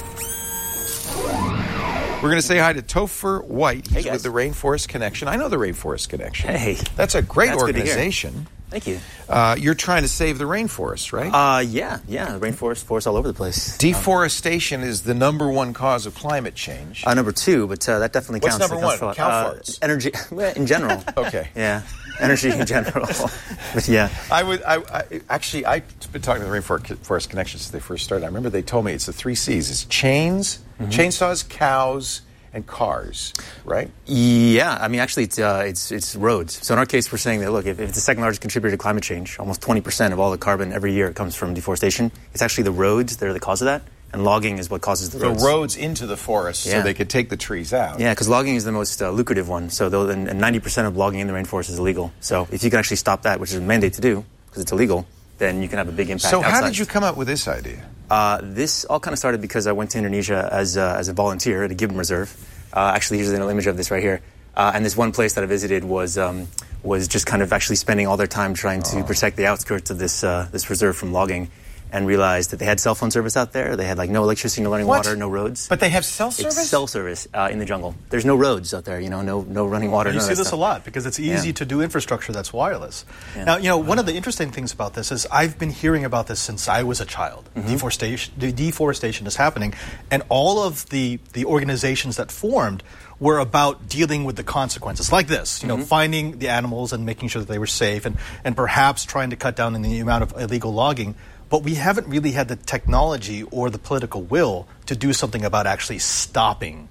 Speaker 3: We're going to say hi to Topher White. He's
Speaker 8: Hey,
Speaker 3: with the Rainforest Connection. I know the Rainforest Connection.
Speaker 8: Hey.
Speaker 3: That's a great
Speaker 8: That's good to hear.
Speaker 3: organization.
Speaker 8: Thank you.
Speaker 3: Uh, you're trying to save the rainforest, right?
Speaker 8: Uh, yeah, yeah, rainforest, forests all over the place.
Speaker 3: Deforestation is the number one cause of climate change.
Speaker 8: Uh, number two, but uh, that definitely
Speaker 3: What's
Speaker 8: counts.
Speaker 3: number
Speaker 8: That counts
Speaker 3: one?
Speaker 8: for a lot.
Speaker 3: Cow
Speaker 8: Uh,
Speaker 3: farts.
Speaker 8: Energy, well, in general.
Speaker 3: Okay.
Speaker 8: Yeah, energy in general. But yeah.
Speaker 3: I would. I, I actually, I've been talking to the Rainforest Connection since they first started. I remember they told me it's the three C's: it's chains,
Speaker 8: Mm-hmm.
Speaker 3: chainsaws, cows, and cars. Right?
Speaker 8: Yeah, I mean, actually, it's uh, it's it's roads. So in our case, we're saying that look, if, if it's the second largest contributor to climate change, almost twenty percent of all the carbon every year comes from deforestation. It's actually the roads that are the cause of that, and logging is what causes the
Speaker 3: The
Speaker 8: roads.
Speaker 3: roads into the forest so
Speaker 8: Yeah.
Speaker 3: they could take the trees out.
Speaker 8: Yeah, because logging is the most uh, lucrative one. So though, and and ninety percent of logging in the rainforest is illegal. So if you can actually stop that, which is a mandate to do, because it's illegal, then you can have a big impact.
Speaker 3: So how
Speaker 8: outside.
Speaker 3: did you come up with this idea?
Speaker 8: Uh, this all kind of started because I went to Indonesia as uh, as a volunteer at a Gibbon Reserve. Uh, actually, here's an image of this right here. Uh, and this one place that I visited was um, was just kind of actually spending all their time trying to
Speaker 3: Oh.
Speaker 8: protect the outskirts of this uh, this reserve from logging, and realized that they had cell phone service out there. They had like no electricity, no running
Speaker 3: What?
Speaker 8: water, no roads.
Speaker 3: But they have cell service?
Speaker 8: It's cell service uh, in the jungle. There's no roads out there, you know, no no running water.
Speaker 14: You
Speaker 8: none of
Speaker 14: see
Speaker 8: that
Speaker 14: this
Speaker 8: stuff.
Speaker 14: a lot because it's easy
Speaker 8: Yeah.
Speaker 14: to do infrastructure that's wireless.
Speaker 8: Yeah.
Speaker 14: Now, you know, one of the interesting things about this is I've been hearing about this since I was a child.
Speaker 8: Mm-hmm.
Speaker 14: Deforestation, the deforestation is happening, and all of the, the organizations that formed were about dealing with the consequences, like this, you know,
Speaker 8: Mm-hmm.
Speaker 14: finding the animals and making sure that they were safe, and, and perhaps trying to cut down on the amount of illegal logging. But we haven't really had the technology or the political will to do something about actually stopping.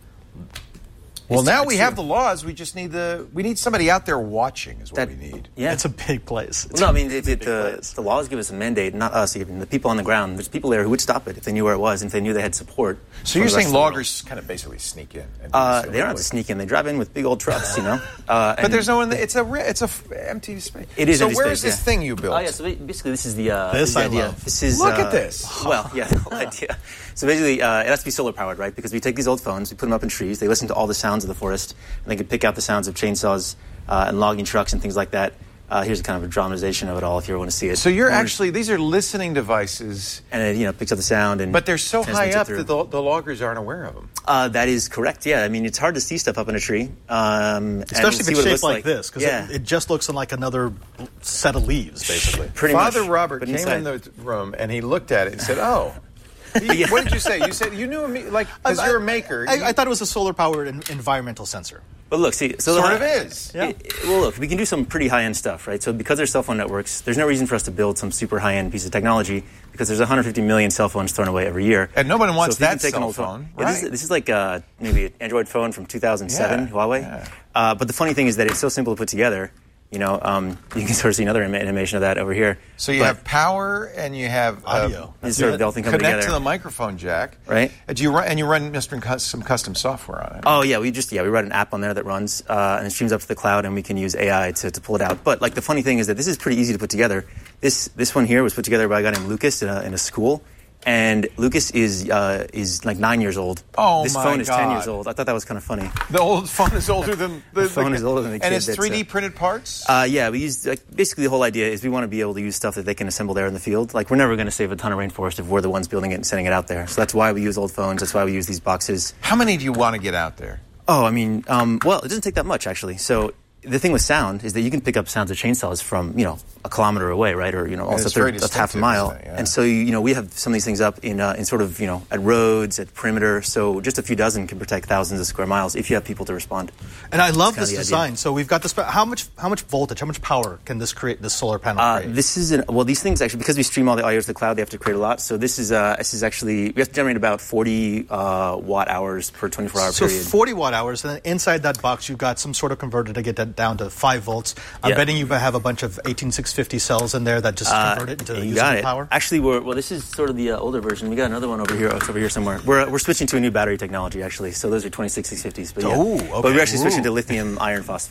Speaker 3: Well,
Speaker 14: It's-
Speaker 3: now
Speaker 14: it's
Speaker 3: we
Speaker 14: true.
Speaker 3: have the laws. We just need the we need somebody out there watching. Is what we need.
Speaker 8: Yeah.
Speaker 14: It's a big place. It's
Speaker 8: Well, no, I
Speaker 14: a
Speaker 8: mean, it, it, the, the laws give us a mandate, not us, even the people on the ground. There's people there who would stop it if they knew where it was and if they knew they had support.
Speaker 3: So
Speaker 8: from
Speaker 3: you're
Speaker 8: the rest
Speaker 3: saying
Speaker 8: of the world.
Speaker 3: loggers kind of basically sneak in? And do
Speaker 8: Uh,
Speaker 3: this
Speaker 8: they don't have to sneak in. They drive in with big old trucks, you know. Uh,
Speaker 3: But
Speaker 8: and
Speaker 3: there's no one. It's a re- it's a f- empty space.
Speaker 8: It is
Speaker 3: So
Speaker 8: empty
Speaker 3: where
Speaker 8: space,
Speaker 3: is this
Speaker 8: yeah.
Speaker 3: thing you built?
Speaker 8: Oh yeah. So ba- basically, this is the uh,
Speaker 3: This
Speaker 8: is the
Speaker 3: I
Speaker 8: idea.
Speaker 3: love.
Speaker 8: This is
Speaker 3: Look
Speaker 8: uh,
Speaker 3: at this.
Speaker 8: Well, yeah, the whole idea. So basically, uh, it has to be solar powered, right? Because we take these old phones, we put them up in trees, they listen to all the sounds of the forest, and they can pick out the sounds of chainsaws uh, and logging trucks and things like that. Uh, here's a kind of a dramatization of it all if you ever want to see it.
Speaker 3: So you're
Speaker 8: And we're-
Speaker 3: actually these are listening devices,
Speaker 8: and it you know picks up the sound and
Speaker 3: but they're so high
Speaker 8: transmits it
Speaker 3: up
Speaker 8: through.
Speaker 3: that the, the loggers aren't aware of them.
Speaker 8: Uh, that is correct. Yeah, I mean it's hard to see stuff up in a tree, um, and
Speaker 14: Especially
Speaker 8: see
Speaker 14: if
Speaker 8: what
Speaker 14: it's
Speaker 8: it
Speaker 14: shaped
Speaker 8: looks
Speaker 14: like, this, because
Speaker 8: Yeah,
Speaker 14: it, it just looks like another set of leaves, basically.
Speaker 8: Pretty
Speaker 3: Father
Speaker 8: much.
Speaker 3: Robert
Speaker 8: But
Speaker 3: came
Speaker 8: inside.
Speaker 3: in the room and he looked at it and said, "Oh." He- What did you say? You said you knew me like because
Speaker 14: I-
Speaker 3: you're a maker.
Speaker 14: I,
Speaker 3: you-
Speaker 14: I thought it was a solar-powered en- environmental sensor.
Speaker 8: But look, see, so
Speaker 3: Sort
Speaker 8: the,
Speaker 3: of is.
Speaker 8: Yeah. Well, look, we can do some pretty high-end stuff, right? So because there's cell phone networks, there's no reason for us to build some super high-end piece of technology because there's one hundred fifty million cell phones thrown away every year.
Speaker 3: And nobody wants
Speaker 8: so if you can
Speaker 3: that
Speaker 8: take an
Speaker 3: cell
Speaker 8: old
Speaker 3: phone,
Speaker 8: Yeah, this,
Speaker 3: right.
Speaker 8: is, this is like uh, maybe an Android phone from two thousand seven,
Speaker 3: Yeah,
Speaker 8: Huawei.
Speaker 3: yeah.
Speaker 8: Uh, but the funny thing is that it's so simple to put together. You know, um, you can sort of see another ima- animation of that over here.
Speaker 3: So you
Speaker 8: But-
Speaker 3: have power and you have uh,
Speaker 14: Audio.
Speaker 8: These sort of the whole thing come
Speaker 3: connect
Speaker 8: together.
Speaker 3: to the microphone jack,
Speaker 8: Right.
Speaker 3: Uh, Do you run and you run Mister Cus- some custom software on it?
Speaker 8: Oh yeah, we just yeah we write an app on there that runs uh, and it streams up to the cloud, and we can use A I to, to pull it out. But like the funny thing is that this is pretty easy to put together. This this one here was put together by a guy named Lucas in a, in a school, and Lucas is uh, is like nine years old.
Speaker 3: Oh,
Speaker 8: this
Speaker 3: my
Speaker 8: phone is ten
Speaker 3: God.
Speaker 8: years old. I thought that was kind of funny.
Speaker 3: The old phone is older than the,
Speaker 8: The phone is older than the
Speaker 3: and
Speaker 8: kid
Speaker 3: it's
Speaker 8: that's,
Speaker 3: three D
Speaker 8: uh,
Speaker 3: printed parts.
Speaker 8: Uh, yeah, we use like, basically the whole idea is we want to be able to use stuff that they can assemble there in the field. Like we're never going to save a ton of rainforest if we're the ones building it and sending it out there. So that's why we use old phones. That's why we use these boxes.
Speaker 3: How many do you want to get out there?
Speaker 8: Oh, I mean, um, well, it doesn't take that much actually. So the thing with sound is that you can pick up sounds of chainsaws from you know a kilometer away, right? Or you know,
Speaker 3: And
Speaker 8: also
Speaker 3: it's very
Speaker 8: that's half a
Speaker 3: distinctive,
Speaker 8: mile.
Speaker 3: isn't it? Yeah.
Speaker 8: And so you know we have some of these things up in uh, in sort of you know at roads, at perimeter. So just a few dozen can protect thousands of square miles if you have people to respond.
Speaker 14: And I love
Speaker 8: That's
Speaker 14: this
Speaker 8: kinda the idea.
Speaker 14: design. So we've got this. How much? How much voltage? How much power can this create? This solar panel
Speaker 8: Uh,
Speaker 14: create?
Speaker 8: this is an, well, these things actually because we stream all the audio to the cloud, they have to create a lot. So this is uh, this is actually we have to generate about forty uh, watt hours per twenty-four hour
Speaker 14: So
Speaker 8: period.
Speaker 14: forty watt hours, and then inside that box, you've got some sort of converter to get that down to five volts. I'm
Speaker 8: Yeah.
Speaker 14: betting you have a bunch of eighteen six fifty cells in there that just
Speaker 8: Uh,
Speaker 14: convert it into
Speaker 8: you
Speaker 14: usable
Speaker 8: got it.
Speaker 14: power.
Speaker 8: Actually, we're well. This is sort of the uh, older version. We got another one over here. Oh, it's over here somewhere. We're uh, we're switching to a new battery technology actually. So those are twenty-six six fifties. But yeah,
Speaker 14: Oh,
Speaker 8: but
Speaker 14: okay.
Speaker 8: we're actually switching
Speaker 14: Ooh.
Speaker 8: to lithium iron phosphate.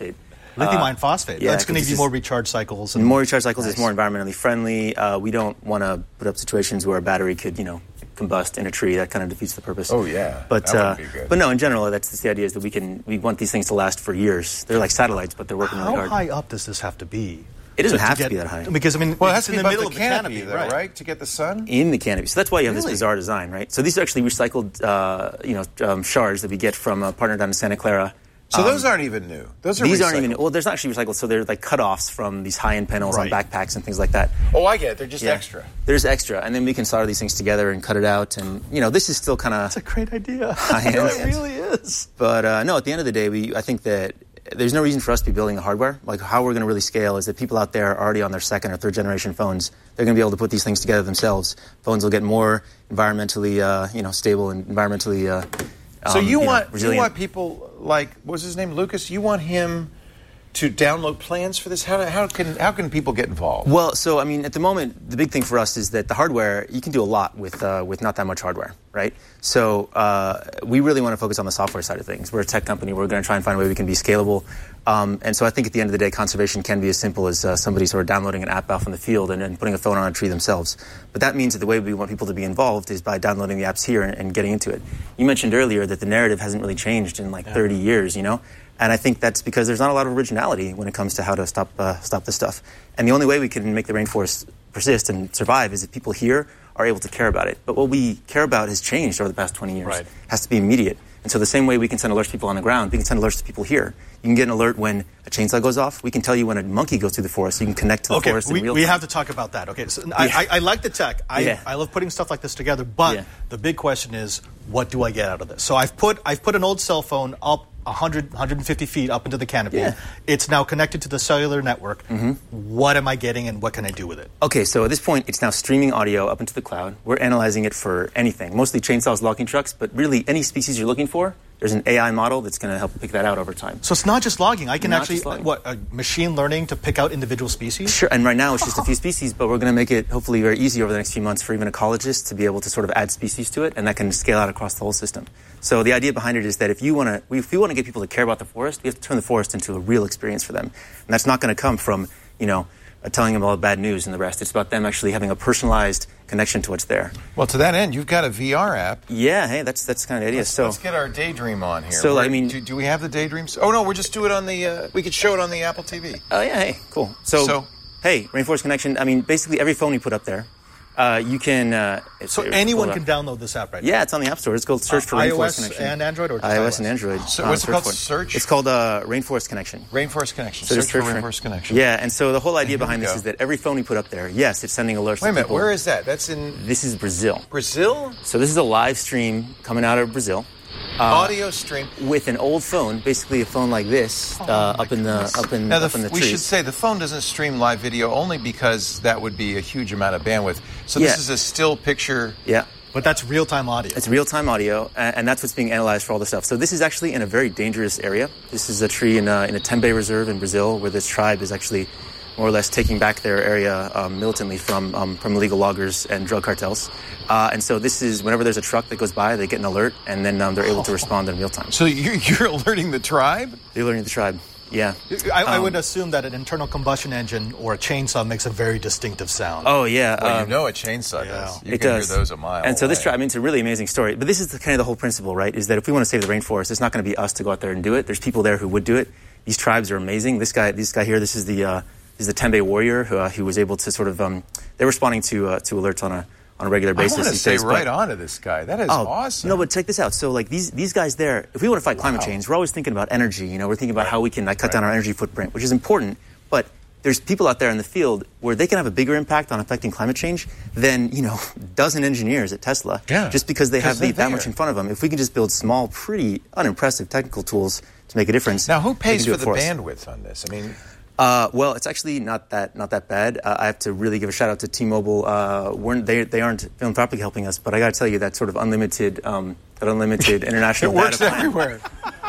Speaker 14: Lithium
Speaker 8: Uh,
Speaker 14: iron phosphate.
Speaker 8: yeah,
Speaker 14: That's going to
Speaker 8: 'cause
Speaker 14: give you
Speaker 8: it's
Speaker 14: more
Speaker 8: just-
Speaker 14: recharge cycles.
Speaker 8: And more recharge cycles
Speaker 14: Nice.
Speaker 8: is more environmentally friendly. Uh, we don't want to put up situations where a battery could, you know, combust in a tree. That kind of defeats the purpose.
Speaker 3: Oh, yeah.
Speaker 8: But
Speaker 3: That
Speaker 8: uh,
Speaker 3: wouldn't be good.
Speaker 8: but no, in general, that's just the idea is that we can we want these things to last for years. They're like satellites, but they're working
Speaker 14: How
Speaker 8: really hard.
Speaker 14: high up does this have to be?
Speaker 8: It doesn't
Speaker 14: to-
Speaker 8: have to
Speaker 14: get-
Speaker 8: be that high.
Speaker 14: Because, I mean,
Speaker 3: Well, it has
Speaker 14: it's
Speaker 3: to
Speaker 14: in
Speaker 3: be
Speaker 14: the
Speaker 3: above
Speaker 14: middle
Speaker 3: the
Speaker 14: of the
Speaker 3: canopy,
Speaker 14: canopy,
Speaker 3: though,
Speaker 14: right?
Speaker 3: right? To get the sun?
Speaker 8: In the canopy. So that's why you have
Speaker 3: Really?
Speaker 8: this bizarre design, right? So these are actually recycled, uh, you know, um, shards that we get from a partner down in Santa Clara.
Speaker 3: So
Speaker 8: Um,
Speaker 3: those aren't even new. Those are
Speaker 8: these
Speaker 3: recycled.
Speaker 8: aren't even well. There's not actually recycled, so they're like cut-offs from these high-end panels
Speaker 3: Right.
Speaker 8: on backpacks and things like that.
Speaker 3: Oh, I get it. They're just
Speaker 8: Yeah.
Speaker 3: extra.
Speaker 8: There's extra, and then we can solder these things together and cut it out. And you know, this is still kind of
Speaker 14: That's a great idea.
Speaker 8: high-end.
Speaker 14: It really is.
Speaker 8: But uh, no, at the end of the day, we I think that there's no reason for us to be building the hardware. Like how we're going to really scale is that people out there are already on their second or third generation phones. They're going to be able to put these things together themselves. Phones will get more environmentally, uh, you know, stable and environmentally. Uh,
Speaker 3: So
Speaker 8: um,
Speaker 3: you
Speaker 8: know,
Speaker 3: want you
Speaker 8: resilient.
Speaker 3: want people like what was his name, Lucas? You want him to download plans for this? How, how can how can people get involved?
Speaker 8: Well, so I mean, at the moment, the big thing for us is that the hardware you can do a lot with uh, with not that much hardware, right? So uh, we really want to focus on the software side of things. We're a tech company. We're going to try and find a way we can be scalable. Um, and so I think at the end of the day, conservation can be as simple as uh, somebody sort of downloading an app out from the field and then putting a phone on a tree themselves. But that means that the way we want people to be involved is by downloading the apps here and, and getting into it. You mentioned earlier that the narrative hasn't really changed in like
Speaker 14: Yeah.
Speaker 8: thirty years, you know? And I think that's because there's not a lot of originality when it comes to how to stop uh, stop this stuff. And the only way we can make the rainforest persist and survive is if people here are able to care about it. But what we care about has changed over the past twenty years.
Speaker 14: Right.
Speaker 8: It has to be immediate. And so the same way we can send alerts to people on the ground, we can send alerts to people here. You can get an alert when a chainsaw goes off. We can tell you when a monkey goes through the forest. You can connect to the
Speaker 14: Okay,
Speaker 8: forest
Speaker 14: we,
Speaker 8: in real
Speaker 14: we
Speaker 8: time.
Speaker 14: have to talk about that. Okay, so I,
Speaker 8: Yeah.
Speaker 14: I, I like the tech. I,
Speaker 8: Yeah.
Speaker 14: I love putting stuff like this together. But
Speaker 8: Yeah.
Speaker 14: the big question is, what do I get out of this? So I've put I've put an old cell phone up one hundred, one hundred fifty feet up into the canopy.
Speaker 8: Yeah.
Speaker 14: It's now connected to the cellular network. What am I getting, and what can I do with it?
Speaker 8: Okay, so at this point, it's now streaming audio up into the cloud. We're analyzing it for anything, mostly chainsaws, logging trucks, but really any species you're looking for, there's an A I model that's going to help pick that out over time.
Speaker 14: So it's not just logging. I can
Speaker 8: Not
Speaker 14: actually
Speaker 8: just logging.
Speaker 14: what uh, machine learning to pick out individual species.
Speaker 8: Sure, and right now it's just a few species, but we're going to make it hopefully very easy over the next few months for even ecologists to be able to sort of add species to it, and that can scale out across the whole system. So the idea behind it is that if you want to, if we want to get people to care about the forest, we have to turn the forest into a real experience for them, and that's not going to come from, you know, uh, telling them all the bad news and the rest. It's about them actually having a personalized connection to what's there.
Speaker 3: Well, to that end, you've got a V R app.
Speaker 8: Yeah, hey, that's that's kind of the idea.
Speaker 3: Let's,
Speaker 8: So
Speaker 3: let's get our Daydream on here.
Speaker 8: So,
Speaker 3: Where-
Speaker 8: I mean-
Speaker 3: do, do we have the Daydreams? Oh no, we're just do it on the. Uh, we could show it on the Apple T V.
Speaker 8: Oh yeah, hey, cool. So,
Speaker 3: So-
Speaker 8: hey, Rainforest Connection. I mean, basically every phone you put up there, uh, you can. Uh, it's-
Speaker 14: So
Speaker 8: it's
Speaker 14: anyone
Speaker 8: called,
Speaker 14: can
Speaker 8: uh,
Speaker 14: download this app right
Speaker 8: Yeah, it's on the App Store. It's called Search for
Speaker 14: Uh,
Speaker 8: Rainforest
Speaker 14: iOS
Speaker 8: Connection.
Speaker 14: and Android, or just
Speaker 8: iOS
Speaker 14: iOS?
Speaker 8: and Android.
Speaker 3: So
Speaker 8: Uh,
Speaker 3: what's it
Speaker 8: search
Speaker 3: called?
Speaker 8: for
Speaker 3: Search?
Speaker 8: It's called uh, Rainforest Connection.
Speaker 3: Rainforest Connection.
Speaker 8: So
Speaker 3: Search
Speaker 8: just
Speaker 3: for
Speaker 8: search
Speaker 3: Rainforest Connection.
Speaker 8: Yeah, and so the whole idea
Speaker 3: Here we
Speaker 8: behind this
Speaker 3: go.
Speaker 8: is that every phone you put up there, yes, it's sending alerts.
Speaker 3: Wait a
Speaker 8: to
Speaker 3: minute,
Speaker 8: people.
Speaker 3: where is that? That's in
Speaker 8: This is Brazil.
Speaker 3: Brazil?
Speaker 8: So this is a live stream coming out of Brazil. Uh,
Speaker 3: Audio stream.
Speaker 8: with an old phone, basically a phone like this, uh, up in the up in
Speaker 3: Now, the,
Speaker 8: up in the
Speaker 3: we
Speaker 8: trees.
Speaker 3: should say the phone doesn't stream live video only because that would be a huge amount of bandwidth. So
Speaker 8: Yeah.
Speaker 3: this is a still picture.
Speaker 8: Yeah.
Speaker 14: But that's real-time audio.
Speaker 8: It's real-time audio, and, and that's what's being analyzed for all this stuff. So this is actually in a very dangerous area. This is a tree in a, in a Tembe reserve in Brazil, where this tribe is actually more or less taking back their area um, militantly from um, from illegal loggers and drug cartels. Uh, and so this is whenever there's a truck that goes by, they get an alert, and then um, they're able to respond in real time.
Speaker 3: So you're, you're alerting the tribe?
Speaker 8: They're alerting the tribe. Yeah.
Speaker 14: I, I
Speaker 8: Um,
Speaker 14: would assume that an internal combustion engine or a chainsaw makes a very distinctive sound.
Speaker 8: Oh yeah.
Speaker 3: Well, you
Speaker 8: um,
Speaker 3: know a chainsaw does. You
Speaker 8: it
Speaker 3: can
Speaker 8: does.
Speaker 3: hear those a mile
Speaker 8: And so this
Speaker 3: away.
Speaker 8: tribe, I mean, it's a really amazing story. But this is the, kind of the whole principle, right? Is that if we want to save the rainforest, it's not going to be us to go out there and do it. There's people there who would do it. These tribes are amazing. This guy, this guy here, this is the uh, this is the Tembe warrior who, uh, who was able to sort of um, they're responding to uh, to alerts on a on a regular basis.
Speaker 3: I want to
Speaker 8: he
Speaker 3: say
Speaker 8: says,
Speaker 3: right
Speaker 8: but-
Speaker 3: on to this guy. That is
Speaker 8: Oh,
Speaker 3: awesome.
Speaker 8: No, but check this out. So, like these these guys there, if we want to fight climate change, we're always thinking about energy. You know, we're thinking about how we can like, cut down our energy footprint, which is important. But there's people out there in the field where they can have a bigger impact on affecting climate change than you know a dozen engineers at Tesla.
Speaker 3: Yeah,
Speaker 8: just because they
Speaker 3: 'cause
Speaker 8: have the,
Speaker 3: they're
Speaker 8: that
Speaker 3: there.
Speaker 8: much in front of them. If we can just build small, pretty unimpressive technical tools to make a difference.
Speaker 3: Now, who
Speaker 8: they
Speaker 3: pays
Speaker 8: can do
Speaker 3: for
Speaker 8: it
Speaker 3: the
Speaker 8: us.
Speaker 3: bandwidth on this? I mean,
Speaker 8: Uh, well, it's actually not that not that bad. Uh, I have to really give a shout out to T-Mobile. Uh, we're, they they aren't philanthropically helping us, but I got to tell you that sort of unlimited um, that unlimited international
Speaker 3: it works
Speaker 8: data plan
Speaker 3: everywhere.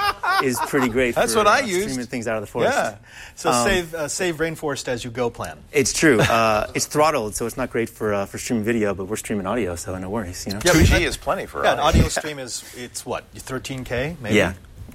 Speaker 8: is pretty great.
Speaker 3: That's
Speaker 8: for,
Speaker 3: what I
Speaker 8: uh,
Speaker 3: used.
Speaker 8: Streaming things out of the forest.
Speaker 14: Yeah. So
Speaker 8: Um,
Speaker 14: save uh, save rainforest as you go plan.
Speaker 8: It's true. Uh, it's throttled, so it's not great for uh, for streaming video, but we're streaming audio, so no worries. You know.
Speaker 3: two G is plenty for
Speaker 14: Yeah, an
Speaker 3: audio.
Speaker 14: audio stream is it's what thirteen K maybe.
Speaker 8: Yeah. Yeah.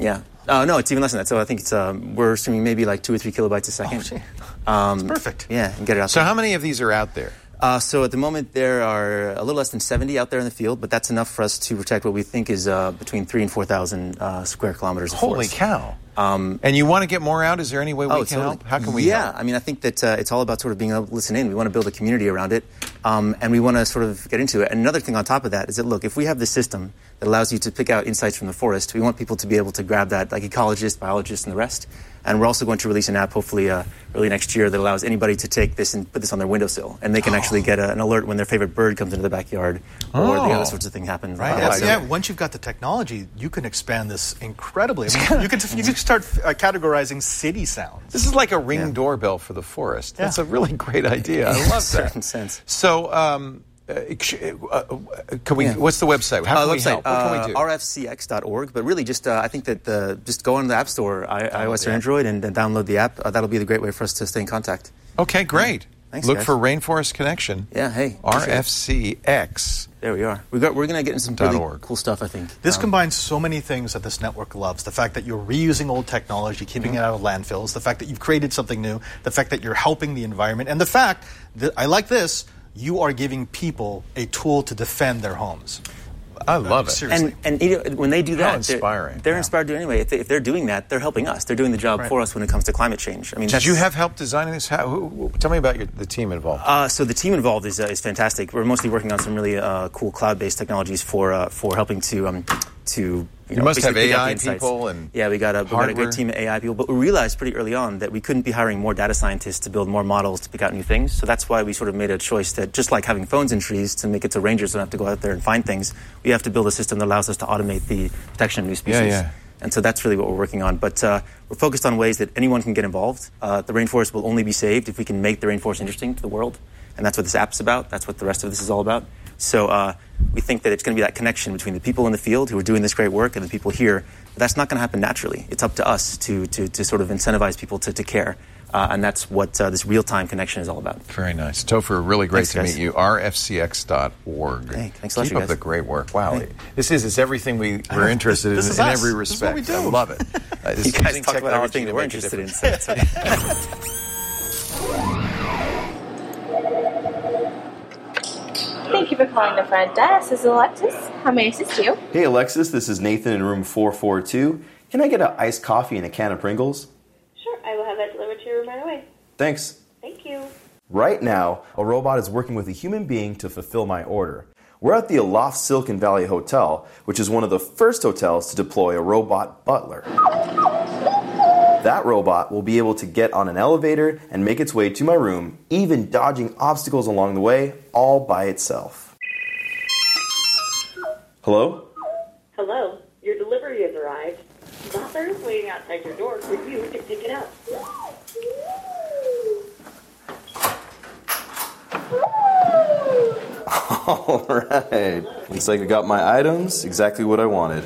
Speaker 8: Uh, no, it's even less than that. So I think it's um, we're streaming maybe like two or three kilobytes a second.
Speaker 3: Oh,
Speaker 8: um,
Speaker 3: That's perfect.
Speaker 8: Yeah, and get it out
Speaker 3: So
Speaker 8: there.
Speaker 3: how many of these are out there?
Speaker 8: Uh, so at the moment, there are a little less than seventy out there in the field, but that's enough for us to protect what we think is uh, between three and four thousand uh, square kilometers of
Speaker 3: Holy
Speaker 8: forest.
Speaker 3: cow.
Speaker 8: Um,
Speaker 3: and you want to get more out? Is there any way we
Speaker 8: oh,
Speaker 3: can
Speaker 8: totally.
Speaker 3: help? How can we
Speaker 8: yeah,
Speaker 3: help?
Speaker 8: I mean, I think that uh, it's all about sort of being able to listen in. We want to build a community around it, um, and we want to sort of get into it. And another thing on top of that is that, look, if we have this system that allows you to pick out insights from the forest, we want people to be able to grab that, like ecologists, biologists, and the rest. And we're also going to release an app, hopefully uh, early next year, that allows anybody to take this and put this on their windowsill, and they can
Speaker 3: Oh.
Speaker 8: actually get a, an alert when their favorite bird comes into the backyard, or the
Speaker 3: Oh.
Speaker 8: other sorts of things happen.
Speaker 3: Right.
Speaker 8: Uh,
Speaker 14: Yeah,
Speaker 8: so-
Speaker 14: yeah, once you've got the technology, you can expand this incredibly. I mean, you can you can start uh, categorizing city sounds.
Speaker 3: This is like a ring doorbell for the forest. That's
Speaker 14: Yeah.
Speaker 3: a really great idea. I
Speaker 8: In
Speaker 3: love
Speaker 8: a
Speaker 3: that.
Speaker 8: certain sense.
Speaker 3: So, um, uh, uh, can we?
Speaker 8: Yeah.
Speaker 3: What's the website? How
Speaker 8: Uh,
Speaker 3: can we
Speaker 8: website,
Speaker 3: help? What can
Speaker 8: uh,
Speaker 3: we do?
Speaker 8: R F C X dot org. But really, just uh, I think that the just go on the App Store, I, iOS
Speaker 3: the
Speaker 8: or
Speaker 3: app.
Speaker 8: Android, and, and download the app. Uh, that'll be the great way for us to stay in contact.
Speaker 3: Okay, great.
Speaker 8: Thanks,
Speaker 3: Look
Speaker 8: guys.
Speaker 3: for Rainforest Connection.
Speaker 8: Yeah, hey.
Speaker 3: R
Speaker 8: appreciate it.
Speaker 3: F C X.
Speaker 8: There we are. We got, we're going to get into some
Speaker 3: Dot
Speaker 8: really
Speaker 3: org.
Speaker 8: cool stuff, I think.
Speaker 14: This
Speaker 8: Um,
Speaker 14: combines so many things that this network loves. The fact that you're reusing old technology, keeping
Speaker 8: Mm-hmm.
Speaker 14: it out of landfills, the fact that you've created something new, the fact that you're helping the environment, and the fact that, I like this, you are giving people a tool to defend their homes.
Speaker 3: I love it.
Speaker 14: Seriously.
Speaker 8: And, and you know, when they do
Speaker 3: How
Speaker 8: that, they're-
Speaker 3: inspiring.
Speaker 8: They're,
Speaker 3: Yeah.
Speaker 8: inspired to do it anyway. If, they, if they're doing that, they're helping us. They're doing the job
Speaker 14: Right.
Speaker 8: for us when it comes to climate change. I mean,
Speaker 3: Did
Speaker 8: that's-
Speaker 3: you have help designing this? How, who, who- tell me about your, the team involved.
Speaker 8: Uh, so the team involved is, uh, is fantastic. We're mostly working on some really uh, cool cloud-based technologies for uh, for helping to um, to you,
Speaker 3: You
Speaker 8: know,
Speaker 3: must have
Speaker 8: basically pick out
Speaker 3: A I
Speaker 8: the insights.
Speaker 3: people and
Speaker 8: yeah, we got a we got a
Speaker 3: hardware.
Speaker 8: great team of A I people. But we realized pretty early on that we couldn't be hiring more data scientists to build more models to pick out new things. So that's why we sort of made a choice that just like having phones in trees to make it so rangers don't have to go out there and find things, we have to build a system that allows us to automate the protection of new species.
Speaker 3: Yeah, yeah.
Speaker 8: And so that's really what we're working on. But uh, we're focused on ways that anyone can get involved. Uh, the rainforest will only be saved if we can make the rainforest interesting to the world. And that's what this app's about. That's what the rest of this is all about. So uh, we think that it's going to be that connection between the people in the field who are doing this great work and the people here. But that's not going to happen naturally. It's up to us to, to, to sort of incentivize people to, to care. Uh, and that's what uh, this real-time connection is all about.
Speaker 3: Very nice. Topher, really great
Speaker 8: Thanks,
Speaker 3: to
Speaker 8: guys.
Speaker 3: meet you. R F C X dot org.
Speaker 8: Hey, thanks a lot,
Speaker 3: Keep
Speaker 8: you
Speaker 3: up
Speaker 8: guys.
Speaker 3: the great work. Wow.
Speaker 8: Hey.
Speaker 3: This is it's everything we, we're interested
Speaker 14: This
Speaker 3: in
Speaker 14: is
Speaker 3: in
Speaker 14: us.
Speaker 3: every
Speaker 14: This is what
Speaker 3: respect.
Speaker 14: we do.
Speaker 3: I love it. Uh, it's
Speaker 8: You guys
Speaker 3: using
Speaker 8: talk about
Speaker 3: technology
Speaker 8: everything
Speaker 3: to
Speaker 8: that we're
Speaker 3: make a
Speaker 8: interested in.
Speaker 3: difference.
Speaker 8: So it's-
Speaker 9: Thank you for calling the front desk. This is Alexis. How may I assist you?
Speaker 21: Hey Alexis, this is Nathan in room four four two. Can I get an iced coffee and a can of Pringles?
Speaker 9: Sure, I will have that delivered to your room right away.
Speaker 21: Thanks.
Speaker 9: Thank you.
Speaker 21: Right now, a robot is working with a human being to fulfill my order. We're at the Aloft Silicon Valley Hotel, which is one of the first hotels to deploy a robot butler. That robot will be able to get on an elevator and make its way to my room, even dodging obstacles along the way, all by itself. Hello?
Speaker 9: Hello, your delivery has arrived. Butler is waiting outside your door for you to pick it up.
Speaker 21: All right. Looks like I got my items, exactly what I wanted.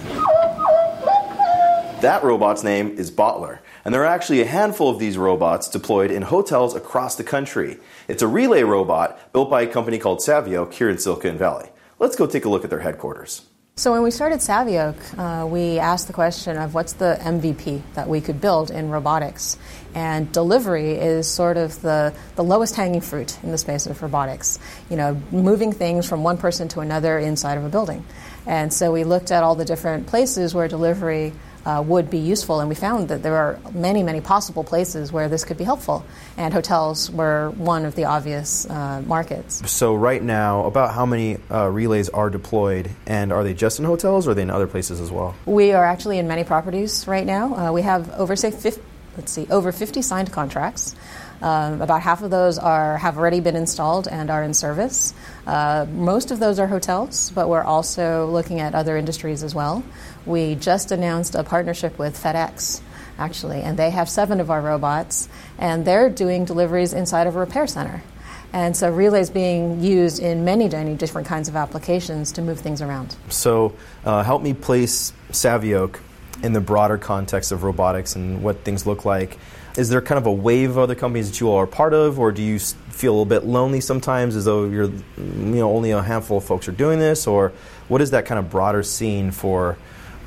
Speaker 21: That robot's name is Bottler, and there are actually a handful of these robots deployed in hotels across the country. It's a relay robot built by a company called Savioke here in Silicon Valley. Let's go take a look at their headquarters.
Speaker 10: So when we started Savioke, uh, we asked the question of what's the M V P that we could build in robotics. And delivery is sort of the, the lowest hanging fruit in the space of robotics. You know, moving things from one person to another inside of a building. And so we looked at all the different places where delivery uh, would be useful, and we found that there are many, many possible places where this could be helpful. And hotels were one of the obvious uh, markets.
Speaker 21: So right now, about how many uh, relays are deployed, and are they just in hotels or are they in other places as well?
Speaker 10: We are actually in many properties right now. Uh, we have over, say, fifty, let's see, over fifty signed contracts. Um, about half of those are have already been installed and are in service. Uh, most of those are hotels, but we're also looking at other industries as well. We just announced a partnership with FedEx, actually, and they have seven of our robots, and they're doing deliveries inside of a repair center. And so relays being used in many, many different kinds of applications to move things around.
Speaker 21: So uh, help me place Savioke in the broader context of robotics and what things look like. Is there kind of a wave of other companies that you all are part of, or do you feel a little bit lonely sometimes as though you're, you know, only a handful of folks are doing this, or what is that kind of broader scene for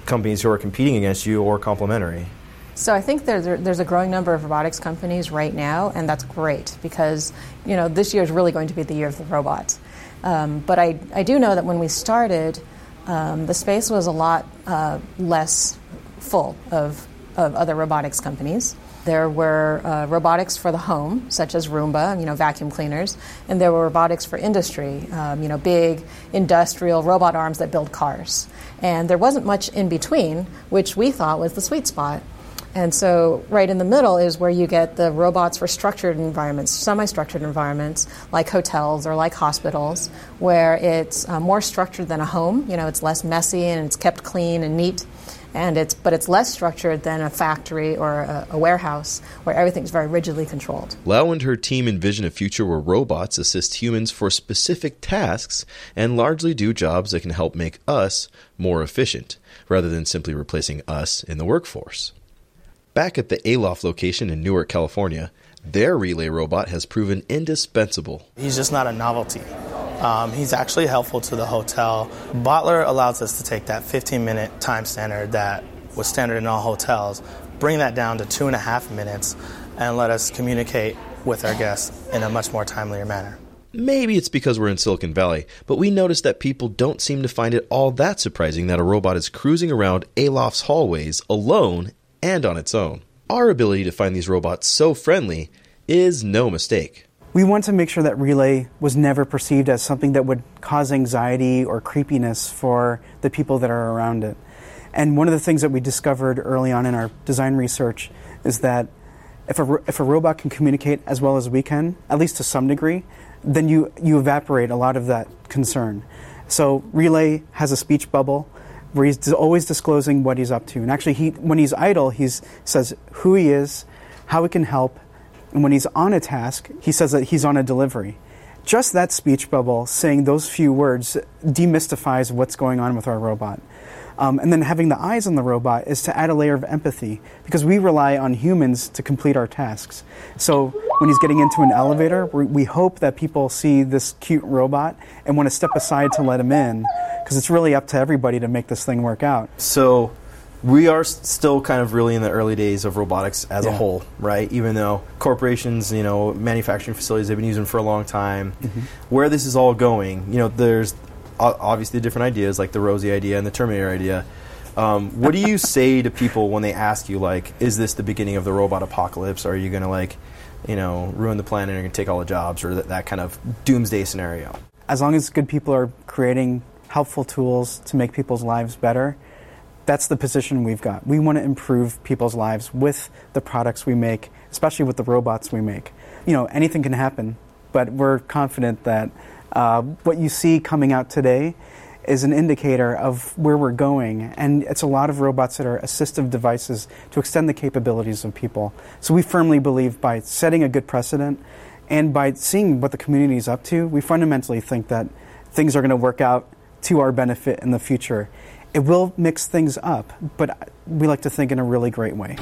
Speaker 21: companies who are competing against you or complementary?
Speaker 10: So I think there's a, there's a growing number of robotics companies right now, and that's great because, you know, this year is really going to be the year of the robot. Um, but I, I do know that when we started, um, the space was a lot uh, less full of, of other robotics companies. There were uh, robotics for the home, such as Roomba, you know, vacuum cleaners, and there were robotics for industry, um, you know, big industrial robot arms that build cars. And there wasn't much in between, which we thought was the sweet spot. And so right in the middle is where you get the robots for structured environments, semi-structured environments, like hotels or like hospitals, where it's uh, more structured than a home. You know, it's less messy and it's kept clean and neat. And it's but it's less structured than a factory or a, a warehouse where everything's very rigidly controlled.
Speaker 4: Lau and her team envision a future where robots assist humans for specific tasks and largely do jobs that can help make us more efficient, rather than simply replacing us in the workforce. Back at the Aloft location in Newark, California, their relay robot has proven indispensable.
Speaker 11: He's just not a novelty. Um, he's actually helpful to the hotel. Bottler allows us to take that fifteen-minute time standard that was standard in all hotels, bring that down to two and a half minutes, and let us communicate with our guests in a much more timelier manner.
Speaker 4: Maybe it's because we're in Silicon Valley, but we noticed that people don't seem to find it all that surprising that a robot is cruising around Aloft's hallways alone and on its own. Our ability to find these robots so friendly is no mistake.
Speaker 23: We want to make sure that Relay was never perceived as something that would cause anxiety or creepiness for the people that are around it. And one of the things that we discovered early on in our design research is that if a, if a robot can communicate as well as we can, at least to some degree, then you, you evaporate a lot of that concern. So Relay has a speech bubble where he's always disclosing what he's up to. And actually, he, when he's idle, he says who he is, how he can help, and when he's on a task, he says that he's on a delivery. Just that speech bubble, saying those few words, demystifies what's going on with our robot. Um, and then having the eyes on the robot is to add a layer of empathy, because we rely on humans to complete our tasks. So when he's getting into an elevator, we, we hope that people see this cute robot and want to step aside to let him in, because it's really up to everybody to make this thing work out.
Speaker 21: So we are still kind of really in the early days of robotics as
Speaker 23: Yeah.
Speaker 21: a whole, right? Even though corporations, you know, manufacturing facilities, they've been using for a long time.
Speaker 23: Mm-hmm.
Speaker 21: Where this is all going, you know, there's o- obviously different ideas, like the Rosie idea and the Terminator idea. Um, what do you say to people when they ask you, like, is this the beginning of the robot apocalypse? Or are you going to, like, you know, ruin the planet and you're going to take all the jobs, or that, that kind of doomsday scenario?
Speaker 23: As long as good people are creating helpful tools to make people's lives better, that's the position we've got. We want to improve people's lives with the products we make, especially with the robots we make. You know, anything can happen, but we're confident that uh, what you see coming out today is an indicator of where we're going. And it's a lot of robots that are assistive devices to extend the capabilities of people. So we firmly believe by setting a good precedent and by seeing what the community is up to, we fundamentally think that things are going to work out to our benefit in the future. It will mix things up, but we like to think in a really great way.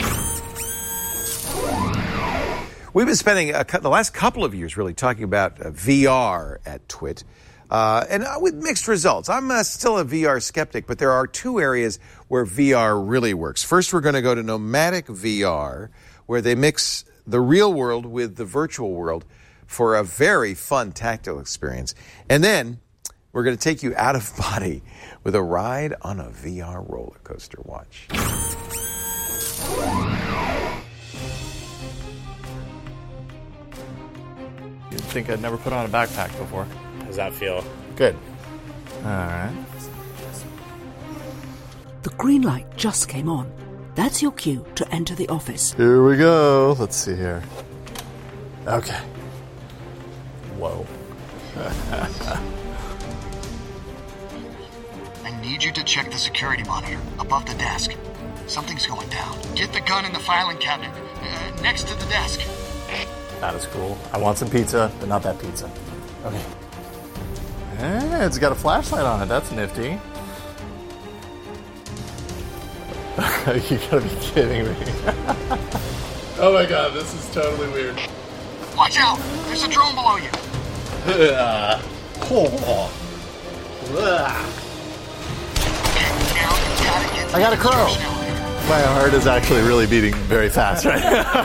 Speaker 3: We've been spending a, the last couple of years really talking about uh, V R at Twit, uh, and uh, with mixed results. I'm uh, still a V R skeptic, but there are two areas where V R really works. First, we're going to go to Nomadic V R, where they mix the real world with the virtual world for a very fun tactile experience. And then we're going to take you out of body with a ride on a V R roller coaster. Watch.
Speaker 24: You'd think I'd never put on a backpack before.
Speaker 25: How does that feel?
Speaker 24: Good. All right.
Speaker 26: The green light just came on. That's your cue to enter the office.
Speaker 24: Here we go. Let's see here. Okay. Whoa.
Speaker 27: I need you to check the security monitor above the desk. Something's going down. Get the gun in the filing cabinet uh, next to the desk.
Speaker 24: That is cool. I want some pizza, but not that pizza. Okay. Eh, it's got a flashlight on it. That's nifty. You gotta be kidding me. Oh my god, this is totally weird.
Speaker 27: Watch out! There's a drone below you.
Speaker 24: Uh, oh.
Speaker 27: Now Gotta
Speaker 24: I got a crow. My heart is actually really beating very fast right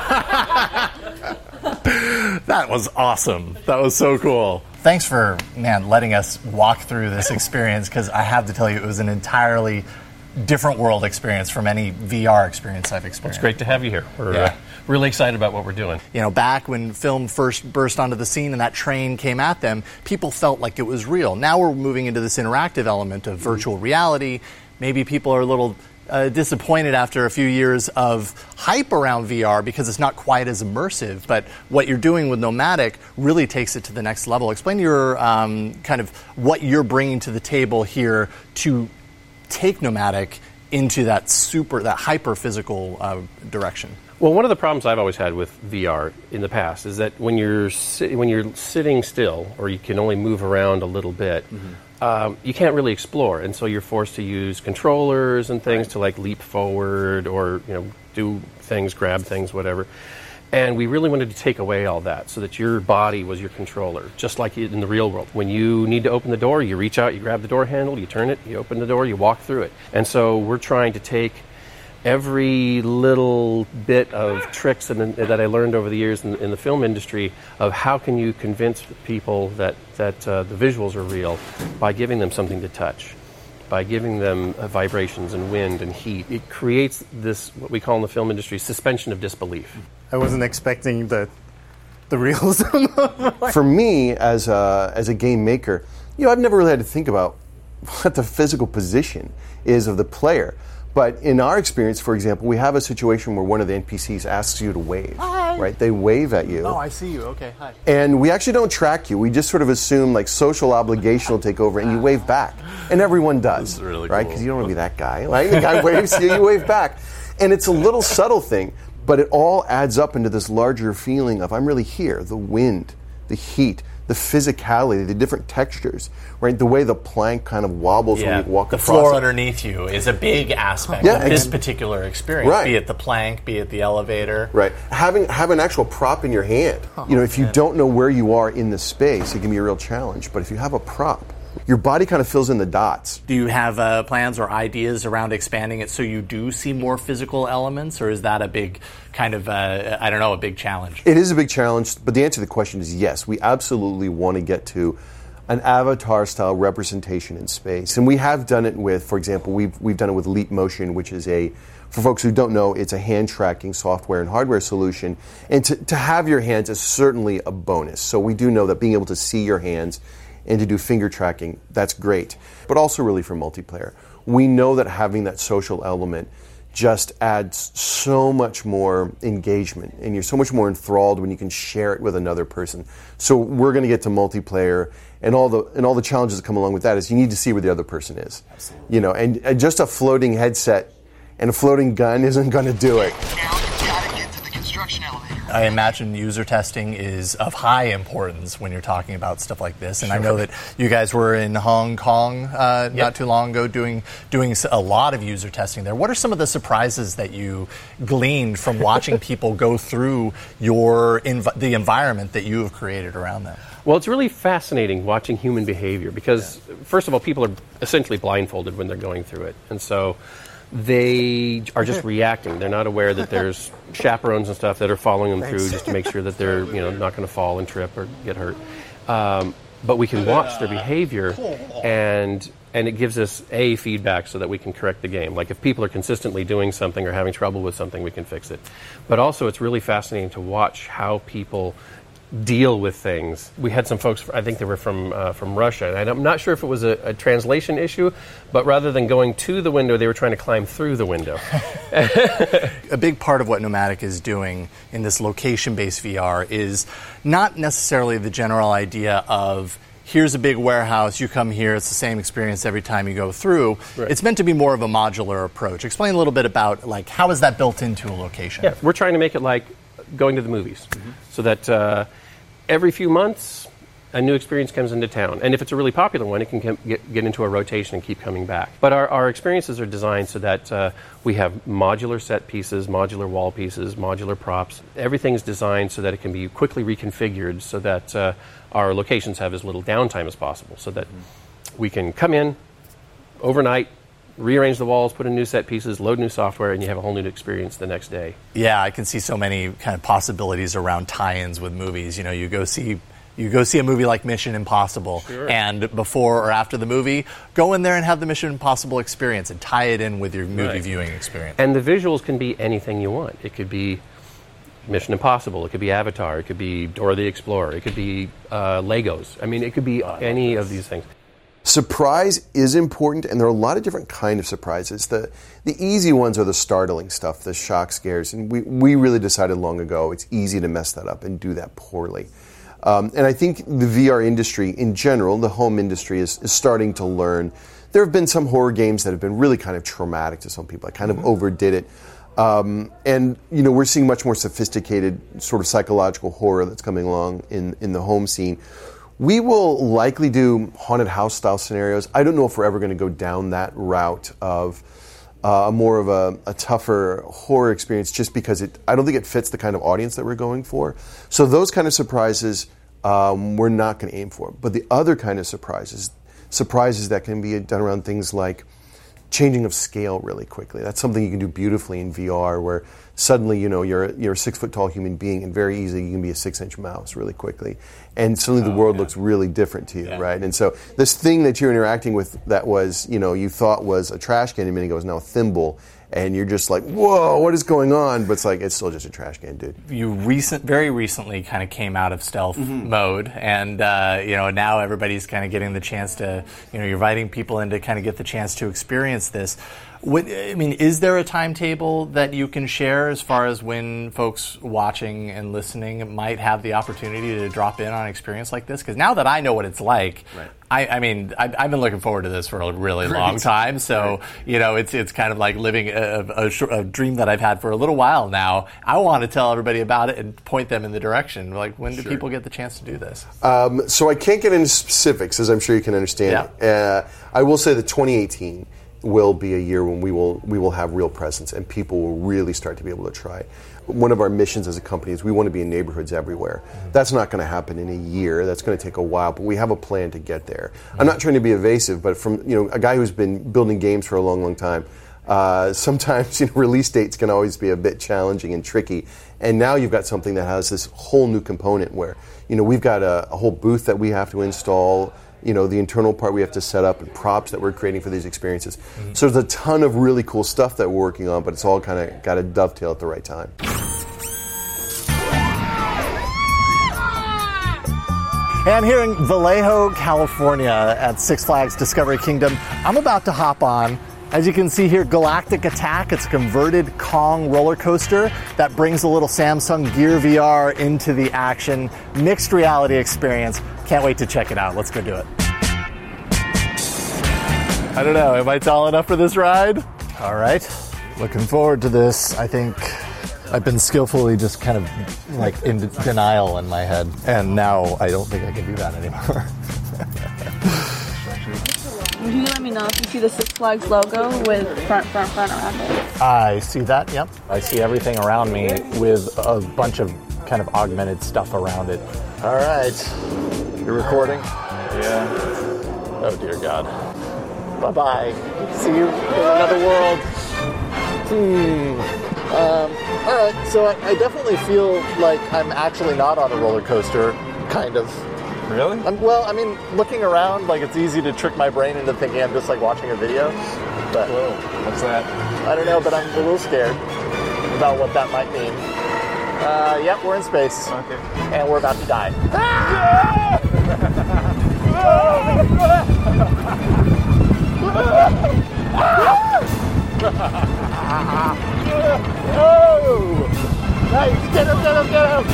Speaker 24: now. That was awesome. That was so cool. Thanks for, man, letting us walk through this experience, because I have to tell you, it was an entirely different world experience from any V R experience I've experienced.
Speaker 13: It's great to have you here. We're
Speaker 24: Yeah.
Speaker 13: uh, really excited about what we're doing.
Speaker 24: You know, back when film first burst onto the scene and that train came at them, people felt like it was real. Now we're moving into this interactive element of virtual reality. Maybe people are a little uh, disappointed after a few years of hype around V R because it's not quite as immersive. But what you're doing with Nomadic really takes it to the next level. Explain your um, kind of what you're bringing to the table here to take Nomadic into that super, that hyper physical uh, direction.
Speaker 13: Well, one of the problems I've always had with V R in the past is that when you're si- when you're sitting still, or you can only move around a little bit, mm-hmm. um, you can't really explore, and so you're forced to use controllers and things right. to like leap forward or you know do things, grab things, whatever. And we really wanted to take away all that so that your body was your controller, just like in the real world. When you need to open the door, you reach out, you grab the door handle, you turn it, you open the door, you walk through it. And so we're trying to take every little bit of tricks and, that I learned over the years in, in the film industry of how can you convince people that, that uh, the visuals are real by giving them something to touch, by giving them uh, vibrations and wind and heat. It creates this, what we call in the film industry, suspension of disbelief.
Speaker 24: I wasn't expecting the the realism.
Speaker 3: For me, as a, as a game maker, you know, I've never really had to think about what the physical position is of the player. But in our experience, for example, we have a situation where one of the N P Cs asks you to wave.
Speaker 24: Hi.
Speaker 3: Right? They wave at you.
Speaker 24: Oh, I see you. Okay, hi.
Speaker 3: And we actually don't track you. We just sort of assume like social obligation will take over and you wave back. And everyone does.
Speaker 24: This is really
Speaker 3: right?
Speaker 24: cool.
Speaker 3: Because you don't want to be that guy. Right? The guy waves to you, you wave back. And it's a little subtle thing, but it all adds up into this larger feeling of I'm really here. The wind, the heat, the physicality, the different textures, right? The way the plank kind of wobbles
Speaker 24: Yeah,
Speaker 3: when you walk
Speaker 24: the
Speaker 3: across
Speaker 24: floor
Speaker 3: it.
Speaker 24: underneath you is a big aspect
Speaker 3: Yeah,
Speaker 24: of this
Speaker 3: ex-
Speaker 24: particular experience,
Speaker 3: Right.
Speaker 24: be it the plank, be it the elevator.
Speaker 3: Right. Having have an actual prop in your hand.
Speaker 24: Oh,
Speaker 3: you know, if you
Speaker 24: man.
Speaker 3: don't know where you are in the space, it can be a real challenge. But if you have a prop, your body kind of fills in the dots.
Speaker 24: Do you have uh, plans or ideas around expanding it so you do see more physical elements, or is that a big kind of, uh, I don't know, a big challenge?
Speaker 3: It is a big challenge, but the answer to the question is yes. We absolutely want to get to an avatar-style representation in space. And we have done it with, for example, we've, we've done it with Leap Motion, which is a, for folks who don't know, it's a hand-tracking software and hardware solution. And to, to have your hands is certainly a bonus. So we do know that being able to see your hands and to do finger tracking, that's great. But also really for multiplayer. We know that having that social element just adds so much more engagement, and you're so much more enthralled when you can share it with another person. So we're going to get to multiplayer, and all the and all the challenges that come along with that is you need to see where the other person is. Absolutely. You know, and, and just a floating headset and a floating gun isn't going to do it.
Speaker 24: I imagine user testing is of high importance when you're talking about stuff like this. And sure. I know that you guys were in Hong Kong uh, yep. not too long ago doing doing a lot of user testing there. What are some of the surprises that you gleaned from watching people go through your env- the environment that you have created around them?
Speaker 13: Well, it's really fascinating watching human behavior because, yeah. first of all, people are essentially blindfolded when they're going through it. And so they are just reacting. They're not aware that there's chaperones and stuff that are following them Thanks. through just to make sure that they're you know not going to fall and trip or get hurt. Um, but we can watch their behavior, and and it gives us a feedback so that we can correct the game. Like if people are consistently doing something or having trouble with something, we can fix it. But also, it's really fascinating to watch how people deal with things. We had some folks, I think they were from uh, from Russia, and I'm not sure if it was a, a translation issue, but rather than going to the window, they were trying to climb through the window.
Speaker 24: A big part of what Nomadic is doing in this location-based V R is not necessarily the general idea of here's a big warehouse, you come here, it's the same experience every time you go through. Right. It's meant to be more of a modular approach. Explain a little bit about like how is that built into a location?
Speaker 13: Yeah, we're trying to make it like going to the movies, mm-hmm. so that uh, every few months a new experience comes into town. And if it's a really popular one, it can get, get into a rotation and keep coming back. But our, our experiences are designed so that uh, we have modular set pieces, modular wall pieces, modular props. Everything's designed so that it can be quickly reconfigured so that uh, our locations have as little downtime as possible, so that mm-hmm. we can come in overnight, rearrange the walls, put in new set pieces, load new software, and you have a whole new experience the next day.
Speaker 24: Yeah, I can see so many kind of possibilities around tie-ins with movies. You know, you go see you go see a movie like Mission Impossible,
Speaker 13: Sure.
Speaker 24: and before or after the movie, go in there and have the Mission Impossible experience and tie it in with your movie
Speaker 13: Right.
Speaker 24: viewing experience.
Speaker 13: And the visuals can be anything you want. It could be Mission Impossible. It could be Avatar. It could be Dora the Explorer. It could be uh, Legos. I mean, it could be any of these things.
Speaker 3: Surprise is important, and there are a lot of different kind of surprises. The the easy ones are the startling stuff, the shock scares, and we, we really decided long ago it's easy to mess that up and do that poorly. Um, and I think the V R industry in general, the home industry, is, is starting to learn. There have been some horror games that have been really kind of traumatic to some people. I kind of mm-hmm. overdid it. Um, and, you know, we're seeing much more sophisticated sort of psychological horror that's coming along in, in the home scene. We will likely do haunted house style scenarios. I don't know if we're ever going to go down that route of uh, more of a, a tougher horror experience, just because it, I don't think it fits the kind of audience that we're going for. So those kind of surprises um, we're not going to aim for. But the other kind of surprises, surprises that can be done around things like changing of scale really quickly. That's something you can do beautifully in V R, where suddenly, you know, you're you're a six foot tall human being, and very easily you can be a six inch mouse really quickly, and suddenly the
Speaker 24: Oh,
Speaker 3: world
Speaker 24: yeah.
Speaker 3: looks really different to you,
Speaker 24: Yeah.
Speaker 3: right? And so this thing that you're interacting with that was, you know, you thought was a trash can a minute ago is now a thimble, and you're just like, whoa, what is going on? But it's like, it's still just a trash can, dude.
Speaker 24: You recent, very recently kind of came out of stealth
Speaker 3: Mhm.
Speaker 24: mode, and uh, you know now everybody's kind of getting the chance to, you know, you're inviting people in to kind of get the chance to experience this. What, I mean, is there a timetable that you can share as far as when folks watching and listening might have the opportunity to drop in on an experience like this? Because now that I know what it's like,
Speaker 3: Right.
Speaker 24: I, I mean, I've, I've been looking forward to this for a really
Speaker 3: Right.
Speaker 24: long time. So,
Speaker 3: Right.
Speaker 24: you know, it's it's kind of like living a, a, sh- a dream that I've had for a little while now. I want to tell everybody about it and point them in the direction. Like, when do
Speaker 3: Sure.
Speaker 24: people get the chance to do this?
Speaker 3: Um, so I can't get into specifics, as I'm sure you can understand. Uh, I will say that twenty eighteen will be a year when we will we will have real presence and people will really start to be able to try it. One of our missions as a company is we want to be in neighborhoods everywhere. Mm-hmm. That's not going to happen in a year. That's going to take a while, but we have a plan to get there. Mm-hmm. I'm not trying to be evasive, but from, you know, a guy who's been building games for a long, long time, uh, sometimes, you know, release dates can always be a bit challenging and tricky. And now you've got something that has this whole new component where, you know, we've got a, a whole booth that we have to install. You know, the internal part we have to set up and props that we're creating for these experiences. Mm-hmm. So there's a ton of really cool stuff that we're working on, but it's all kind of got to dovetail at the right time.
Speaker 24: Hey, I'm here in Vallejo, California at Six Flags Discovery Kingdom. I'm about to hop on, as you can see here, Galactic Attack. It's a converted Kong roller coaster that brings a little Samsung Gear V R into the action. Mixed reality experience. Can't wait to check it out. Let's go do it. I don't know, am I tall enough for this ride? All right, looking forward to this. I think I've been skillfully just kind of like in denial in my head, and now I don't think I can do that anymore.
Speaker 15: Would you let me know if you see the Six Flags logo with front, front, front around it?
Speaker 24: I see that, yep. I see everything around me with a bunch of kind of augmented stuff around it. All right, you're recording? Yeah. Oh dear God. Bye-bye. See you in another world. Hmm. Um, all right, so I, I definitely feel like I'm actually not on a roller coaster, kind of. Really? I'm, well, I mean, looking around, like, it's easy to trick my brain into thinking I'm just, like, watching a video. But whoa, what's that? I don't know, but I'm a little scared about what that might mean. Uh, yep, we're in space. Okay. And we're about to die. Oh! Nice! Get him, get him, get him!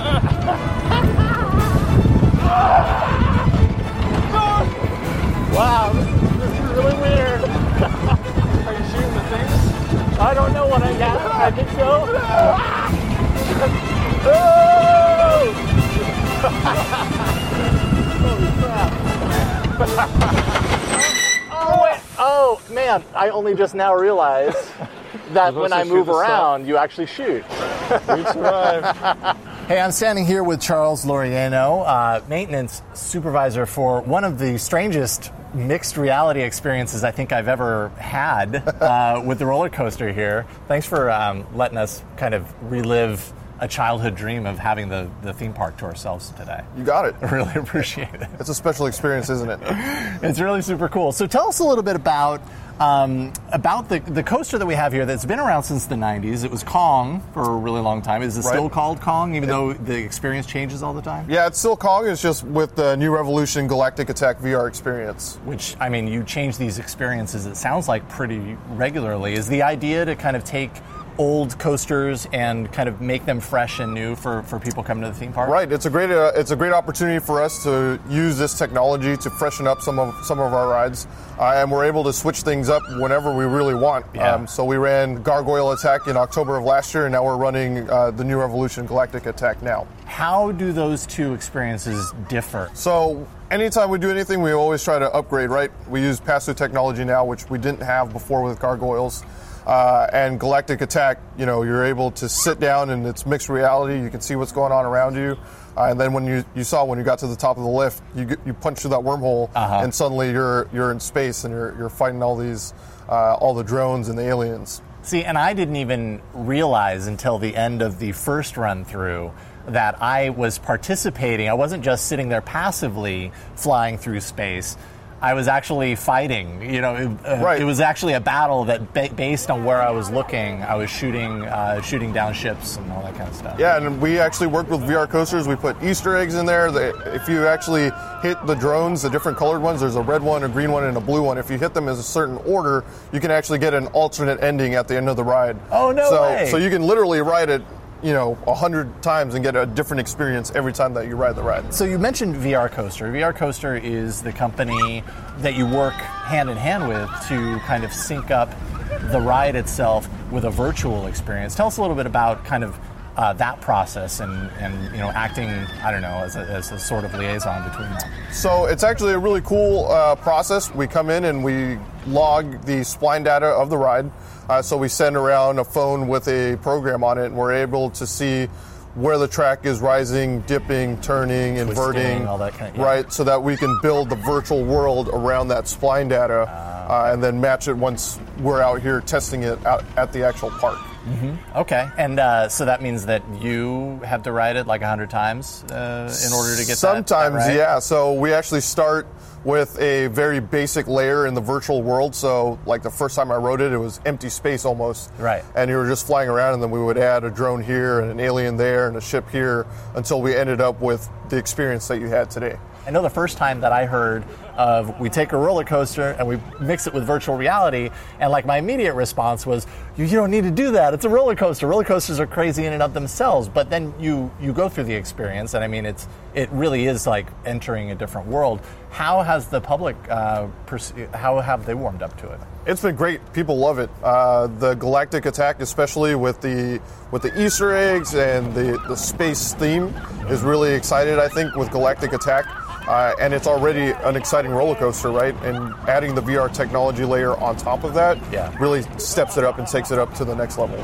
Speaker 24: Wow, this is, this is really weird. Are you shooting the things? I don't know what I got. I think so. Holy crap. Oh, wait. Oh, man, I only just now realized that when I move around, you actually shoot. We survived. Hey, I'm standing here with Charles Loriano, uh, maintenance supervisor for one of the strangest mixed reality experiences I think I've ever had uh, with the roller coaster here. Thanks for um, letting us kind of relive a childhood dream of having the, the theme park to ourselves today.
Speaker 16: You got it.
Speaker 24: I really appreciate it.
Speaker 16: It's a special experience, isn't it?
Speaker 24: It's really super cool. So tell us a little bit about um, about the, the coaster that we have here that's been around since the nineties. It was Kong for a really long time. Is it
Speaker 16: Right.
Speaker 24: still called Kong, even it, though the experience changes all the time?
Speaker 16: Yeah, it's still Kong. It's just with the New Revolution Galactic Attack V R experience.
Speaker 24: Which, I mean, you change these experiences, it sounds like, pretty regularly. Is the idea to kind of take old coasters and kind of make them fresh and new for, for people coming to the theme park?
Speaker 16: Right. It's a great uh, it's a great opportunity for us to use this technology to freshen up some of some of our rides, uh, and we're able to switch things up whenever we really want.
Speaker 24: Yeah.
Speaker 16: Um, so we ran Gargoyle Attack in October of last year, and now we're running uh, the New Revolution Galactic Attack now.
Speaker 24: How do those two experiences differ?
Speaker 16: So anytime we do anything, we always try to upgrade, right? We use pass-through technology now, which we didn't have before with Gargoyles. Uh, and Galactic Attack, you know, you're able to sit down and it's mixed reality. You can see what's going on around you. Uh, and then when you, you saw when you got to the top of the lift, you get, you punch through that wormhole,
Speaker 24: uh-huh.
Speaker 16: and suddenly you're you're in space and you're you're fighting all these uh, all the drones and the aliens.
Speaker 24: See, and I didn't even realize until the end of the first run through that I was participating. I wasn't just sitting there passively flying through space. I was actually fighting. You know, it, uh,
Speaker 16: right.
Speaker 24: it was actually a battle that, ba- based on where I was looking, I was shooting, uh, shooting down ships and all that kind of stuff.
Speaker 16: Yeah, and we actually worked with V R coasters. We put Easter eggs in there. They, if you actually hit the drones, the different colored ones, there's a red one, a green one, and a blue one. If you hit them in a certain order, you can actually get an alternate ending at the end of the ride.
Speaker 24: Oh, no
Speaker 16: so,
Speaker 24: way!
Speaker 16: So you can literally ride it, you know, a hundred times and get a different experience every time that you ride the ride.
Speaker 24: So you mentioned V R Coaster. V R Coaster is the company that you work hand in hand with to kind of sync up the ride itself with a virtual experience. Tell us a little bit about kind of uh, that process and, and, you know, acting, I don't know, as a, as a sort of liaison between them.
Speaker 16: So it's actually a really cool uh, process. We come in and we log the spline data of the ride. Uh, so we send around a phone with a program on it, and we're able to see where the track is rising, dipping, turning,
Speaker 24: Twisting,
Speaker 16: inverting,
Speaker 24: all that kind of, yeah.
Speaker 16: right? So that we can build the virtual world around that spline data, uh, and then match it once we're out here testing it out at the actual park.
Speaker 24: Mm-hmm. Okay, and uh, so that means that you have to ride it like a hundred times uh, in order to get
Speaker 16: Sometimes,
Speaker 24: that, that right?
Speaker 16: yeah. So we actually start with a very basic layer in the virtual world. So, like the first time I rode it, it was empty space almost.
Speaker 24: Right.
Speaker 16: And you were just flying around, and then we would add a drone here and an alien there and a ship here until we ended up with the experience that you had today.
Speaker 24: I know the first time that I heard of we take a roller coaster and we mix it with virtual reality, and like my immediate response was, you, you don't need to do that. It's a roller coaster. Roller coasters are crazy in and of themselves. But then you you go through the experience, and I mean, it's it really is like entering a different world. How has the public, uh, pers- how have they warmed up to it?
Speaker 16: It's been great. People love it. Uh, the Galactic Attack, especially with the with the Easter eggs and the, the space theme, is really excited, I think, with Galactic Attack. Uh, and it's already an exciting roller coaster, right? And adding the V R technology layer on top of that
Speaker 24: yeah.
Speaker 16: really steps it up and takes it up to the next level.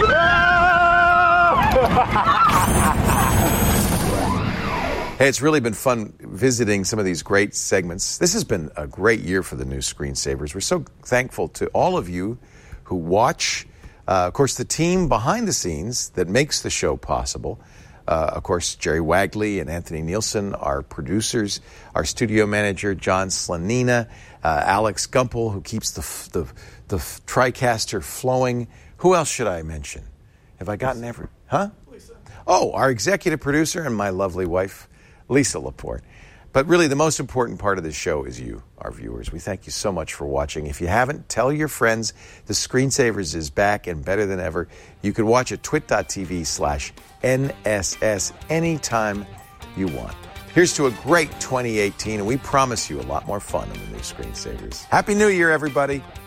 Speaker 3: Hey, it's really been fun visiting some of these great segments. This has been a great year for the new Screensavers. We're so thankful to all of you who watch. Uh, of course, the team behind the scenes that makes the show possible. Uh, of course, Jerry Wagley and Anthony Nielsen, our producers, our studio manager, John Slanina, uh, Alex Gumpel, who keeps the, f- the, the f- TriCaster flowing. Who else should I mention? Have I gotten every... Huh? Lisa. Oh, our executive producer and my lovely wife, Lisa Laporte. But really, the most important part of this show is you, our viewers. We thank you so much for watching. If you haven't, tell your friends. The Screensavers is back and better than ever. You can watch at twit.tv slash NSS anytime you want. Here's to a great twenty eighteen, and we promise you a lot more fun on the new Screensavers. Happy New Year, everybody.